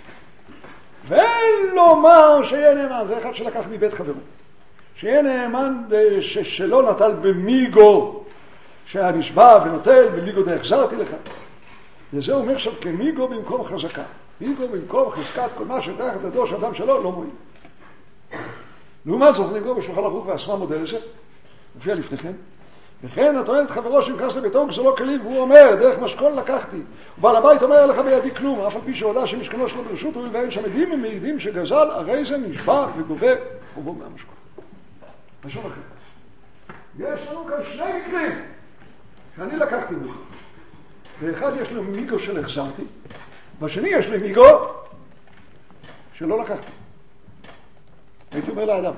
ואין לומר שיהיה נאמן, זה אחד שלקח מבית חברו. שיהיה נאמן שלא נטל במיגו, שהיה נשבע ונוטל במיגו דהחזרתי לך. וזה אומר עכשיו כמיגו במקום חזקה. מיגו במקום חזקת כל מה שתחת ידו של אדם שלו לא מועיל. לעומת זאת נגרו בשולחן ערוך והסמה מודל לזה, מופיע לפניכם. וכן הטוען את חברו שנכנס לביתו גזלו כלים, והוא אומר, דרך משכון לקחתי. ובעל הבית אומר לך בידי כלום, אף על פי שהודע שמשכנו שלו ברשות, הוא ואין שמדים הם מעידים שגזל, הרי זה נשבע וגובה חובו מהמשכון. משהו אחר. יש לנו כאן שני מקרים שאני לקחתי ממך. ואחד יש לו מיגו של החזרתי, והשני יש לי מיגו שלא לקחתי. הייתי אומר לאדם.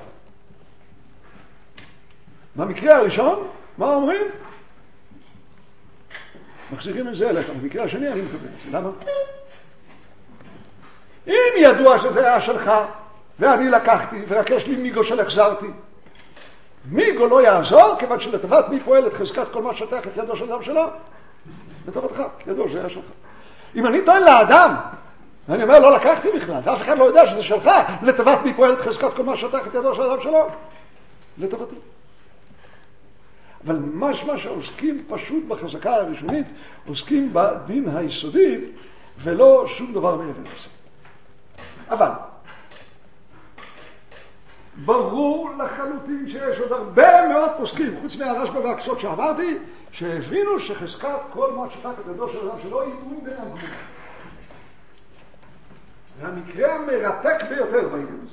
במקרה הראשון, מה אומרים? מחזירים את זה אליך. במקרה השני אני מקבל את זה. למה? אם ידוע שזה היה שלך, ואני לקחתי, ורק יש לי מיגו של החזרתי, מיגו לא יעזור, כיוון שלטובת מי פועלת חזקת כל מה שתח את ידו של אדם שלו? לטובתך, ידו זה היה שלך. אם אני טוען לאדם, ואני אומר לא לקחתי בכלל, ואף אחד לא יודע שזה שלך, לטובת מי פועלת חזקת כל מה שתח את ידו של אדם שלו? לטובתי. אבל משמע שעוסקים פשוט בחזקה הראשונית, עוסקים בדין היסודי, ולא שום דבר מעבר לזה. אבל ברור לחלוטין שיש עוד הרבה מאוד פוסקים, חוץ מהרשב"א והקסות שאמרתי, שהבינו שחזקת כל מה שתחת ידו של אדם שלו היא תאום בין הגמור. והמקרה המרתק ביותר בעניין הזה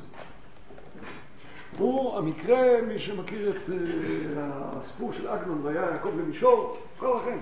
הוא המקרה, מי שמכיר את uh, הסיפור של עגנון והיה יעקב למישור, כל לכם.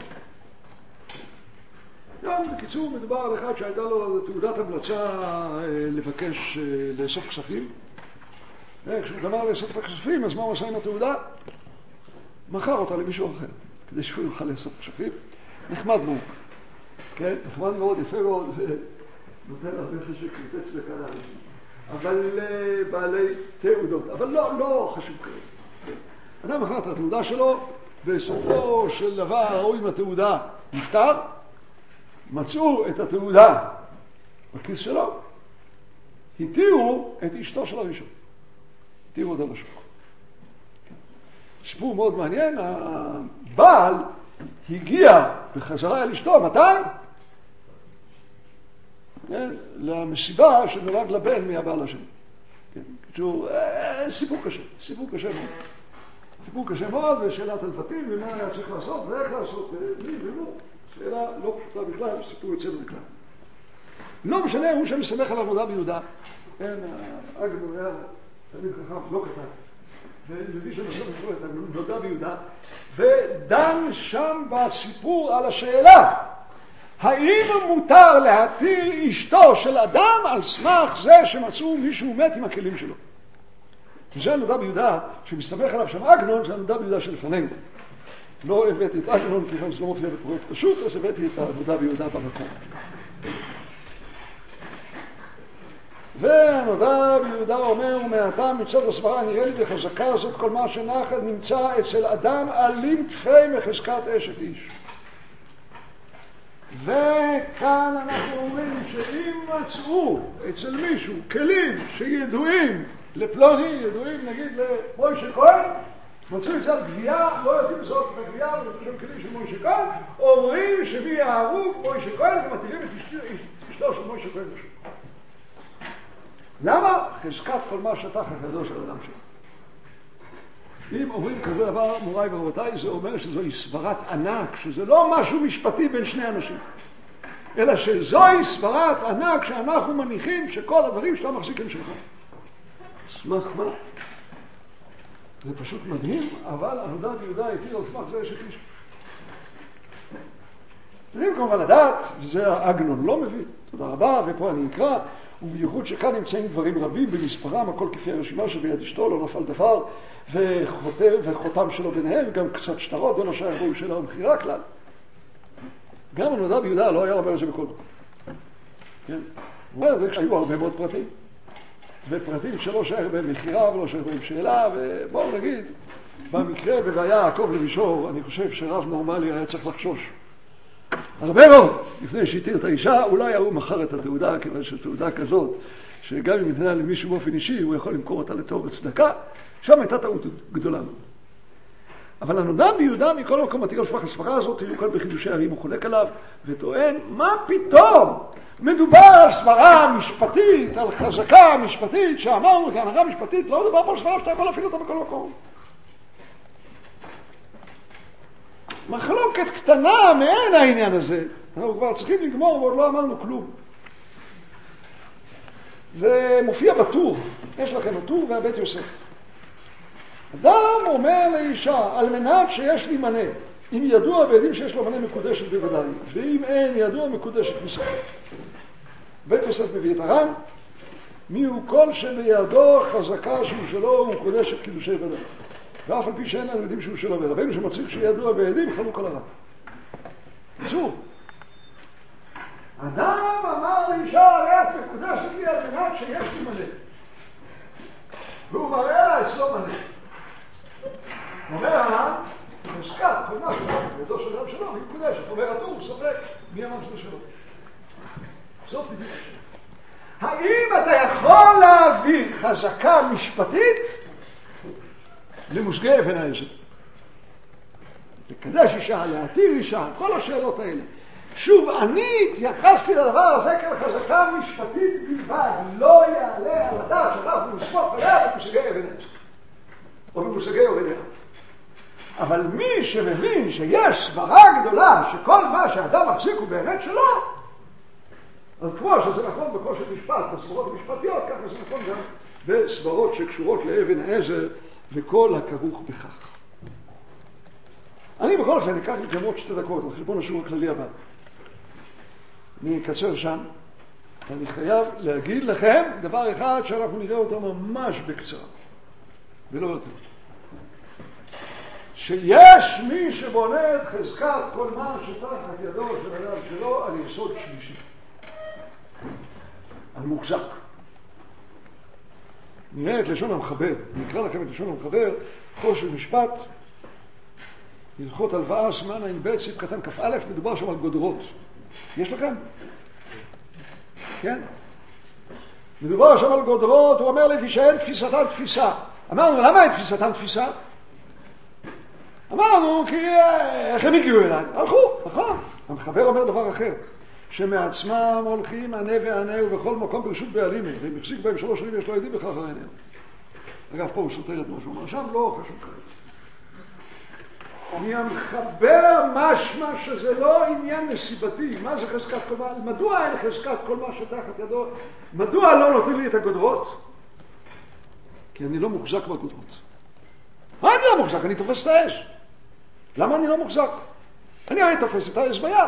גם בקיצור מדובר על אחד שהייתה לו תעודת המלצה uh, לבקש uh, לאסוף כספים. כשהוא גמר לאסוף את הכספים, אז מה הוא עשה עם התעודה? מכר אותה למישהו אחר, כדי שהוא יוכל לאסוף כספים. נחמד מאוד. כן? נחמד מאוד, יפה מאוד, נותן הרבה חשק לתת צדקה לאנשים. אבל בעלי תעודות, אבל לא, לא חשוב כזה. אדם מכר את התעודה שלו, בסופו של דבר ראוי עם התעודה נפטר, מצאו את התעודה בכיס שלו, התירו את אשתו של הראשון. התירו אותה לשוק. סיפור מאוד מעניין, הבעל הגיע בחזרה אל אשתו, מתי? כן, למסיבה שנולד לבן מהבעל השני. כן, בקיצור, סיפור קשה, סיפור קשה מאוד. סיפור קשה מאוד, ושאלת הלבטים, ומה היה צריך לעשות, ואיך לעשות, מי ומו. שאלה לא פשוטה בכלל, סיפור יוצא מן הכלל. לא משנה, הוא שמסמך על הנודע ביהודה. כן, האגנון היה תמיד חכם, לא קטן. ומביא שמסמך את הנודע ביהודה, ודן שם בסיפור על השאלה, האם מותר להתיר אשתו של אדם על סמך זה שמצאו מישהו מת עם הכלים שלו? זה הנודע ביהודה, שמסתמך עליו שם אגנון, זה הנודע ביהודה שלפנינו. לא הבאתי את אגנון, כי זה לא מופיע בפרויקט פשוט, אז הבאתי את הנודע ביהודה במקום. והנודע ביהודה אומר, ומעתה מצד הסברה נראה לי בחזקה הזאת כל מה שנחל נמצא אצל אדם אלים תפי מחזקת אשת איש. וכאן אנחנו אומרים שאם מצאו אצל מישהו כלים שידועים לפלוני, ידועים נגיד למוישה כהן, מצאו אצל גבייה, לא יודעים לזהות את הגבייה ולפשום כלים של מוישה כהן, אומרים שמי ההרוג מוישה כהן ומתירים את אשתו של מוישה כהן לשם. למה? חזקת כל מה שטח הקדוש על אדם שלו. אם אומרים כזה דבר, מוריי ורבותיי, זה אומר שזוהי סברת ענק, שזה לא משהו משפטי בין שני אנשים, אלא שזוהי סברת ענק שאנחנו מניחים שכל הדברים שאתה מחזיק הם שלך. סמך מה? זה פשוט מדהים, אבל הנודע ביהודה התיר על סמך זה אשת איש. צריכים כמובן לדעת, וזה האגנון לא מביא, תודה רבה, ופה אני אקרא, ובייחוד שכאן נמצאים דברים רבים במספרם, הכל כפי הרשימה שביד אשתו לא נפל דבר, וחותם, וחותם שלו ביניהם, גם קצת שטרות, בין השאר בו שאלה ומחירה כלל. גם הנודע ביהודה לא היה אומר את זה בכל מקום. כן? הוא אומר את זה כשהיו הרבה מאוד פרטים. ופרטים שלא שייך בהם מחירה ולא שייך בהם שאלה, ובואו נגיד, במקרה בבעיה עקוב למישור, אני חושב שרב נורמלי היה צריך לחשוש. הרבה מאוד, לפני שהתיר את האישה, אולי הוא מכר את התעודה, כיוון שתעודה כזאת, שגם אם ניתנה למישהו באופן אישי, הוא יכול למכור אותה לתור צדקה, שם הייתה טעות גדולה מאוד. אבל הנודע ביהודה מכל מקום מתיר על סמך הסברה הזאת, תראו כאן בחידושי הרים הוא חולק עליו, וטוען, מה פתאום? מדובר על סברה משפטית, על חזקה משפטית, שאמרנו כהנחה משפטית, לא מדובר פה על סברה שאתה יכול להפעיל אותה בכל מקום. מחלוקת קטנה מעין העניין הזה, אנחנו כבר צריכים לגמור ועוד לא אמרנו כלום. זה מופיע בטור, יש לכם הטור והבית יוסף. אדם אומר לאישה, על מנת שיש לי מנה, אם ידוע בידים שיש לו מנה מקודשת בוודאי, ואם אין ידוע מקודשת מסוים. בית יוסף מביא את הר"ן, מי הוא כל שבידו חזקה שהוא שלו הוא מקודשת קידושי ודאי. ואף על פי שאין לנו יודעים שהוא שלו, ורבינו שמצריך שידוע בידים חלוק על הר"ן. בקיצור, אדם אמר לאישה, הרי את מקודשת לי על מנת שיש לי מנה. והוא מראה לה אצלו מנה. אומר הר"ן, חזקת כל מה שלו, בידו של אדם שלו, היא מקודשת. אומר הטור, ספק, מי אמר שזה שלו? זאת בדיוק. האם אתה יכול להביא חזקה משפטית למושגי אבן העזר? לקדש אישה, להתיר אישה, כל השאלות האלה. שוב, אני התייחסתי לדבר הזה כחזקה משפטית בלבד, לא יעלה על הדעת שאנחנו נסמוך עליה במושגי אבן העזר, או במושגי אורדיה. אבל מי שמבין שיש סברה גדולה שכל מה שאדם מחזיק הוא באמת שלו, אז כמו שזה נכון בכושת משפט, בסברות המשפטיות, ככה זה נכון גם בסברות שקשורות לאבן העזר וכל הכרוך בכך. אני בכל אופן אקח לי גם עוד שתי דקות על חשבון השיעור הכללי הבא. אני אקצר שם, אני חייב להגיד לכם דבר אחד שאנחנו נראה אותו ממש בקצרה, ולא יותר. שיש מי שבונה את חזקת כל מה שתחת ידו של אדם שלו על יסוד שלישי, על מוחזק. נראה את לשון המחבר, נקרא לכם את לשון המחבר, חור של משפט, הלכות הלוואה, סימן עין ב' סעיף קטן כ"א, מדובר שם על גודרות. יש לכם? כן? מדובר שם על גודרות, הוא אומר לפי שאין תפיסתן תפיסה. אמרנו, למה אין תפיסתן תפיסה? אמרנו, כי איך הם הגיעו אליי? הלכו, נכון. המחבר אומר דבר אחר, שמעצמם הולכים ענה וענה ובכל מקום ברשות בעלים, והם החזיק בהם שלוש שנים יש לו עדים בכך העניין. אגב, פה הוא סותר את מה שהוא אומר, שם לא חשוב כרגע. מהמחבר משמע שזה לא עניין נסיבתי. מה זה חזקת כל מה? מדוע אין חזקת כל מה שתחת ידו? מדוע לא נותנים לי את הגודרות? כי אני לא מוחזק בגודרות. מה אני לא מוחזק? אני תופס את האש. למה אני לא מוחזק? אני הרי תופס את האש ביד.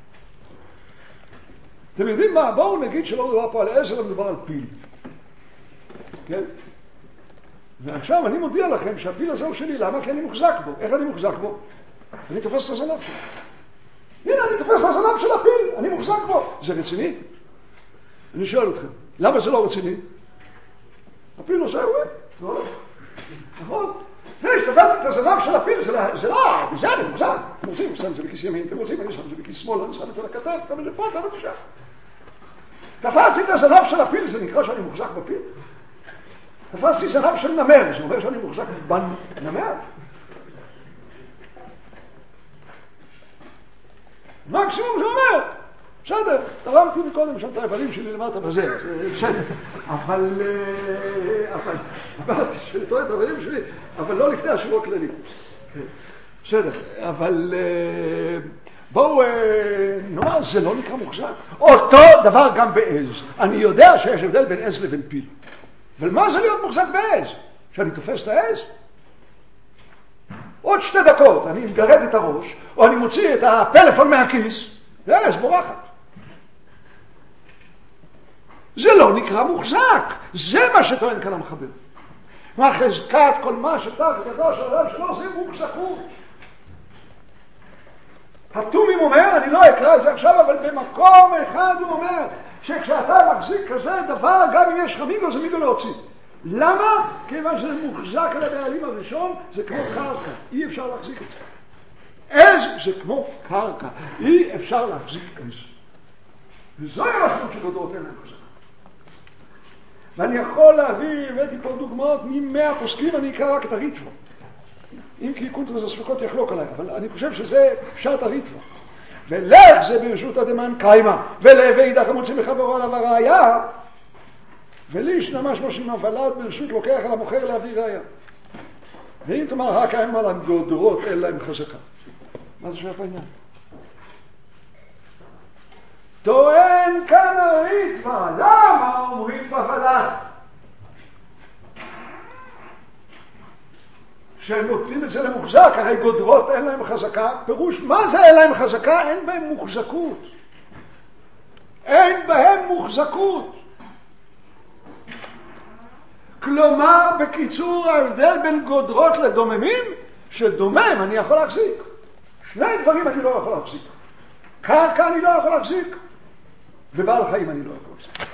אתם יודעים מה? בואו נגיד שלא מדובר פה על עזר, אלא מדובר על פיל. כן? ועכשיו אני מודיע לכם שהפיל הזה הוא שלי. למה? כי אני מוחזק בו. איך אני מוחזק בו? אני תופס את הזנב שלו. הנה, אני תופס את הזנב של הפיל. אני מוחזק בו. זה רציני? אני שואל אתכם, למה זה לא רציני? הפיל נושא הוא, לא? נכון? זה, השתבלתי את הזנב של הפיל, זה לא, בזה אני מוחזק. אתם רוצים, שם את זה בכיס ימין, אתם רוצים, אני שם את זה בכיס שמאל, אני שם את זה לכתב, שם את זה פה, שם את זה שם. תפסתי את הזנב של הפיל, זה נקרא שאני מוחזק בפיל. תפסתי זנב של נמר, זה אומר שאני מוחזק בנמר. מקסימום זה אומר, בסדר, תרמתי מקודם שם את האיברים שלי למטה בזה, בסדר. אבל, אבל, אמרתי שלטוע את האיברים שלי, אבל לא לפני השיעור הכללי. בסדר, אבל בואו נאמר, זה לא נקרא מוחזק. אותו דבר גם בעז. אני יודע שיש הבדל בין עז לבין פיל. אבל מה זה להיות מוחזק בעז? שאני תופס את העז? עוד שתי דקות, אני מגרד את הראש, או אני מוציא את הפלאפון מהכיס, והעז בורחת. זה לא נקרא מוחזק. זה מה שטוען כאן המחבר. מה חזקת כל מה שתחת ידו של אדם שלו, זה מוחזקות. התומים אומר, אני לא אקרא את זה עכשיו, אבל במקום אחד הוא אומר, שכשאתה מחזיק כזה דבר, גם אם יש לך מיגו, זה מיגו להוציא. למה? כיוון שזה מוחזק על הבעלים הראשון, זה כמו קרקע. אי אפשר להחזיק את זה. עז זה כמו קרקע. אי אפשר להחזיק עז. וזוהי המשמעות של גודרות אין להם חזקה. ואני יכול להביא, הבאתי פה דוגמאות ממאה פוסקים, אני אקרא רק את הריטב"א. אם כי קונטרס הספקות יחלוק עליי, אבל אני חושב שזה פשט הריטב"א. ולך זה ברשות הדמן קיימה, ולהווה אידך המוציא מחברו עליו הראיה, וליש נמש מושים הוולד ברשות לוקח על המוכר להביא ראיה. ואם תאמר רק הם על הגודרות אין להם חזקה. מה זה שייך העניין? טוען כאן הריטב"א, למה אומרים בוולד? שהם נותנים את זה למוחזק, הרי גודרות אין להם חזקה. פירוש, מה זה אין להם חזקה? אין בהם מוחזקות. אין בהם מוחזקות. כלומר, בקיצור, ההבדל בין גודרות לדוממים, שדומם אני יכול להחזיק. שני דברים אני לא יכול להחזיק. קרקע אני לא יכול להחזיק, ובעל חיים אני לא יכול להחזיק.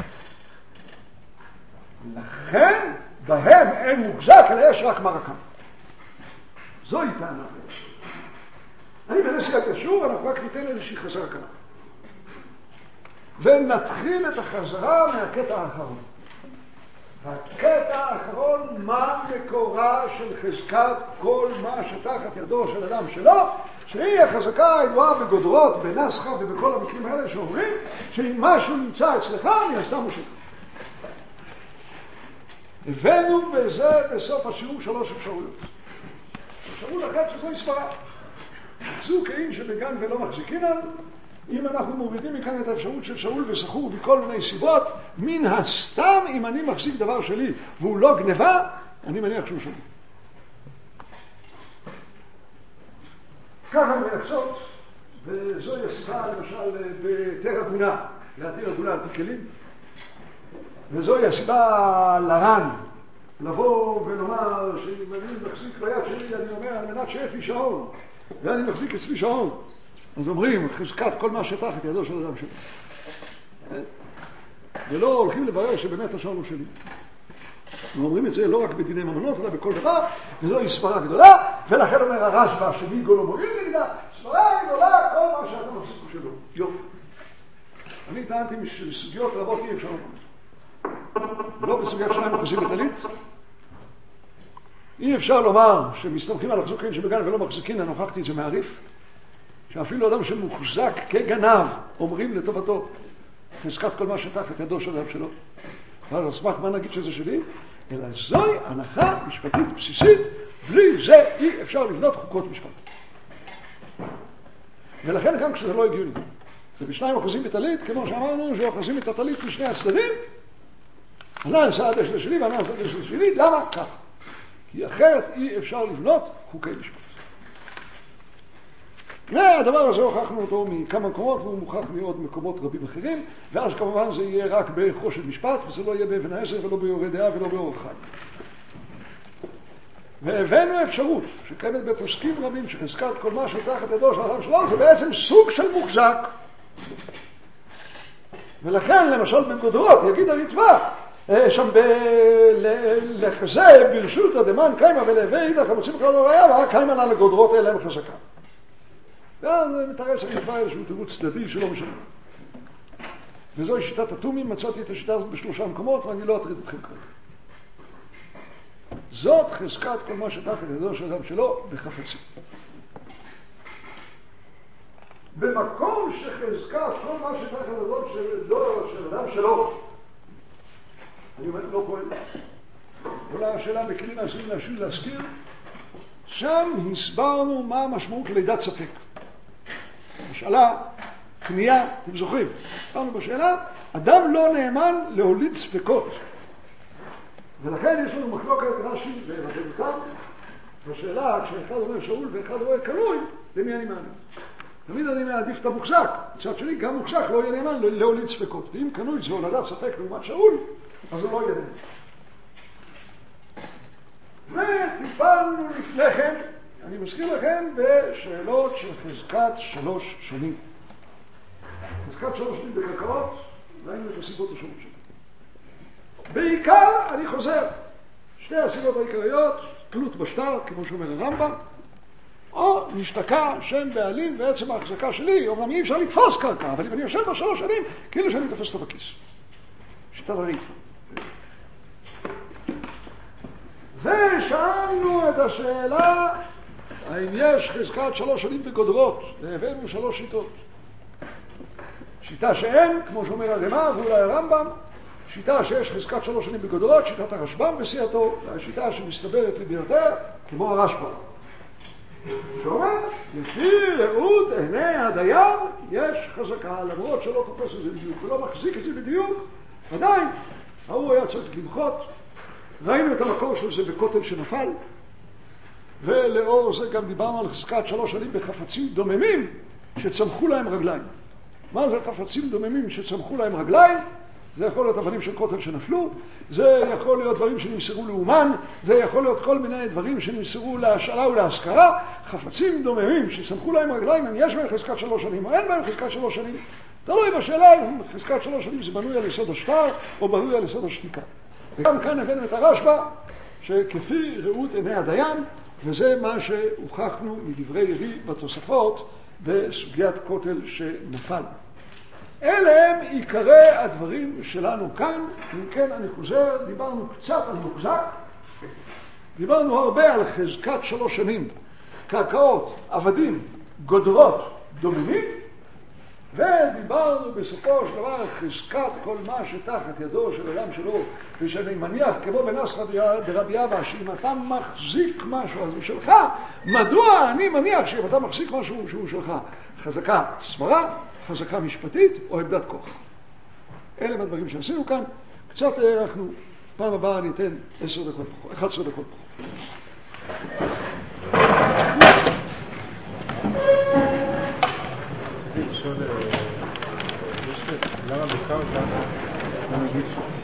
לכן, בהם אין מוחזק, אלא יש רק מרקם. זוהי טענה. אני בזה שיהיה קשור, אנחנו רק ניתן איזושהי חזרה כאן. ונתחיל את החזרה מהקטע האחרון. הקטע האחרון, מה מקורה של חזקת כל מה שתחת ידו של אדם שלו, שהיא החזקה הידועה בגודרות, בנסחה ובכל המקרים האלה שאומרים, שאם משהו נמצא אצלך, אני אסתם הוא שלך. הבאנו בזה בסוף השיעור שלוש אפשרויות. אפשרות אחת שזו הסברה. זו כאילו שבגן ולא מחזיקינן, אם אנחנו מורידים מכאן את האפשרות של שאול וסחור בכל מיני סיבות, מן הסתם אם אני מחזיק דבר שלי והוא לא גניבה, אני מניח שהוא שלי. ככה מייחסות, וזו יסיבה למשל בתר הגונה, להתיר הגונה על פי כלים, וזו יסיבה לרן, לבוא ולומר שאם אני מחזיק ביד שלי, אני אומר על מנת שיש לי שעון, ואני מחזיק אצלי שעון. אז אומרים, חזקת כל מה שתחת ידו של אדם שלי. ולא הולכים לברר שבאמת השעון הוא שלי. אומרים את זה לא רק בדיני ממונות, אלא בכל דבר, וזו סברה גדולה, ולכן אומר הרשב"א שמי גולו מועיל נגדה, סברה גדולה, כל מה שאתה מחזיק הוא שלו. יופי. אני טענתי מסוגיות רבות אי אפשר לומר. לא בסוגיית שניים מחזים בטלית. אי אפשר לומר שמסתמכים על החזוקין שבגן ולא מחזיקין, אני הוכחתי את זה מעריף. שאפילו אדם שמוחזק כגנב אומרים לטובתו חזקת כל מה שתחת ידו של אדם שלו. אבל אשמח מה נגיד שזה שלי? אלא זוהי הנחה משפטית בסיסית, בלי זה אי אפשר לבנות חוקות משפט. ולכן גם כשזה לא הגיוני. ובשניים אוחזים בטלית, כמו שאמרנו, שאוחזים את הטלית משני הצדדים, הנעל סעד אשת שלי והנעל סעד אשת שלי, למה? ככה. כי אחרת אי אפשר לבנות חוקי משפט. והדבר הזה הוכחנו אותו מכמה מקומות, והוא מוכח מעוד מקומות רבים אחרים, ואז כמובן זה יהיה רק בחושת משפט, וזה לא יהיה באבן העזר, ולא ביורה דעה, ולא באורח חיים. והבאנו אפשרות שקיימת בפוסקים רבים שחזקת כל מה שתחת ידו של האדם שלו, זה בעצם סוג של מוחזק. ולכן למשל בגודרות יגיד הרצפה, שם לחזה ברשות הדמן קיימה ולהווה אידך המוצאים בכלל לא ראיה, ורק קיימה לה לגודרות אלה הם חזקה. ואז מתארץ הרצפה איזשהו תירוץ צדדי שלא משנה. וזוהי שיטת התומים, מצאתי את השיטה הזאת בשלושה מקומות, ואני לא אטריד אתכם כרגע. זאת חזקת כל מה שתחת ידו של אדם שלו בחפצים. במקום שחזקת כל מה שתחת ידו של אדם שלו, אני אומר לא פועל. עולה השאלה בכלים העשרים להשאיר להזכיר, שם הסברנו מה המשמעות לידת ספק. השאלה, קנייה, אתם זוכרים? הסברנו בשאלה, אדם לא נאמן להוליד ספקות. ולכן יש לנו מחלוקת רש"י ורבי מכר, בשאלה כשאחד אומר שאול ואחד רואה קנוי, למי אני מאמין? תמיד אני מעדיף את המוחזק, מצד שני גם מוחזק לא יהיה נאמן להוליד ספקות, ואם קנוי זה הולדת ספק לעומת שאול, אז הוא לא יהיה נאמן. וטיפלנו לפניכם, אני מזכיר לכם, בשאלות של חזקת שלוש שנים. חזקת שלוש שנים בקרקעות, ראינו את הסיבות השונות שלנו. בעיקר, אני חוזר, שתי הסיבות העיקריות, תלות בשטר, כמו שאומר הרמב"ם, או נשתקע שם בעלים ועצם ההחזקה שלי, אומנם אי אפשר לתפוס קרקע, אבל אם אני יושב בשלוש שנים, כאילו שאני תופס אותו בכיס. שיטת הריק. ושאלנו את השאלה, האם יש חזקת שלוש שנים בגודרות, והבאנו שלוש שיטות. שיטה שאין, כמו שאומר הרמ"א ואולי הרמב"ם, שיטה שיש חזקת שלוש שנים בגודרות, שיטת הרשב"ם וסיעתו, השיטה שמסתברת לי ביותר, כמו הרשב"ם. שאומר, לפי ראות עיני הדייר יש חזקה, למרות שלא תופס את זה בדיוק ולא מחזיק את זה בדיוק, עדיין, ההוא היה צריך למחות. ראינו את המקור של זה בכותל שנפל, ולאור זה גם דיברנו על חזקת שלוש שנים בחפצים דוממים שצמחו להם רגליים. מה זה חפצים דוממים שצמחו להם רגליים? זה יכול להיות אבנים של כותל שנפלו, זה יכול להיות דברים שנמסרו לאומן, זה יכול להיות כל מיני דברים שנמסרו להשאלה ולהשכרה. חפצים דוממים שצמחו להם רגליים, הם יש בהם חזקת שלוש שנים או אין בהם חזקת שלוש שנים. תלוי בשאלה אם חזקת שלוש שנים זה בנוי על יסוד השטר או בנוי על יסוד השתיקה. וגם כאן הבאנו את הרשב"א, שכפי ראות עיני הדיין, וזה מה שהוכחנו מדברי ירי בתוספות בסוגיית כותל שנפל. אלה הם עיקרי הדברים שלנו כאן. אם כן אני חוזר, דיברנו קצת על מוחזק, דיברנו הרבה על חזקת שלוש שנים, קרקעות, עבדים, גודרות, דוממים, ודיברנו בסופו של דבר על חזקת כל מה שתחת ידו של אדם שלו, ושאני מניח כמו בנסחא דרבי אבא, שאם אתה מחזיק משהו אז הוא שלך. מדוע אני מניח שאם אתה מחזיק משהו שהוא שלך? חזקה סברה, חזקה משפטית או עמדת כוח. אלה הדברים שעשינו כאן. קצת הערכנו, פעם הבאה ניתן עשר דקות פחות, אחת עשרה דקות פחות. רציתי לשאול, למה בקרקע לא מגיש